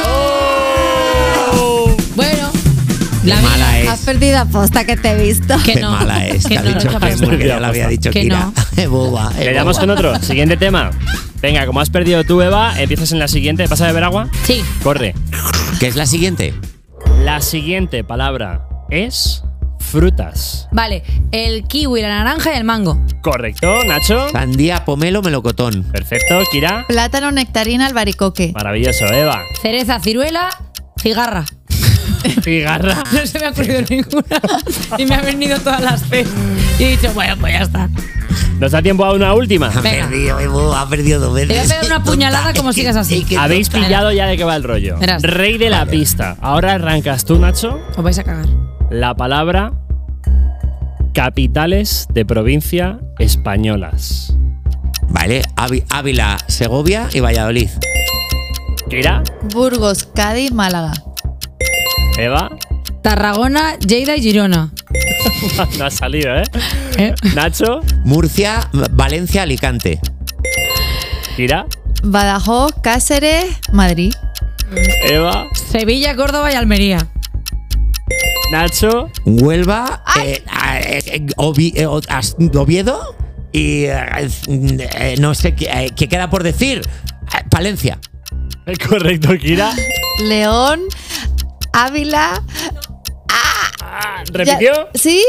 bueno. Qué La mala Has es. perdido aposta que te he visto. Que Qué no. mala es. Que Que ha no, dicho no, Fémur, no. que ya lo había dicho Que Kira. no. Eh, boba, eh, Le damos boba. con otro. Siguiente tema. Venga, como has perdido tú, Eva, empiezas en la siguiente. ¿Vas a beber agua? Sí. Corre. ¿Qué es la siguiente? La siguiente palabra es frutas. Vale, el kiwi, la naranja y el mango. Correcto, Nacho. Sandía, pomelo, melocotón. Perfecto, Kira. Plátano, nectarina, albaricoque. Maravilloso, Eva. Cereza, ciruela, cigarra. Cigarra. No se me ha ocurrido ninguna. Y me han venido todas las Cs. Y he dicho, bueno, pues ya está. Nos da tiempo a una última. Ha Venga. perdido, eh, boba, ha perdido dos Te voy a veces. pegar una puñalada como sigas así. Habéis pillado ya de qué va el rollo. Verás. Rey de la Vale. pista. Ahora arrancas tú, Nacho. Os vais a cagar. La palabra capitales de provincia españolas. Vale, Ávi- Ávila, Segovia y Valladolid. Kira, Burgos, Cádiz, Málaga. Eva. Tarragona, Lleida y Girona. No ha salido, ¿eh? ¿Eh? Nacho, Murcia, Valencia, Alicante. Kira, Badajoz, Cáceres, Madrid. Eva, Sevilla, Córdoba y Almería. Nacho, Huelva, eh, eh, eh, Ovi- eh, o- As- Oviedo y eh, eh, no sé qué, eh, qué queda por decir. Eh, Palencia. correcto, Kira. León, Ávila. ¿Repitió? Ya- ¿Sí?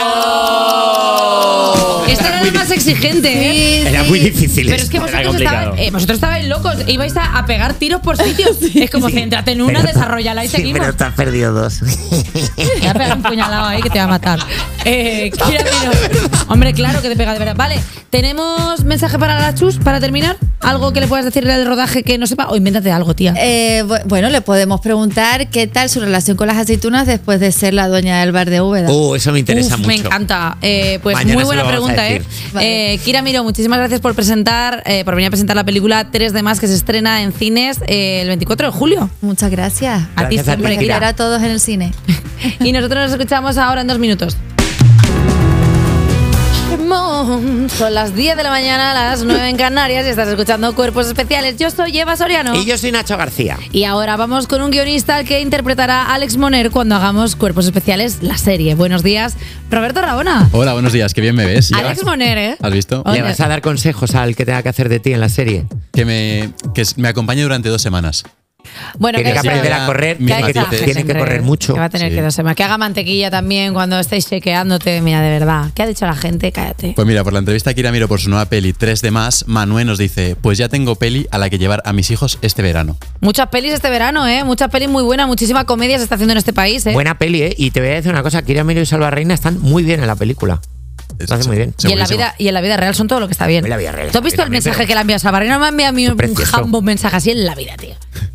Esta era la más exigente, ¿eh? Sí, Era sí. muy difícil. Pero es que esto. Era vosotros complicado. estabais, eh, vosotros estabais locos. Ibais a, a pegar tiros por sitios. Es como, céntrate en una, Pero- desarrollala y sí, seguimos. pero te has perdido dos. Te voy a pegar un puñalado ahí que te va a matar. Eh, Kira Miró. Hombre, claro que te pega de verdad. Vale, ¿tenemos mensaje para la Chus para terminar? ¿Algo que le puedas decirle del rodaje que no sepa? O invéntate algo, tía. Eh, bu- bueno, le podemos preguntar qué tal su relación con las aceitunas después de ser la dueña del bar de Úbeda. Oh, eso me interesa Uf, mucho. me encanta. Eh, pues Mañana muy se buena lo vamos a pregunta, ¿eh? decir. Vale. Eh, Kira Miró, muchísimas gracias por presentar, eh, por venir a presentar la película tres de más que se estrena en cines eh, el veinticuatro de julio. Muchas gracias. A ti Gracias a ti, siempre, Kira. Ver a todos en el cine. Y nosotros nos escuchamos ahora en dos minutos. Son las diez de la mañana, las nueve en Canarias y estás escuchando Cuerpos Especiales. Yo soy Eva Soriano. Y yo soy Nacho García. Y ahora vamos con un guionista que interpretará a Alex Moner cuando hagamos Cuerpos Especiales, la serie. Buenos días, Roberto Rabona. Hola, buenos días, qué bien me ves. Alex Moner, ¿eh? ¿Has visto? ¿Le vas a dar consejos al que tenga que hacer de ti en la serie? Que me, que me acompañe durante dos semanas. Bueno, tiene que, que aprender a correr, Mis tiene que, matices. tiene que correr mucho. Que va a tener Sí. que dos semanas. Que haga mantequilla también cuando estéis chequeándote. Mira, de verdad. ¿Qué ha dicho la gente? Cállate. Pues mira, por la entrevista a Kira Miro por su nueva peli tres de más, Manuel nos dice, pues ya tengo peli a la que llevar a mis hijos este verano. Muchas pelis este verano, ¿eh? Muchas pelis muy buenas, muchísima comedia se está haciendo en este país, ¿eh? Buena peli, ¿eh? Y te voy a decir una cosa, Kira Miro y Salva Reina están muy bien en la película. Lo hacen muy bien. Y en, la vida, y en la vida real son todo lo que está bien. En la vida real ¿Tú has visto el también, mensaje pero- que le ha enviado Salva Reina? No me ha enviado a mí un Precioso. jambo mensaje así en la vida, tío.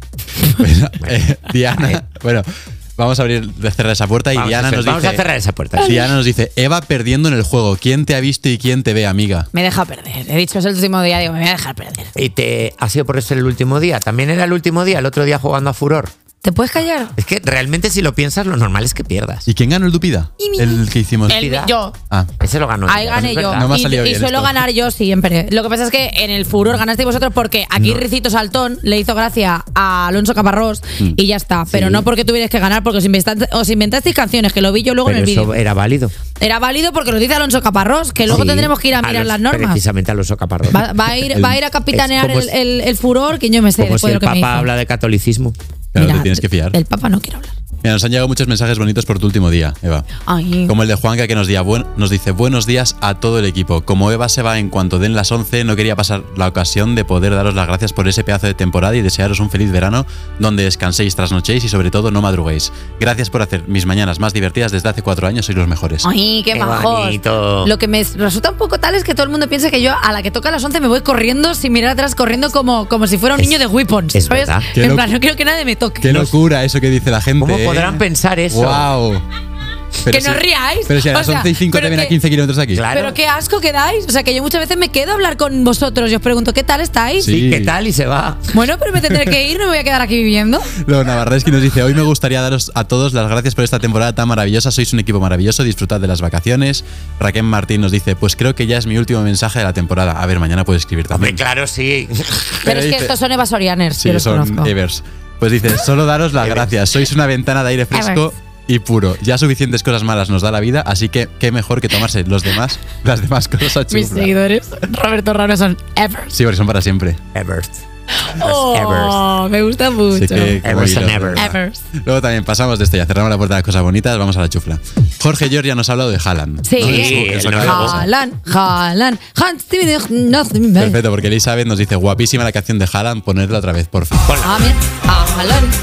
Bueno, eh, Diana, bueno, vamos a abrir, de cerrar esa puerta y Vamos a Diana hacer- nos vamos dice... a cerrar esa puerta. Diana nos dice, Eva perdiendo en el juego, ¿quién te ha visto y quién te ve, amiga? Me he dejado perder. He dicho, es el último día, digo, me voy a dejar perder. Y te ha sido por eso el último día. También era el último día, el otro día jugando a Furor. ¿Te puedes callar? Es que realmente si lo piensas, lo normal es que pierdas. ¿Y quién ganó el Dupida? El que hicimos. El, yo. Ah, Ese lo ganó. Ahí ella, gané es yo. verdad. No me ha y salido y bien suelo esto. ganar yo siempre. Lo que pasa es que en el Furor ganasteis vosotros porque aquí No. Ricito Saltón le hizo gracia a Alonso Caparrós Mm. y ya está. Pero Sí. no porque tuvierais que ganar, porque os inventasteis, os inventasteis canciones, que lo vi yo luego Pero en el eso vídeo. era válido. Era válido porque lo dice Alonso Caparrós, que luego Sí. tendremos que ir a A mirar los- las normas. Precisamente a los Caparrós. Va, va a ir, va a ir a capitanear Es como el, si- el- el Furor, que yo me sé Como después si de el lo que me Papa hizo. habla de catolicismo. Claro, Mira, te tienes que fiar. El Papa no quiere hablar. Mira, nos han llegado muchos mensajes bonitos por tu último día, Eva. Ay. Como el de Juanca que nos, día buen- nos dice buenos días a todo el equipo. Como Eva se va en cuanto den las once, no quería pasar la ocasión de poder daros las gracias por ese pedazo de temporada y desearos un feliz verano donde descanséis, trasnochéis y sobre todo no madruguéis. Gracias por hacer mis mañanas más divertidas desde hace cuatro años, sois los mejores. Ay, qué, Qué majos. bonito. Lo que me resulta un poco tal es que todo el mundo piensa que yo a la que toca las once me voy corriendo sin mirar atrás, corriendo como, como si fuera un Es- niño de Weapons. es ¿Sabes? verdad. Qué En loco. plan, no quiero que nadie me toque. Qué locura eso que dice la gente. ¿Cómo ¿eh? podrán pensar eso? ¡Wow! Que no ríais. Pero si a O las sea, once y cinco pero te ven a que- quince kilómetros de aquí. Claro. Pero qué asco que dais. O sea, que yo muchas veces me quedo a hablar con vosotros y os pregunto, ¿qué tal estáis? Sí. Sí, ¿qué tal? Y se va. Bueno, pero me tendré que ir, no me voy a quedar aquí viviendo. Luego Navarreski nos dice, hoy me gustaría daros a todos las gracias por esta temporada tan maravillosa, sois un equipo maravilloso, disfrutad de las vacaciones. Raquel Martín nos dice, pues creo que ya es mi último mensaje de la temporada. A ver, mañana puedes escribir Hombre, también. claro, sí. Pero es que dice- estos son evasorianers, Sí, yo los son conozco. Evers. Pues dice, solo daros las Evers. gracias, sois una ventana de aire fresco Evers. y puro. Ya suficientes cosas malas nos da la vida, así que qué mejor que tomarse los demás, las demás cosas a Mis chufla. seguidores, Roberto Rano, son Evers. Sí, porque son para siempre. Evers. Oh, me gusta mucho. Así que, como Evers and hilos, Evers. ¿verdad? Evers. Luego también pasamos de esto, ya cerramos la puerta de las cosas bonitas, vamos a la chufla. Jorge Giorgia nos ha hablado de Haaland. Sí. ¿no? Eso- eso el que nuevo. pasa. Haaland, Haaland, Haaland, nothing better. Perfecto, porque Elizabeth nos dice, guapísima la canción de Haaland, ponerla otra vez, por fin. Ah, mira, Haaland.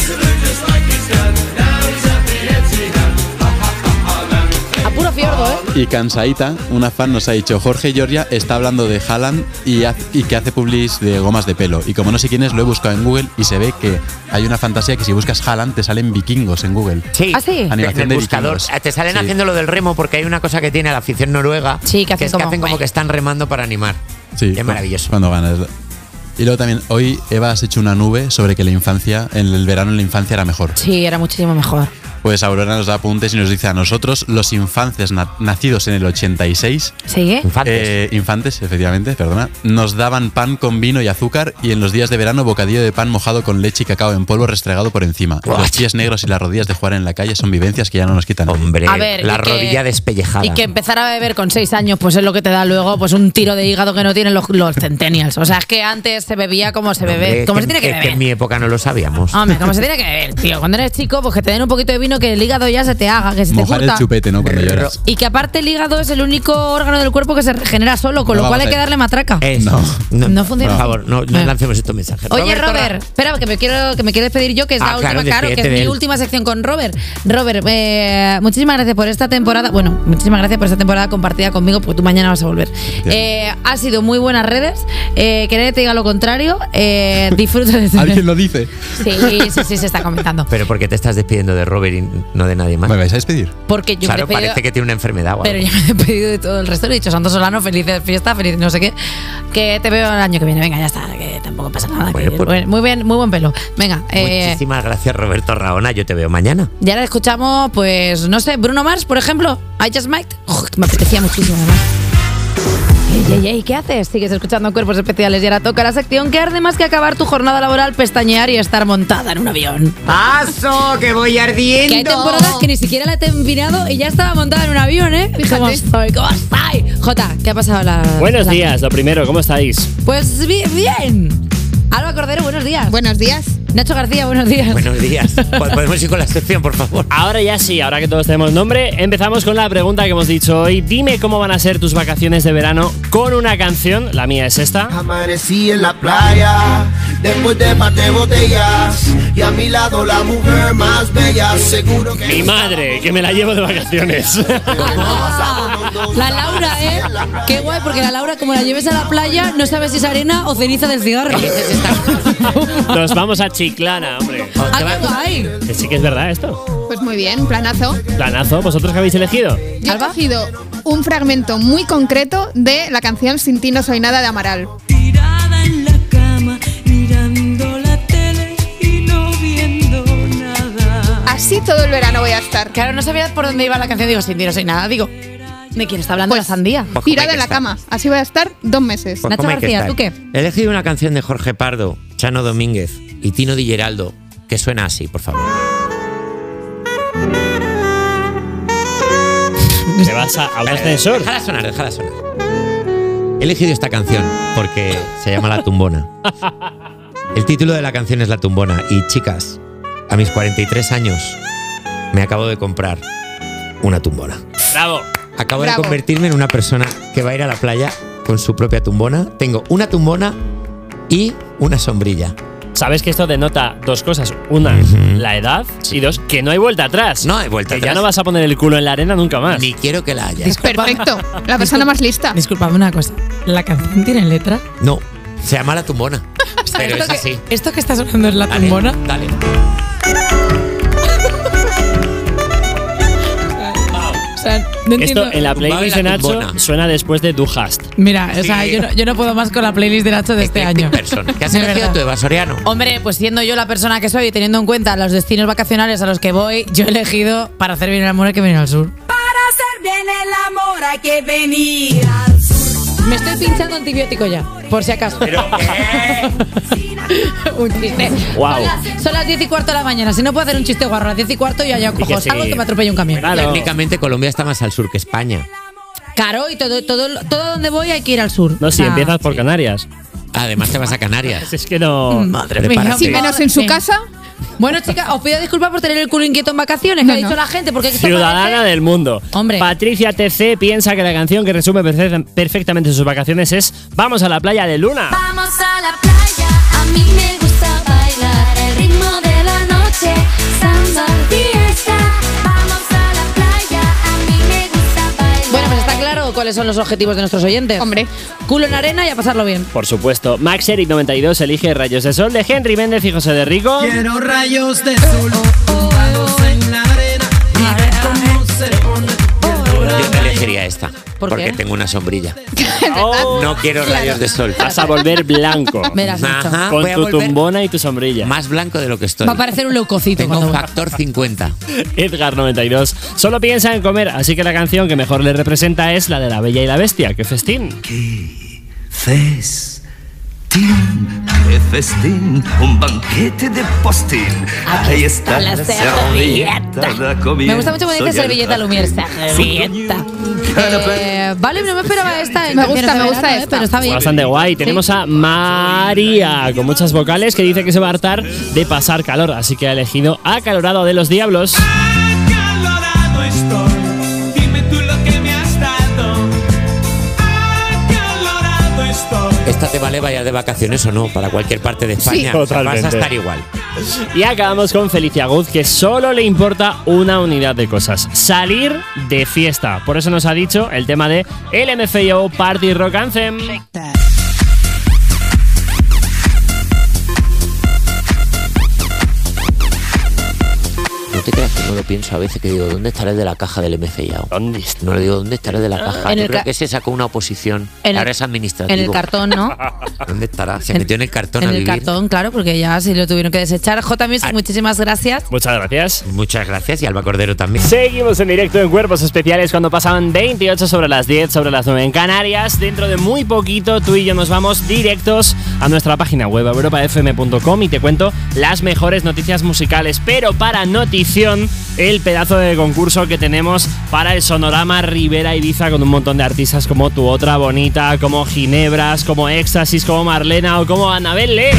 A puro fiordo, ¿eh? Y Cansaita, una fan, nos ha dicho, Jorge Giorgia está hablando de Haaland y, haz- y que hace publis de gomas de pelo. Y como no sé quién es, lo he buscado en Google y se ve que hay una fantasía que si buscas Haaland te salen vikingos en Google. Sí. ¿Ah, sí? Animación En el de buscador. vikingos. Te salen Sí. haciendo lo del remo porque hay una cosa que tiene la afición noruega. Sí, que hacen es que como- hacen como que están remando para animar. Sí, Es maravilloso. Cuando ganas. Y luego también, hoy Eva has hecho una nube sobre que la infancia, en el verano en la infancia era mejor. Sí, era muchísimo mejor. Pues Aurora nos da apuntes y nos dice a nosotros, los infantes na- nacidos en el ochenta y seis, ¿Sigue? Infantes. eh, infantes, efectivamente, perdona, nos daban pan con vino y azúcar y en los días de verano bocadillo de pan mojado con leche y cacao en polvo restregado por encima. What? Los pies negros y las rodillas de jugar en la calle son vivencias que ya no nos quitan. nadie. Hombre, A ver, la y que- rodilla despellejada. Y que empezar a beber con seis años, pues es lo que te da luego pues un tiro de hígado que no tienen los, los centennials. O sea, es que antes se bebía como se bebe, Hombre, como es se tiene que es beber. en mi época no lo sabíamos. Hombre, como se tiene que beber, tío. Cuando eres chico, pues que te den un poquito de vino, que el hígado ya se te haga, que se te Mojar el curta. chupete, ¿no? Cuando lloras. Y que aparte el hígado es el único órgano del cuerpo que se regenera solo, con No lo cual vamos hay que a- darle matraca. Es- No. No funciona. Por favor, no, no Bueno. lancemos estos mensajes. Oye, Roberto Robert, Ra- espera, que me quiero que me quiero despedir yo, que es Ah, la claro, última, claro, que despídete es de mi él. última sección con Robert. Robert, eh, muchísimas gracias por esta temporada. Bueno, muchísimas gracias por esta temporada compartida conmigo, porque tú mañana vas a volver. Eh, ha sido muy buenas redes. Eh, que nadie te diga lo contrario. Eh, disfruta de ¿Alguien lo dice? Sí, sí, sí, se está comentando. Pero ¿por qué te estás despidiendo de Robert y no de nadie más? ¿Me vais a despedir? Porque yo Claro, me he despedido- parece que tiene una enfermedad o Pero algo. ya me he despedido de todo el resto. Le he dicho, Santo Solano, felices fiesta, feliz no sé qué. Que te veo el año que viene. Venga, ya está, que tampoco pasa nada. Bueno, que- pues- bueno, muy bien, muy buen pelo. Venga, eh, Muchísimas gracias, Roberto Raona. Yo te veo mañana. y ahora escuchamos, pues, no sé, Bruno Mars, por ejemplo. I Just Might. Uf, que me apetecía muchísimo, además. Ey, ey, ey, ¿qué haces? Sigues escuchando Cuerpos Especiales y ahora toca la sección que arde más que acabar tu jornada laboral, pestañear y estar montada en un avión. ¡Paso, que voy ardiendo! Que hay temporadas que ni siquiera la he terminado y ya estaba montada en un avión, ¿eh? ¿Cómo estoy? ¿Cómo estoy? Jota, ¿qué ha pasado la Buenos la- días, lo primero, ¿cómo estáis? Pues bien, bien. Alba Cordero, buenos días. Buenos días. Nacho García, buenos días. Buenos días. ¿Podemos ir con la sección, por favor? Ahora ya sí, ahora que todos tenemos nombre, empezamos con la pregunta que hemos dicho hoy. Dime cómo van a ser tus vacaciones de verano con una canción. La mía es esta. Amanecí en la playa, después de par de botellas, y a mi lado la mujer más bella, seguro que... Mi madre, que me la llevo de vacaciones. La Laura, ¿eh? Qué guay, porque la Laura, como la lleves a la playa, no sabes si es arena o ceniza del cigarro. Nos vamos a Chiclana, hombre. Ah, qué guay. Que sí que es verdad esto. Pues muy bien, planazo. Planazo, ¿vosotros qué habéis elegido? Yo he cogido un fragmento muy concreto de la canción Sin ti no soy nada de Amaral. Tirada en la cama, mirando la tele y no viendo nada. Así todo el verano voy a estar. Claro, no sabía por dónde iba la canción. Digo, sin ti no soy nada. Digo, ¿de quién está hablando? Pues, la sandía. Pues Tirada como hay en la que cama. Así voy a estar dos meses. Pues Nacho ¿cómo hay que García, estar? ¿tú qué? He elegido una canción de Jorge Pardo, Chano Domínguez y Tino Di Geraldo, que suena así, por favor. ¿Te vas a, a un ascensor? Déjala sonar, déjala sonar. He elegido esta canción porque se llama La Tumbona. El título de la canción es La Tumbona. Y chicas, a mis cuarenta y tres años me acabo de comprar una tumbona. Bravo. Acabo Bravo. de convertirme en una persona que va a ir a la playa con su propia tumbona. Tengo una tumbona y una sombrilla. Sabes que esto denota dos cosas. Una, la edad. Y dos, que no hay vuelta atrás. No hay vuelta que atrás. ya no vas a poner el culo en la arena nunca más. Ni quiero que la haya. Perfecto. La persona más lista. Disculpame una cosa. ¿La canción tiene letra? No, se llama La Tumbona. Pero es esto, así. que, esto que está sonando es la Dale, tumbona. Dale. O sea, no entiendo. Esto en la playlist de Tumbao y la Nacho tumbona. suena después de Du Hast. Mira, o sea, Sí. yo no, yo no puedo más con la playlist de Nacho de este Eclectic año. person. ¿Qué has De elegido verdad. tú, Eva Soriano? Hombre, pues siendo yo la persona que soy y teniendo en cuenta los destinos vacacionales a los que voy, yo he elegido para hacer bien el amor hay que venir al sur. Para hacer bien el amor hay que venir al sur. Me estoy pinchando antibiótico ya, por si acaso. Un chiste. Guau. Son las- Son las diez y cuarto de la mañana. Si no puedo hacer un chiste guarro a las diez y cuarto, yo ya cojo que sí. algo que me atropelle un camión. Claro. Técnicamente Colombia está más al sur que España. Claro, y todo, todo, todo donde voy hay que ir al sur. No, si Ah, empiezas por sí. Canarias. Además te vas a Canarias. Es que no. Madre mía, prepárate. Si menos en su Sí. casa. Bueno, chicas, os pido disculpas por tener el culo inquieto en vacaciones, que No, ha dicho no. la gente, porque esto Ciudadana parece- del mundo. Hombre. Patricia T C piensa que la canción que resume perfe- perfectamente sus vacaciones es Vamos a la playa de Luna. Vamos a la playa, a mí me gusta bailar el ritmo de la noche, samba, fiesta. Vamos a la playa, a mí me gusta bailar. Bueno, pues está claro cuáles son los objetivos de nuestros oyentes. Hombre. Culo en arena y a pasarlo bien. Por supuesto, Max Eric noventa y dos elige Rayos de Sol de Henry Méndez y José de Rico. Quiero rayos de sol, tumbados en la arena, y ver cómo se pone tu piel Yo te elegiría esta. ¿Por porque qué? tengo una sombrilla. Oh, No quiero rayos de sol. vas a volver blanco. Verás, Nacho. Ajá, Con voy a tu volver tumbona y tu sombrilla. más blanco de lo que estoy. Va a parecer un leucocito Tengo cuando un vuelva. factor cincuenta. Edgar noventa y dos solo piensa en comer, así que la canción que mejor le representa es la de La Bella y la Bestia. ¡Qué festín! Festín, qué festín, un banquete de postín. Ahí está la la servilleta. servilleta. da comienzo Me gusta mucho cuando dice y el servilleta Lumière. Servilleta. Eh, vale, no me esperaba esta. en Me canciones gusta, de me gusta verano, eh, esta. Pero está bien. Bastante guay. Tenemos a María con muchas vocales que dice que se va a hartar de pasar calor, así que ha elegido Acalorado de los Diablos. Acalorado estoy, dime tú lo que me has dado. Acalorado estoy. Esta te vale vayas de vacaciones o no, para cualquier parte de España. Sí. O sea, vas a Totalmente. estar igual. Y acabamos con Felicia Guz, que solo le importa una unidad de cosas: salir de fiesta. Por eso nos ha dicho el tema de L M F A O Party Rock Anthem. No te creas que no lo pienso a veces que digo, ¿dónde estará el de la caja del M F I A? ¿Dónde está? No le digo, ¿dónde estará el de la caja? En Yo el creo ca- que se sacó una oposición. En el- Ahora es administrativo. En el cartón, ¿no? ¿Dónde estará? Se metió en el cartón En a el vivir. cartón, claro, porque ya se lo tuvieron que desechar. J Music, muchísimas gracias. Muchas gracias. Muchas gracias y Alba Cordero también. Seguimos en directo en Cuerpos Especiales cuando pasaban veintiocho sobre las diez, sobre las nueve en Canarias. Dentro de muy poquito tú y yo nos vamos directos a nuestra página web europa f m punto com y te cuento las mejores noticias musicales. Pero para notición, el pedazo de concurso que tenemos para el Sonorama Rivera Ibiza con un montón de artistas como Tu Otra Bonita, como Ginebras, como Éxtasis, como Marlena o como Anabel Lee.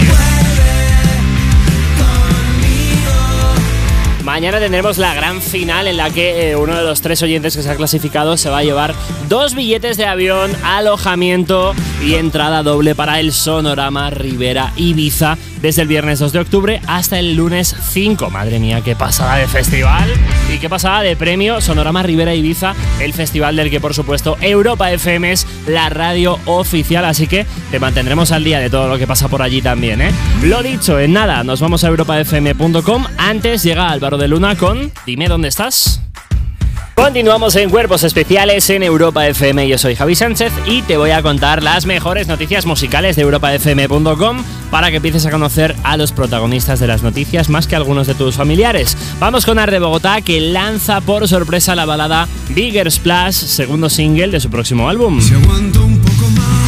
Mañana tendremos la gran final en la que eh, uno de los tres oyentes que se ha clasificado se va a llevar dos billetes de avión, alojamiento y entrada doble para el Sonorama Rivera Ibiza desde el viernes dos de octubre hasta el lunes cinco. Madre mía, qué pasada de festival y qué pasada de premio. Sonorama Rivera Ibiza, el festival del que por supuesto Europa F M es la radio oficial, así que te mantendremos al día de todo lo que pasa por allí también, ¿eh? Lo dicho, en nada, nos vamos a europa f m punto com. Antes llega Álvaro de Luna con Dime dónde estás. Continuamos en Cuerpos Especiales en Europa F M. Yo soy Javi Sánchez y te voy a contar las mejores noticias musicales de europa f m punto com para que empieces a conocer a los protagonistas de las noticias más que algunos de tus familiares. Vamos con Arde Bogotá, que lanza por sorpresa la balada Bigger Splash, segundo single de su próximo álbum. Si aguanto un poco más,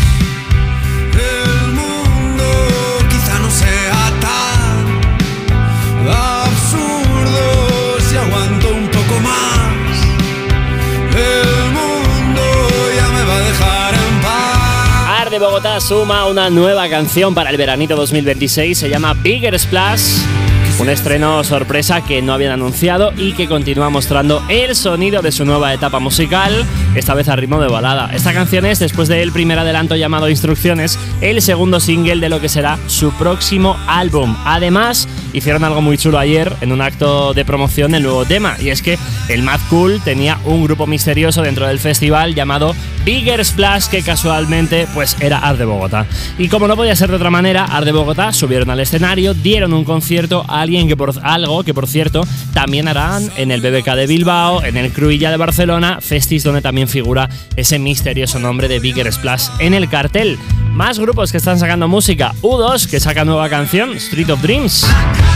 el mundo quizá no sea tan absurdo. Si aguanto un poco más, el mundo ya me va a dejar en paz. Arde Bogotá suma una nueva canción para el veranito dos mil veintiséis, se llama Bigger Splash. Un estreno sorpresa que no habían anunciado y que continúa mostrando el sonido de su nueva etapa musical, esta vez a ritmo de balada. Esta canción es, después del primer adelanto llamado Instrucciones, el segundo single de lo que será su próximo álbum. Además, hicieron algo muy chulo ayer en un acto de promoción del nuevo tema, y es que el Mad Cool tenía un grupo misterioso dentro del festival llamado Bigger Splash, que casualmente pues era Arde Bogotá. Y como no podía ser de otra manera, Arde Bogotá subieron al escenario, dieron un concierto a alguien que por algo que por cierto también harán en el B B K de Bilbao, en el Cruïlla de Barcelona, festis donde también figura ese misterioso nombre de Bigger Splash en el cartel. Más grupos que están sacando música: U dos, que saca nueva canción, Street of Dreams.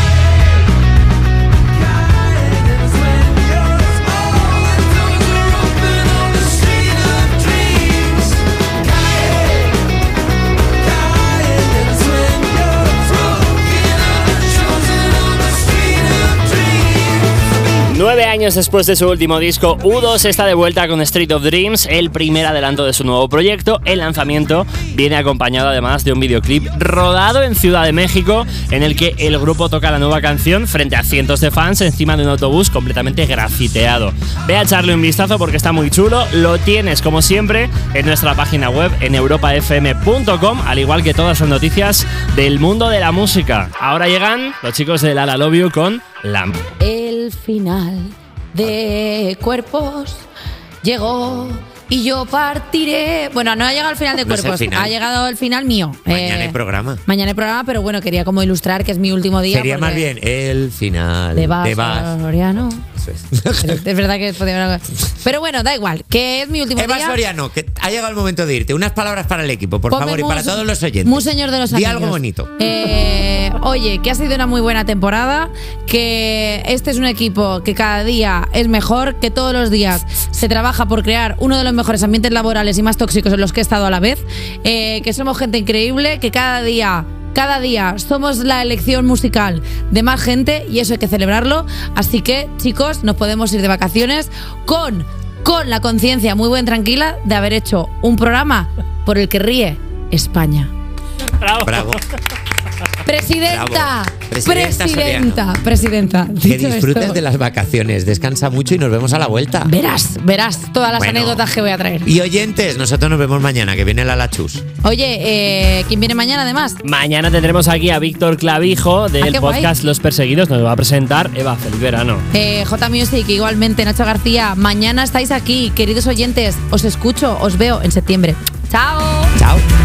Nueve años después de su último disco, U dos está de vuelta con Street of Dreams, el primer adelanto de su nuevo proyecto. El lanzamiento viene acompañado además de un videoclip rodado en Ciudad de México, en el que el grupo toca la nueva canción frente a cientos de fans encima de un autobús completamente grafiteado. Ve a echarle un vistazo porque está muy chulo. Lo tienes, como siempre, en nuestra página web en europa f m punto com, al igual que todas las noticias del mundo de la música. Ahora llegan los chicos de La La Love You con Lamp. El final de Cuerpos llegó y yo partiré. Bueno, no ha llegado el final de No es el Cuerpos, final. ha llegado el final mío. Mañana Eh, hay programa. Mañana hay programa, pero bueno, quería como ilustrar que es mi último día. Sería más porque- bien el final De de Bas Bas. Soriano. Eso es. Pero es verdad que podía haber algo. Pero bueno, da igual, que es mi último Eva día. Soriano, que ha llegado el momento de irte. Unas palabras para el equipo, por Ponme favor, y mus- para todos los oyentes. Muy señor de los Di anillos. algo bonito. Eh, oye, que ha sido una muy buena temporada, que este es un equipo que cada día es mejor, que todos los días se trabaja por crear uno de los mejores ambientes laborales y más tóxicos en los que he estado a la vez, eh, que somos gente increíble, que cada día... Cada día somos la elección musical de más gente y eso hay que celebrarlo. Así que, chicos, nos podemos ir de vacaciones con, con la conciencia muy buena, tranquila de haber hecho un programa por el que ríe España. Bravo. Bravo. Presidenta, Bravo. presidenta, Presidenta presidenta. Que Dicho disfrutes esto, de las vacaciones. Descansa mucho y nos vemos a la vuelta. Verás, verás todas las Bueno. anécdotas que voy a traer. Y oyentes, nosotros nos vemos mañana, que viene la Lachus. Oye, eh, ¿quién viene mañana además? Mañana tendremos aquí a Víctor Clavijo Ah, del qué guay. podcast Los Perseguidos. Nos va a presentar Eva. Feliz verano. Eh, J Music, igualmente Nacho García. Mañana estáis aquí, queridos oyentes. Os escucho, os veo en septiembre. Chao. Chao.